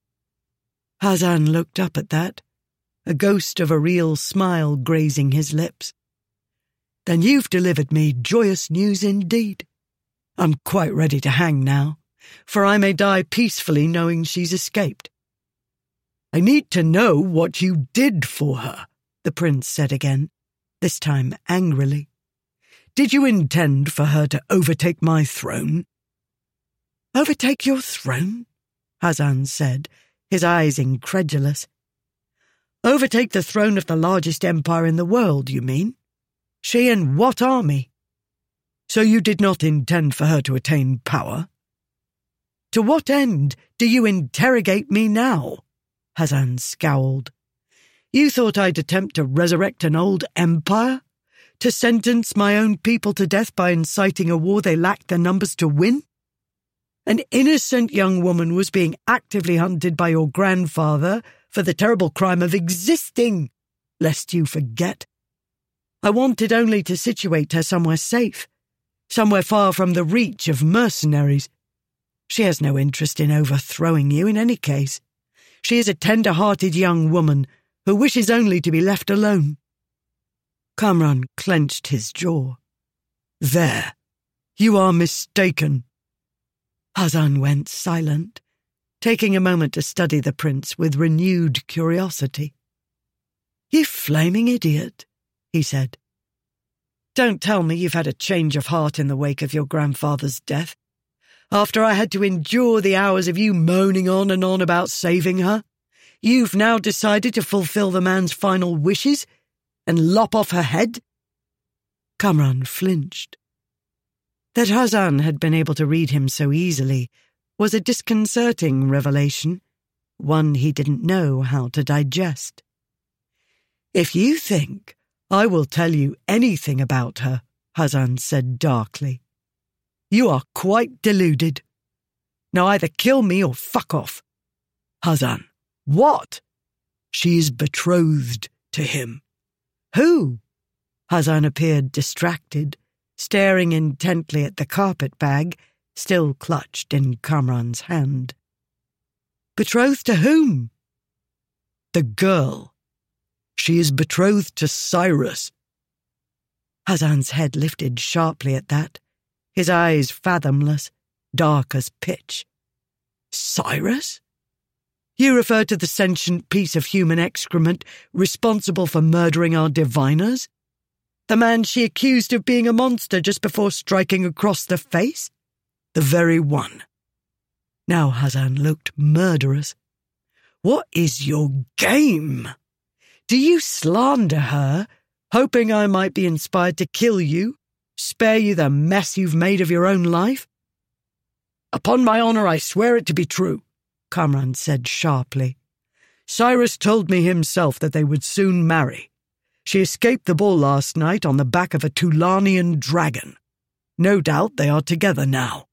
Hazan looked up at that, a ghost of a real smile grazing his lips. "Then you've delivered me joyous news indeed. I'm quite ready to hang now, for I may die peacefully knowing she's escaped." "I need to know what you did for her," the prince said again, this time angrily. "Did you intend for her to overtake my throne?" "Overtake your throne?" Hazan said, his eyes incredulous. "Overtake the throne of the largest empire in the world, you mean? She and what army? So you did not intend for her to attain power? To what end do you interrogate me now?" Hazan scowled. "You thought I'd attempt to resurrect an old empire? To sentence my own people to death by inciting a war they lacked the numbers to win?" An innocent young woman was being actively hunted by your grandfather for the terrible crime of existing, lest you forget. I wanted only to situate her somewhere safe, somewhere far from the reach of mercenaries. She has no interest in overthrowing you in any case. She is a tender-hearted young woman who wishes only to be left alone. Kamran clenched his jaw. There, you are mistaken. Hazan went silent, taking a moment to study the prince with renewed curiosity. You flaming idiot, he said. Don't tell me you've had a change of heart in the wake of your grandfather's death, after I had to endure the hours of you moaning on and on about saving her. You've now decided to fulfill the man's final wishes and lop off her head? Kamran flinched. That Hazan had been able to read him so easily was a disconcerting revelation, one he didn't know how to digest. If you think I will tell you anything about her, Hazan said darkly, you are quite deluded. Now either kill me or fuck off. Hazan, what? She is betrothed to him. Who? Hazan appeared distracted, staring intently at the carpet bag, still clutched in Kamran's hand. Betrothed to whom? The girl. She is betrothed to Cyrus. Hazan's head lifted sharply at that, his eyes fathomless, dark as pitch. Cyrus? You refer to the sentient piece of human excrement responsible for murdering our diviners? The man she accused of being a monster just before striking across the face? The very one. Now Hazan looked murderous. What is your game? Do you slander her, hoping I might be inspired to kill you, spare you the mess you've made of your own life? Upon my honor, I swear it to be true, Kamran said sharply. Cyrus told me himself that they would soon marry. She escaped the ball last night on the back of a Tulanian dragon. No doubt they are together now.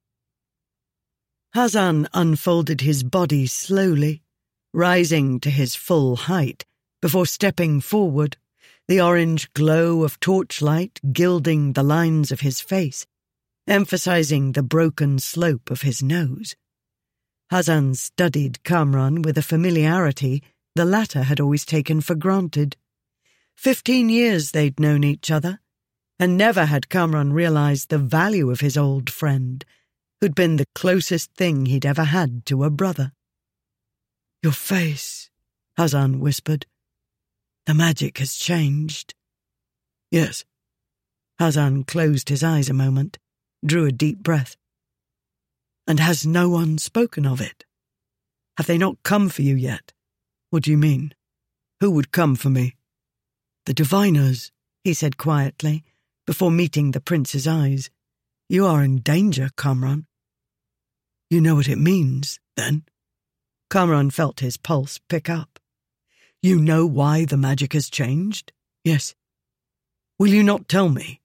Hazan unfolded his body slowly, rising to his full height, before stepping forward, the orange glow of torchlight gilding the lines of his face, emphasizing the broken slope of his nose. Hazan studied Kamran with a familiarity the latter had always taken for granted. Fifteen years they'd known each other, and never had Kamran realized the value of his old friend, who'd been the closest thing he'd ever had to a brother. Your face, Hazan whispered. The magic has changed. Yes. Hazan closed his eyes a moment, drew a deep breath. And has no one spoken of it? Have they not come for you yet? What do you mean? Who would come for me? The diviners, he said quietly, before meeting the prince's eyes. You are in danger, Kamran. You know what it means, then? Kamran felt his pulse pick up. You know why the magic has changed? Yes. Will you not tell me?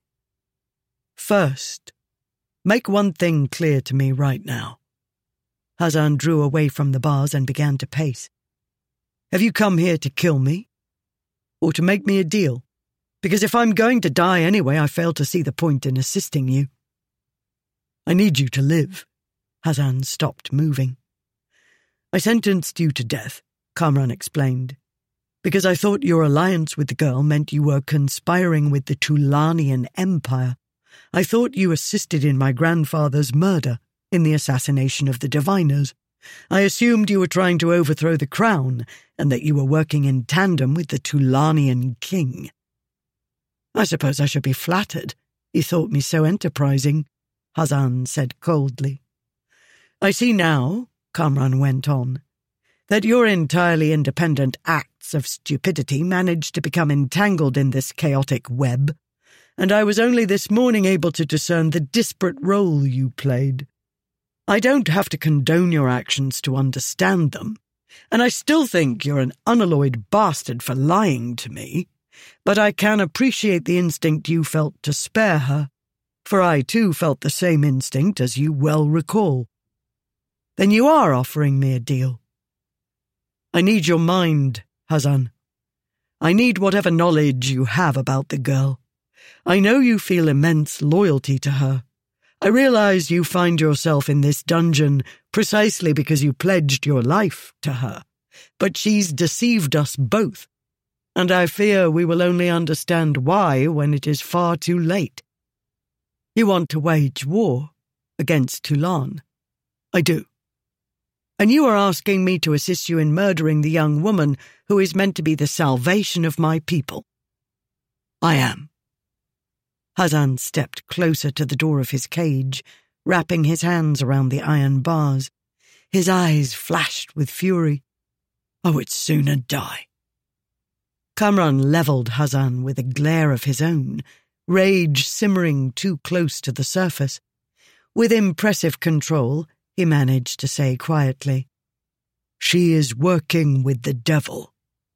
First, make one thing clear to me right now. Hazan drew away from the bars and began to pace. Have you come here to kill me? Or to make me a deal? Because if I'm going to die anyway, I fail to see the point in assisting you. I need you to live. Hazan stopped moving. I sentenced you to death, Kamran explained, because I thought your alliance with the girl meant you were conspiring with the Tulanian Empire. I thought you assisted in my grandfather's murder, in the assassination of the diviners. I assumed you were trying to overthrow the crown, and that you were working in tandem with the Tulanian king. I suppose I should be flattered. You thought me so enterprising, Hazan said coldly. I see now, Kamran went on, that your entirely independent acts of stupidity managed to become entangled in this chaotic web, and I was only this morning able to discern the disparate role you played. I don't have to condone your actions to understand them, and I still think you're an unalloyed bastard for lying to me, but I can appreciate the instinct you felt to spare her, for I too felt the same instinct as you well recall. Then you are offering me a deal. I need your mind, Hazan. I need whatever knowledge you have about the girl. I know you feel immense loyalty to her. I realize you find yourself in this dungeon precisely because you pledged your life to her. But she's deceived us both, and I fear we will only understand why when it is far too late. You want to wage war against Tulan. I do. And you are asking me to assist you in murdering the young woman who is meant to be the salvation of my people. I am. Hazan stepped closer to the door of his cage, wrapping his hands around the iron bars. His eyes flashed with fury. I would sooner die. Kamran levelled Hazan with a glare of his own, rage simmering too close to the surface. With impressive control, he managed to say quietly, She is working with the devil.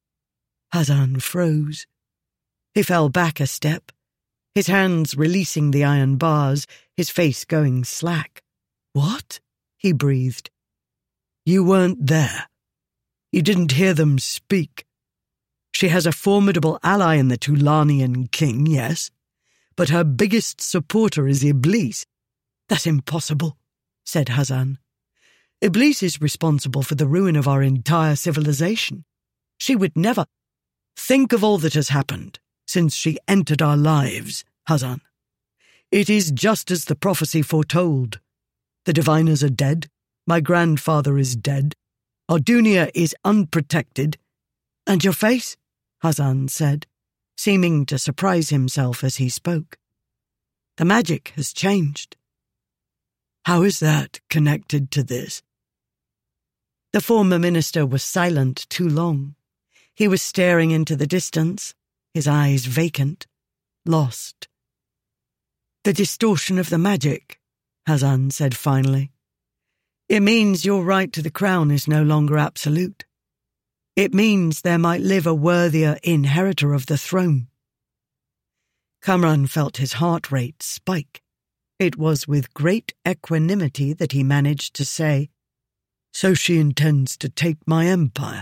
Hazan froze. He fell back a step, his hands releasing the iron bars, his face going slack. What? He breathed. You weren't there. You didn't hear them speak. She has a formidable ally in the Tulanian king, yes, but her biggest supporter is Iblis. That's impossible, said Hazan. Iblis is responsible for the ruin of our entire civilization. She would never... Think of all that has happened since she entered our lives, Hazan. It is just as the prophecy foretold. The diviners are dead. My grandfather is dead. Ardunia is unprotected. And your face? Hazan said, seeming to surprise himself as he spoke. The magic has changed. How is that connected to this? The former minister was silent too long. He was staring into the distance, his eyes vacant, lost. The distortion of the magic, Hazan said finally. It means your right to the crown is no longer absolute. It means there might live a worthier inheritor of the throne. Kamran felt his heart rate spike. It was with great equanimity that he managed to say, So she intends to take my empire.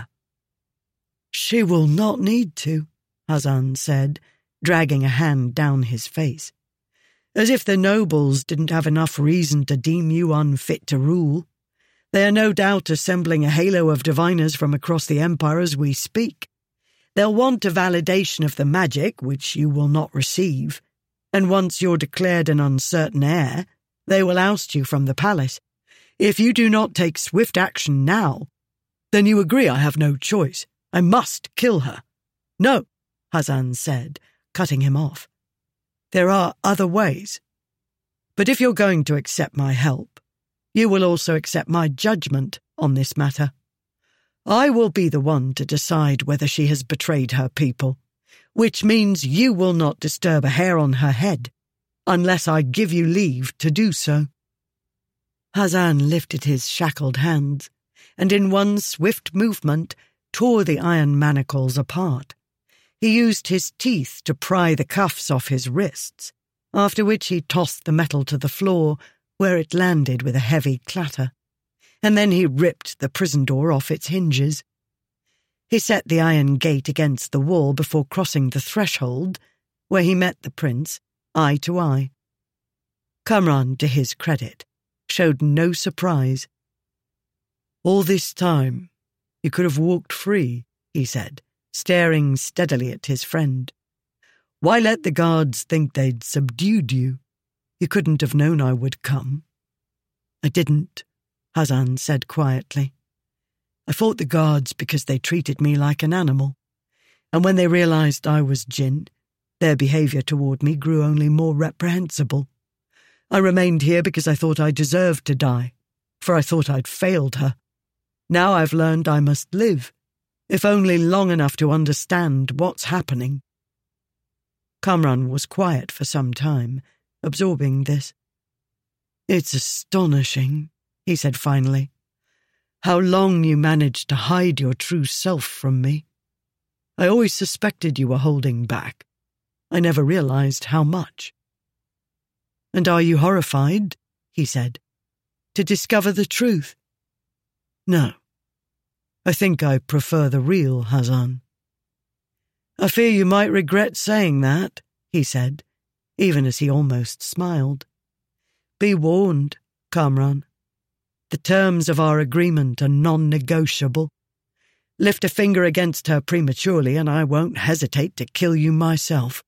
She will not need to, Hazan said, dragging a hand down his face. As if the nobles didn't have enough reason to deem you unfit to rule. They are no doubt assembling a halo of diviners from across the empire as we speak. They'll want a validation of the magic, which you will not receive, and once you're declared an uncertain heir, they will oust you from the palace. If you do not take swift action now, then you agree I have no choice. I must kill her. No, Hazan said, cutting him off. There are other ways. But if you're going to accept my help, you will also accept my judgment on this matter. I will be the one to decide whether she has betrayed her people, which means you will not disturb a hair on her head, unless I give you leave to do so. Hazan lifted his shackled hands, and in one swift movement tore the iron manacles apart. He used his teeth to pry the cuffs off his wrists, after which he tossed the metal to the floor, where it landed with a heavy clatter, and then he ripped the prison door off its hinges. He set the iron gate against the wall before crossing the threshold, where he met the prince, eye to eye. Kamran, to his credit, showed no surprise. All this time, you could have walked free, he said, staring steadily at his friend. Why let the guards think they'd subdued you? You couldn't have known I would come. I didn't, Hazan said quietly. I fought the guards because they treated me like an animal, and when they realized I was Jinn, their behavior toward me grew only more reprehensible. I remained here because I thought I deserved to die, for I thought I'd failed her. Now I've learned I must live, if only long enough to understand what's happening. Kamran was quiet for some time, absorbing this. It's astonishing, he said finally, how long you managed to hide your true self from me. I always suspected you were holding back. I never realized how much. And are you horrified, he said, to discover the truth? No. I think I prefer the real Hazan. I fear you might regret saying that, he said, even as he almost smiled. Be warned, Kamran. The terms of our agreement are non-negotiable. Lift a finger against her prematurely and I won't hesitate to kill you myself.